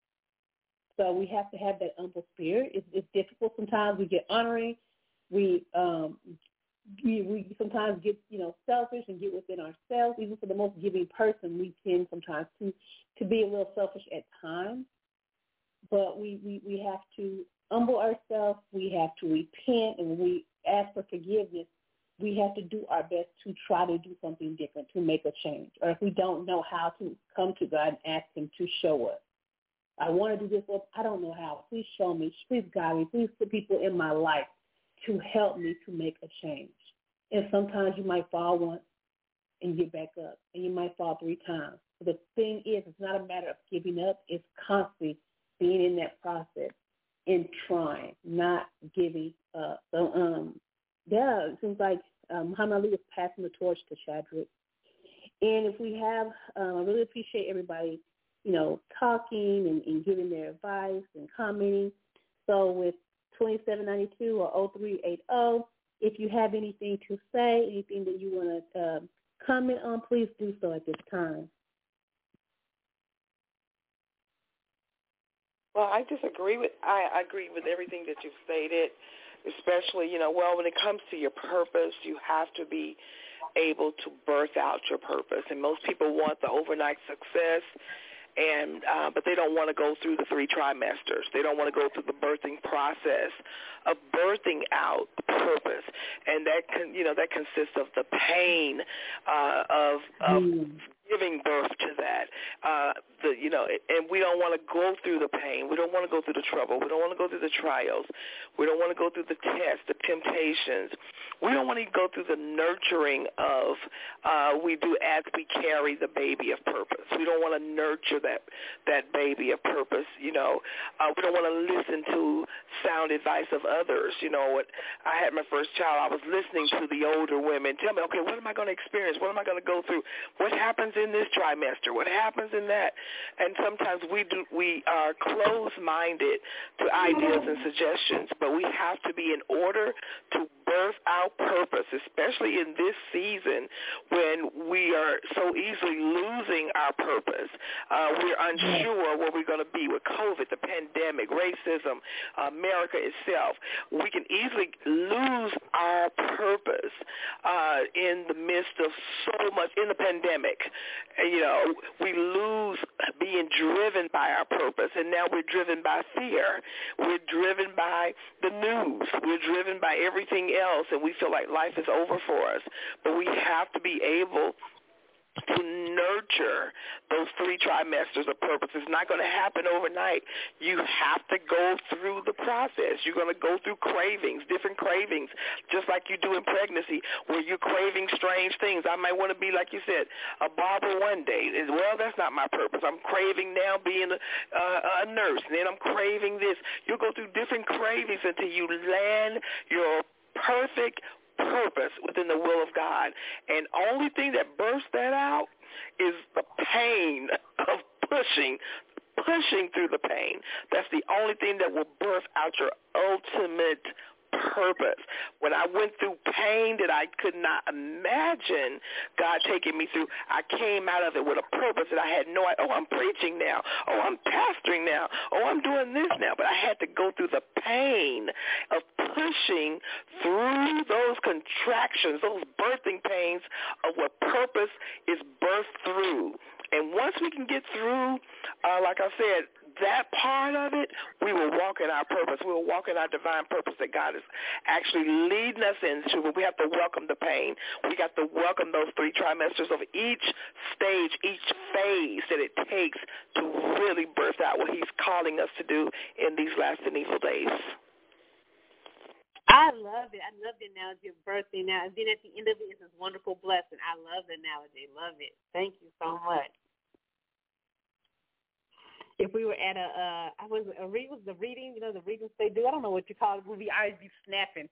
So we have to have that humble spirit. It's, it's difficult sometimes. We get honoring. We, um, we we sometimes get, you know, selfish and get within ourselves. Even for the most giving person, we tend sometimes to, to be a little selfish at times. But we, we, we have to humble ourselves. We have to repent. And when we ask for forgiveness, we have to do our best to try to do something different, to make a change. Or if we don't know how to come to God and ask him to show us. I want to do this, but I don't know how. Please show me. Please guide me. Please put people in my life to help me to make a change. And sometimes you might fall once and get back up, and you might fall three times. But the thing is, it's not a matter of giving up. It's constantly being in that process and trying, not giving up. So, um, yeah, it seems like um, Muhammad Ali is passing the torch to Shadrick. And if we have, um, I really appreciate everybody, you know, talking and, and giving their advice and commenting. So with twenty-seven ninety-two or oh three eighty, if you have anything to say, anything that you want to uh, comment on, please do so at this time.
Well, I just agree with I, I agree with everything that you've stated, especially, you know, well, when it comes to your purpose, you have to be able to birth out your purpose. And most people want the overnight success, and uh, but they don't want to go through the three trimesters. They don't want to go through the birthing process of birthing out purpose, and that can, you know, that consists of the pain uh, of of mm. giving birth to that. Uh, the you know, and we don't want to go through the pain. We don't want to go through the trouble. We don't want to go through the trials. We don't want to go through the tests, the temptations. We don't want to go through the nurturing of uh, we do as we carry the baby of purpose. We don't want to nurture that that baby of purpose. You know, uh, we don't want to listen to sound advice of others. You know, what I had my first child, I was listening to the older women tell me, okay, what am I going to experience? What am I going to go through? What happens in this trimester? What happens in that? And sometimes we do we are closed-minded to ideas and suggestions, but we have to be in order to birth our purpose, especially in this season when we are so easily losing our purpose. Uh, we're unsure where we're going to be with COVID, the pandemic, racism, America itself. We can easily lose our purpose uh, in the midst of so much, in the pandemic. You know, we lose being driven by our purpose, and now we're driven by fear. We're driven by the news. We're driven by everything else, and we feel like life is over for us. But we have to be able to nurture those three trimesters of purpose. It's not going to happen overnight. You have to go through the process. You're going to go through cravings, different cravings, just like you do in pregnancy, where you're craving strange things. I might want to be, like you said, a barber one day. Well, that's not my purpose. I'm craving now being a, uh, a nurse, and then I'm craving this. You'll go through different cravings until you land your perfect purpose within the will of God. And only thing that bursts that out is the pain of pushing, pushing through the pain. That's the only thing that will birth out your ultimate purpose. When I went through pain that I could not imagine God taking me through, I came out of it with a purpose that I had no idea. Oh, I'm preaching now. Oh, I'm pastoring now. Oh, I'm doing this now. But I had to go through the pain of pushing through those contractions, those birthing pains of what purpose is birthed through. And once we can get through, uh, like I said, that part of it, we will walk in our purpose. We will walk in our divine purpose that God is actually leading us into. But we have to welcome the pain. We got to welcome those three trimesters of each stage, each phase that it takes to really birth out what he's calling us to do in these last and evil days.
I love it. I love the analogy of birthing now. And then at the end of it is this wonderful blessing. I love the analogy. Love it. Thank you so much. If we were at a, uh, I was a read was the reading, you know, the readings they do. I don't know what you call it. We'll be always be snapping.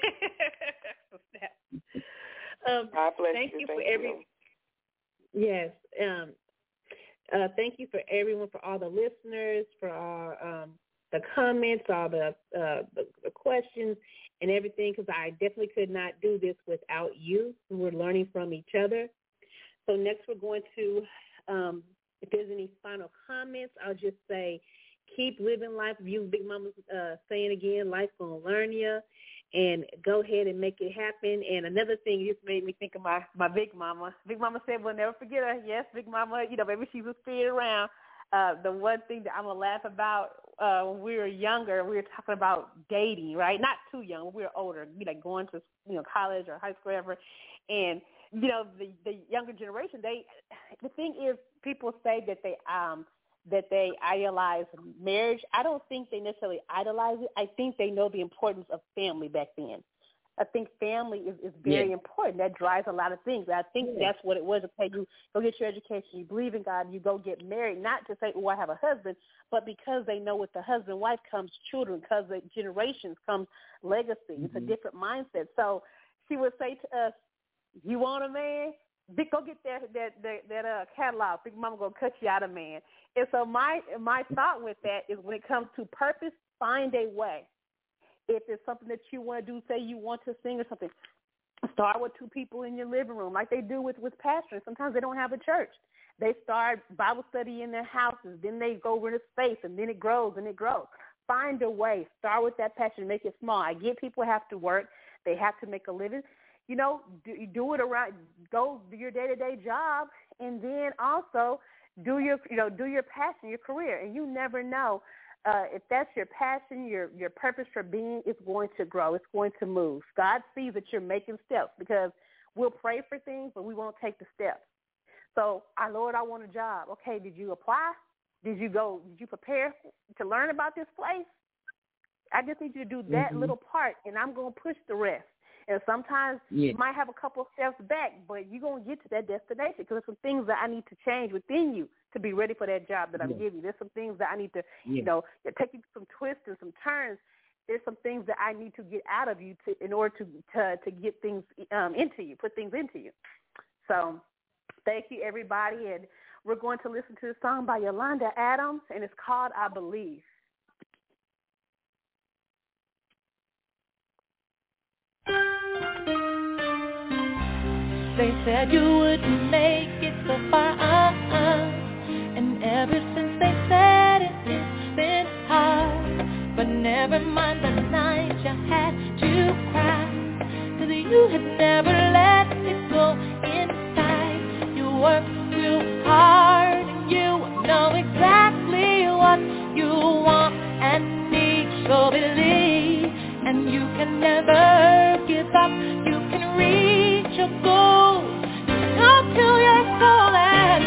um, thank you, you for every. Yes. Um, uh, thank you for everyone, for all the listeners, for our um, the comments, all the, uh, the the questions, and everything. Because I definitely could not do this without you. We're learning from each other. So next, we're going to. Um, If there's any final comments, I'll just say keep living life. Use Big Mama's uh, saying again, life's going to learn you, and go ahead and make it happen. And another thing just made me think of my, my Big Mama. Big Mama said, we'll never forget her. Yes, Big Mama, you know, maybe she was spirit around. Uh, the one thing that I'm going to laugh about uh, when we were younger, we were talking about dating, right? Not too young. When we were older, you know, going to, you know, college or high school, whatever. And, you know, the, the younger generation, they, the thing is, people say that they, um, that they idolize marriage. I don't think they necessarily idolize it. I think they know the importance of family back then. I think family is, is very yeah. important. That drives a lot of things. I think yeah. that's what it was. Okay, you go get your education, you believe in God, you go get married, not to say, oh, I have a husband, but because they know with the husband and wife comes children, because the generations comes legacy. Mm-hmm. It's a different mindset. So she would say to us, you want a man? Big, go get that that that, that uh, catalog. Big Mama gonna cut you out a man. And so my my thought with that is when it comes to purpose, find a way. If it's something that you want to do, say you want to sing or something, start with two people in your living room like they do with, with pastoring. Sometimes they don't have a church. They start Bible study in their houses. Then they go over into space, and then it grows and it grows. Find a way. Start with that passion. Make it small. I get people have to work. They have to make a living. You know, do, do it around, go do your day-to-day job, and then also do your, you know, do your passion, your career. And you never know. Uh, if that's your passion, your your purpose for being, it's going to grow. It's going to move. God sees that you're making steps, because we'll pray for things, but we won't take the steps. So, our Lord, I want a job. Okay, did you apply? Did you go? Did you prepare to learn about this place? I just need you to do that mm-hmm. little part, and I'm going to push the rest. And sometimes yeah. you might have a couple of steps back, but you're going to get to that destination, because there's some things that I need to change within you to be ready for that job that I'm yeah. giving you. There's some things that I need to, yeah. you know, take you some twists and some turns. There's some things that I need to get out of you to, in order to to, to get things um, into you, put things into you. So thank you, everybody. And we're going to listen to a song by Yolanda Adams, and it's called I Believe.
They said you wouldn't make it so far, uh-uh. And ever since they said it, it's been hard. But never mind the night you had to cry, 'cause you had never let it go inside. You worked real hard, and you know exactly what you want and need. So believe, and you can never give up. You can reach your goal. Talk to your soul and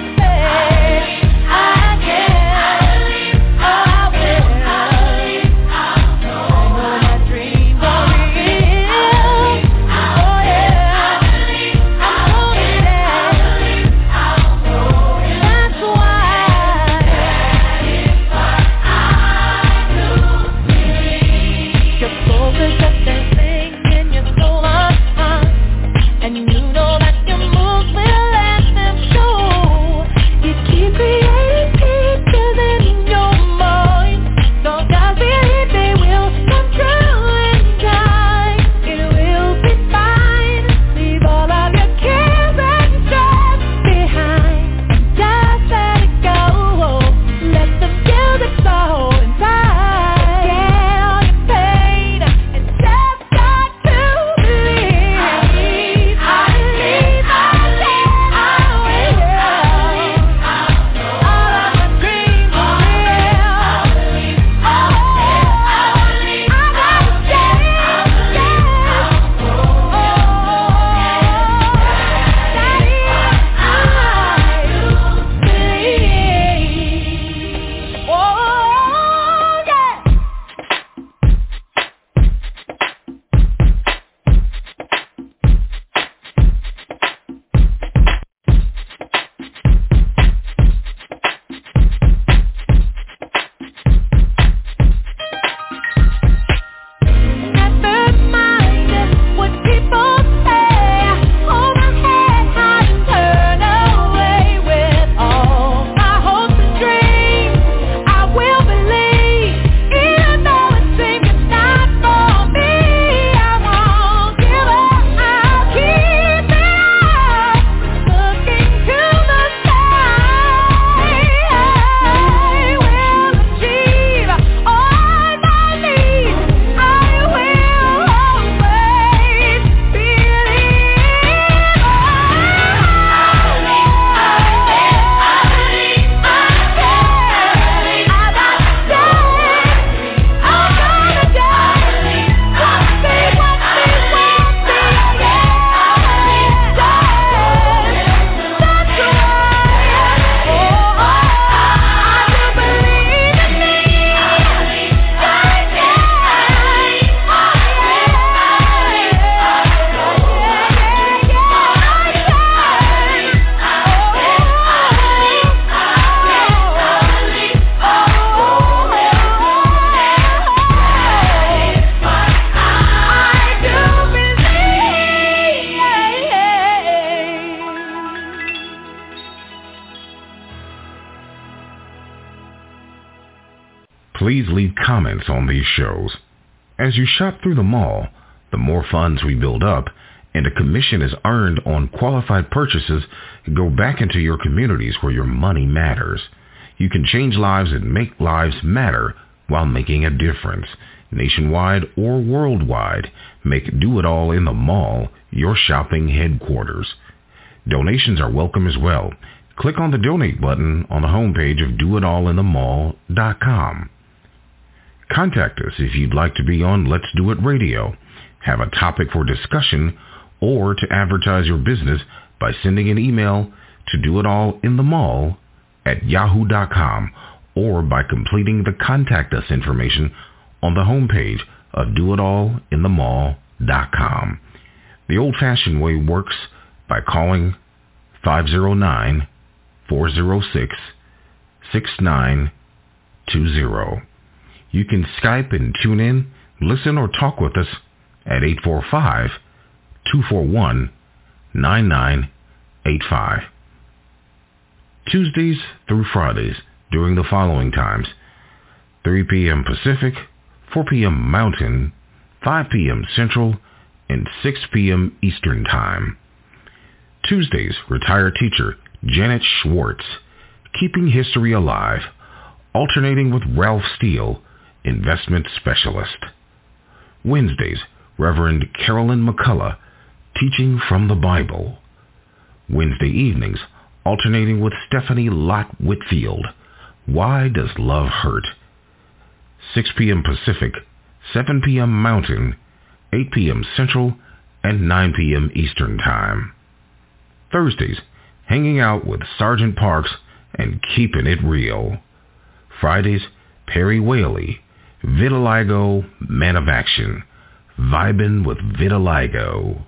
Please leave comments on these shows. As you shop through the mall, the more funds we build up and a commission is earned on qualified purchases go back into your communities where your money matters. You can change lives and make lives matter while making a difference. Nationwide or worldwide, make Do It All in the Mall your shopping headquarters. Donations are welcome as well. Click on the donate button on the homepage of do it all in the mall dot com. Contact us if you'd like to be on Let's Do It Radio, have a topic for discussion, or to advertise your business by sending an email to doitallinthemall at yahoo dot com or by completing the Contact Us information on the homepage of do it all in the mall dot com. The old-fashioned way works by calling five oh nine, four oh six, six nine two zero. You can Skype and tune in, listen, or talk with us at eight four five, two four one, nine nine eight five. Tuesdays through Fridays during the following times: three p.m. Pacific, four p.m. Mountain, five p.m. Central, and six p.m. Eastern Time. Tuesdays, retired teacher Janet Schwartz, keeping history alive, alternating with Ralph Steele, investment specialist. Wednesdays, Reverend Carolyn McCullough, teaching from the Bible. Wednesday evenings, alternating with Stephanie Lott Whitfield, Why Does Love Hurt? six p.m. Pacific, seven p.m. Mountain, eight p.m. Central, and nine p.m. Eastern Time. Thursdays, hanging out with Sergeant Parks and keeping it real. Fridays, Perry Whaley, Vitiligo, Man of Action, vibin' with vitiligo.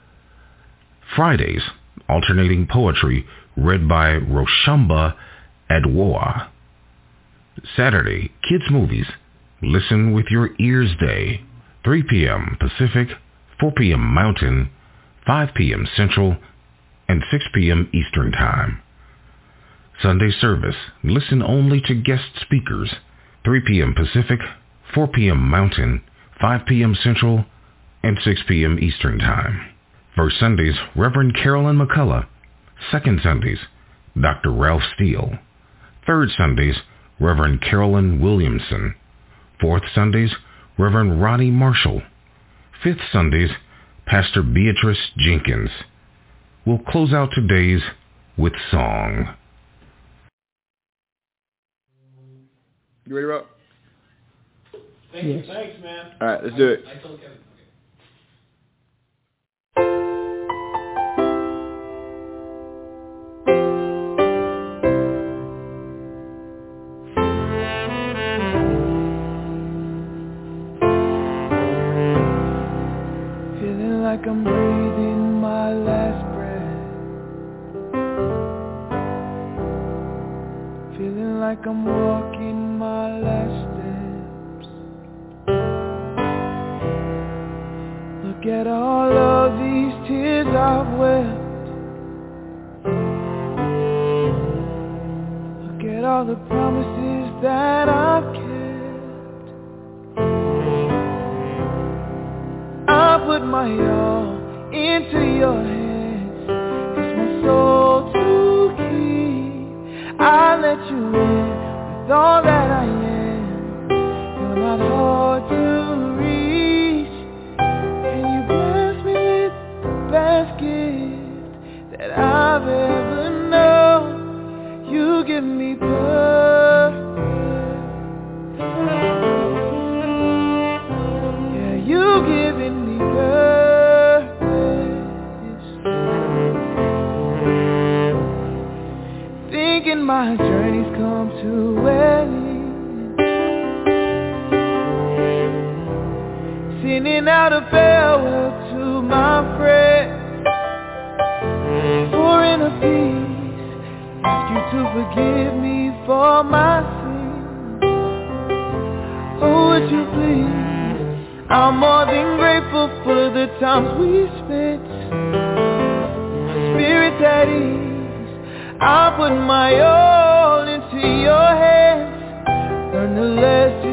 Fridays, alternating poetry read by Roshamba Adwoa. Saturday, Kids Movies, Listen with Your Ears Day, three p.m. Pacific, four p.m. Mountain, five p.m. Central, and six p.m. Eastern Time. Sunday service, listen only to guest speakers, three p.m. Pacific, four p.m. Mountain, five p.m. Central, and six p.m. Eastern Time. First Sundays, Reverend Carolyn McCullough. Second Sundays, Doctor Ralph Steele. Third Sundays, Reverend Carolyn Williamson. Fourth Sundays, Reverend Ronnie Marshall. Fifth Sundays, Pastor Beatrice Jenkins. We'll close out today's with song.
You ready, Rob?
Thank you. Thanks, man.
All right, let's do it.
I told Kevin.
Feeling like I'm breathing my last breath. Feeling like I'm walking my last steps. Look at all of these tears I've wept. Look at all the promises that I've kept. I put my all into your hands. It's my soul to keep. I let you in with all that I am. You're not hard to reach, and you bless me with the best gift that I've ever known. You give me purpose. Yeah, you giving me purpose. Thinking my journey's come to an end. Sending out a farewell to my friends. Pouring a peace. Ask you to forgive me for my sins. Oh, would you please? I'm more than grateful for the times we spent. My spirit's at ease. I put my all into your hands. Learn the lesson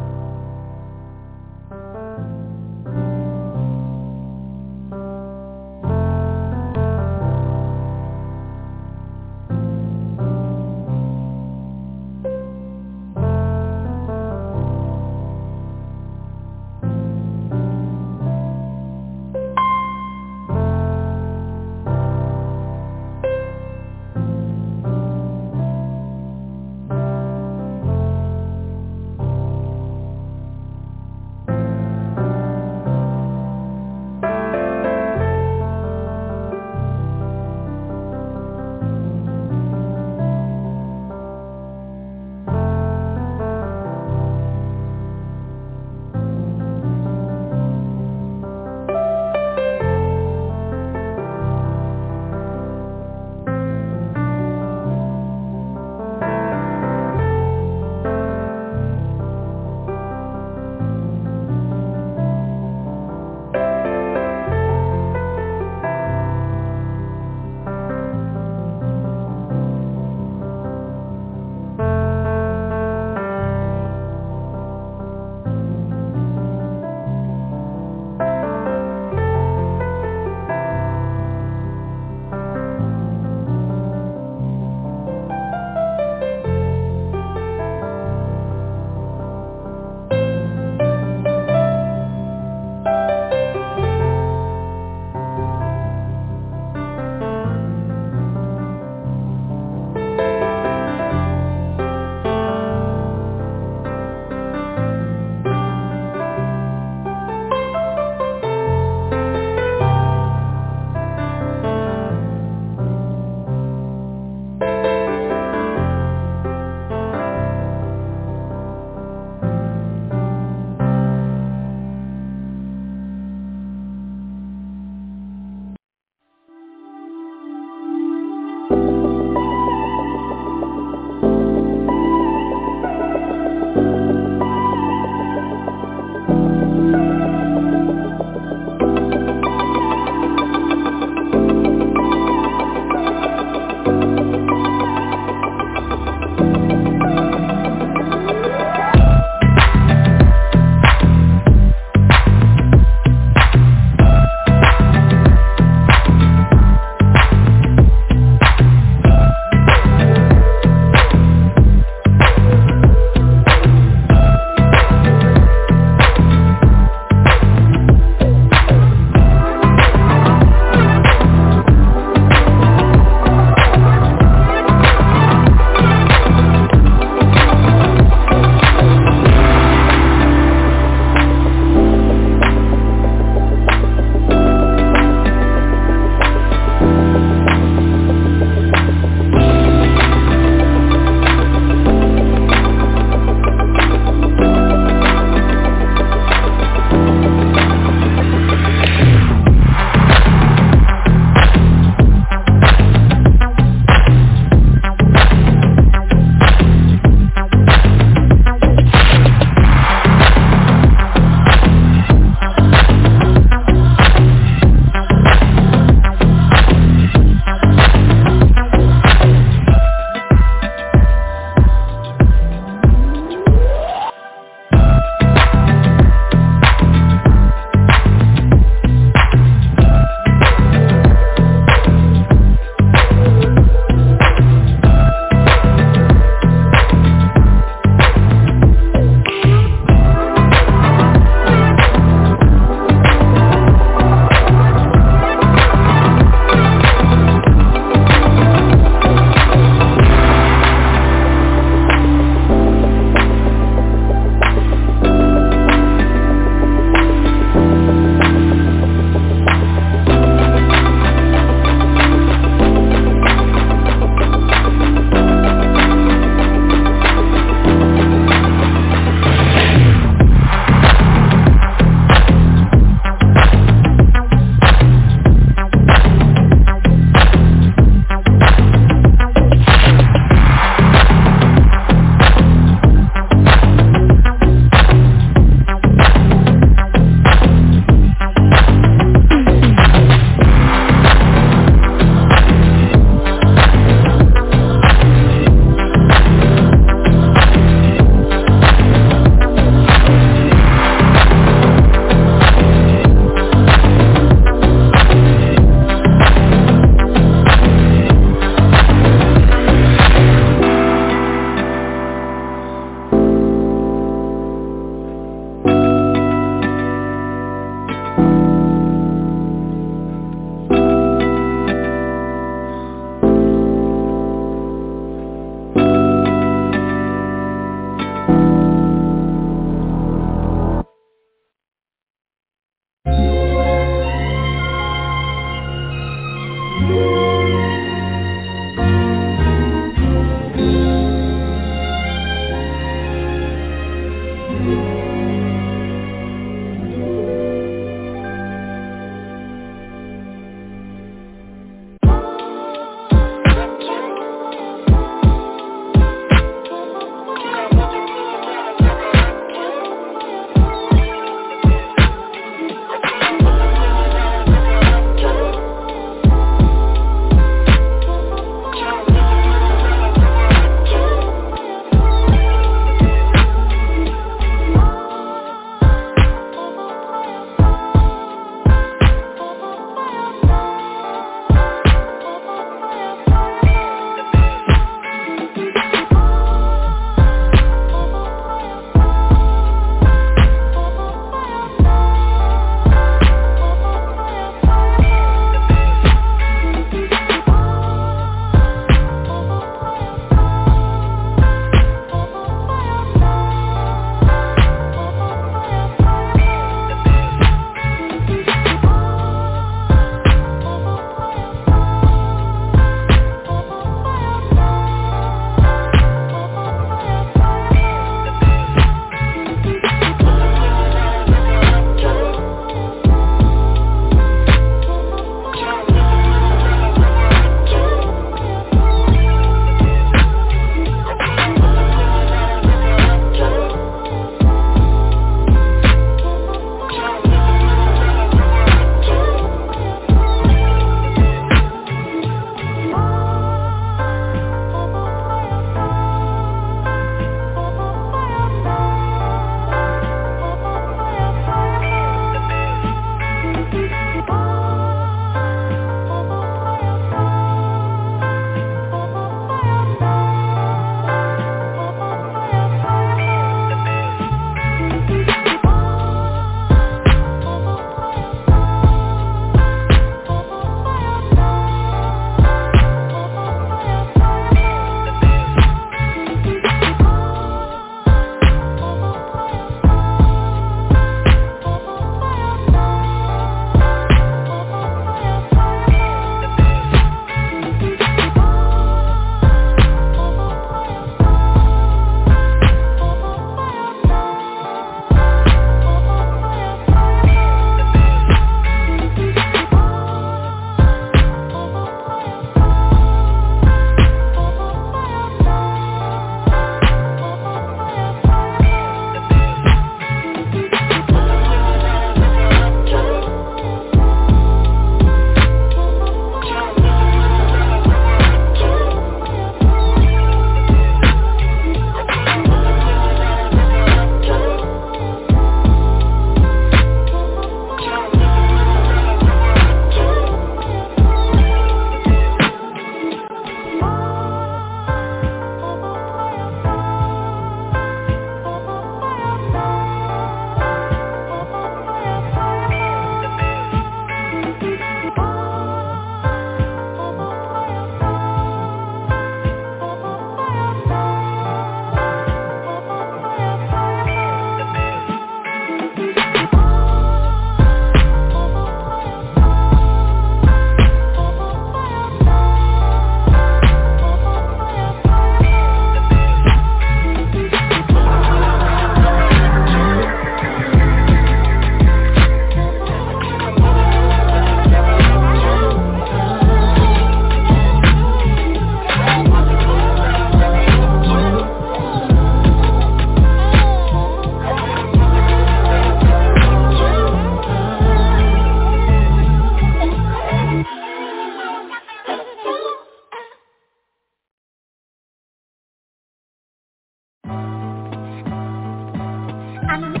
I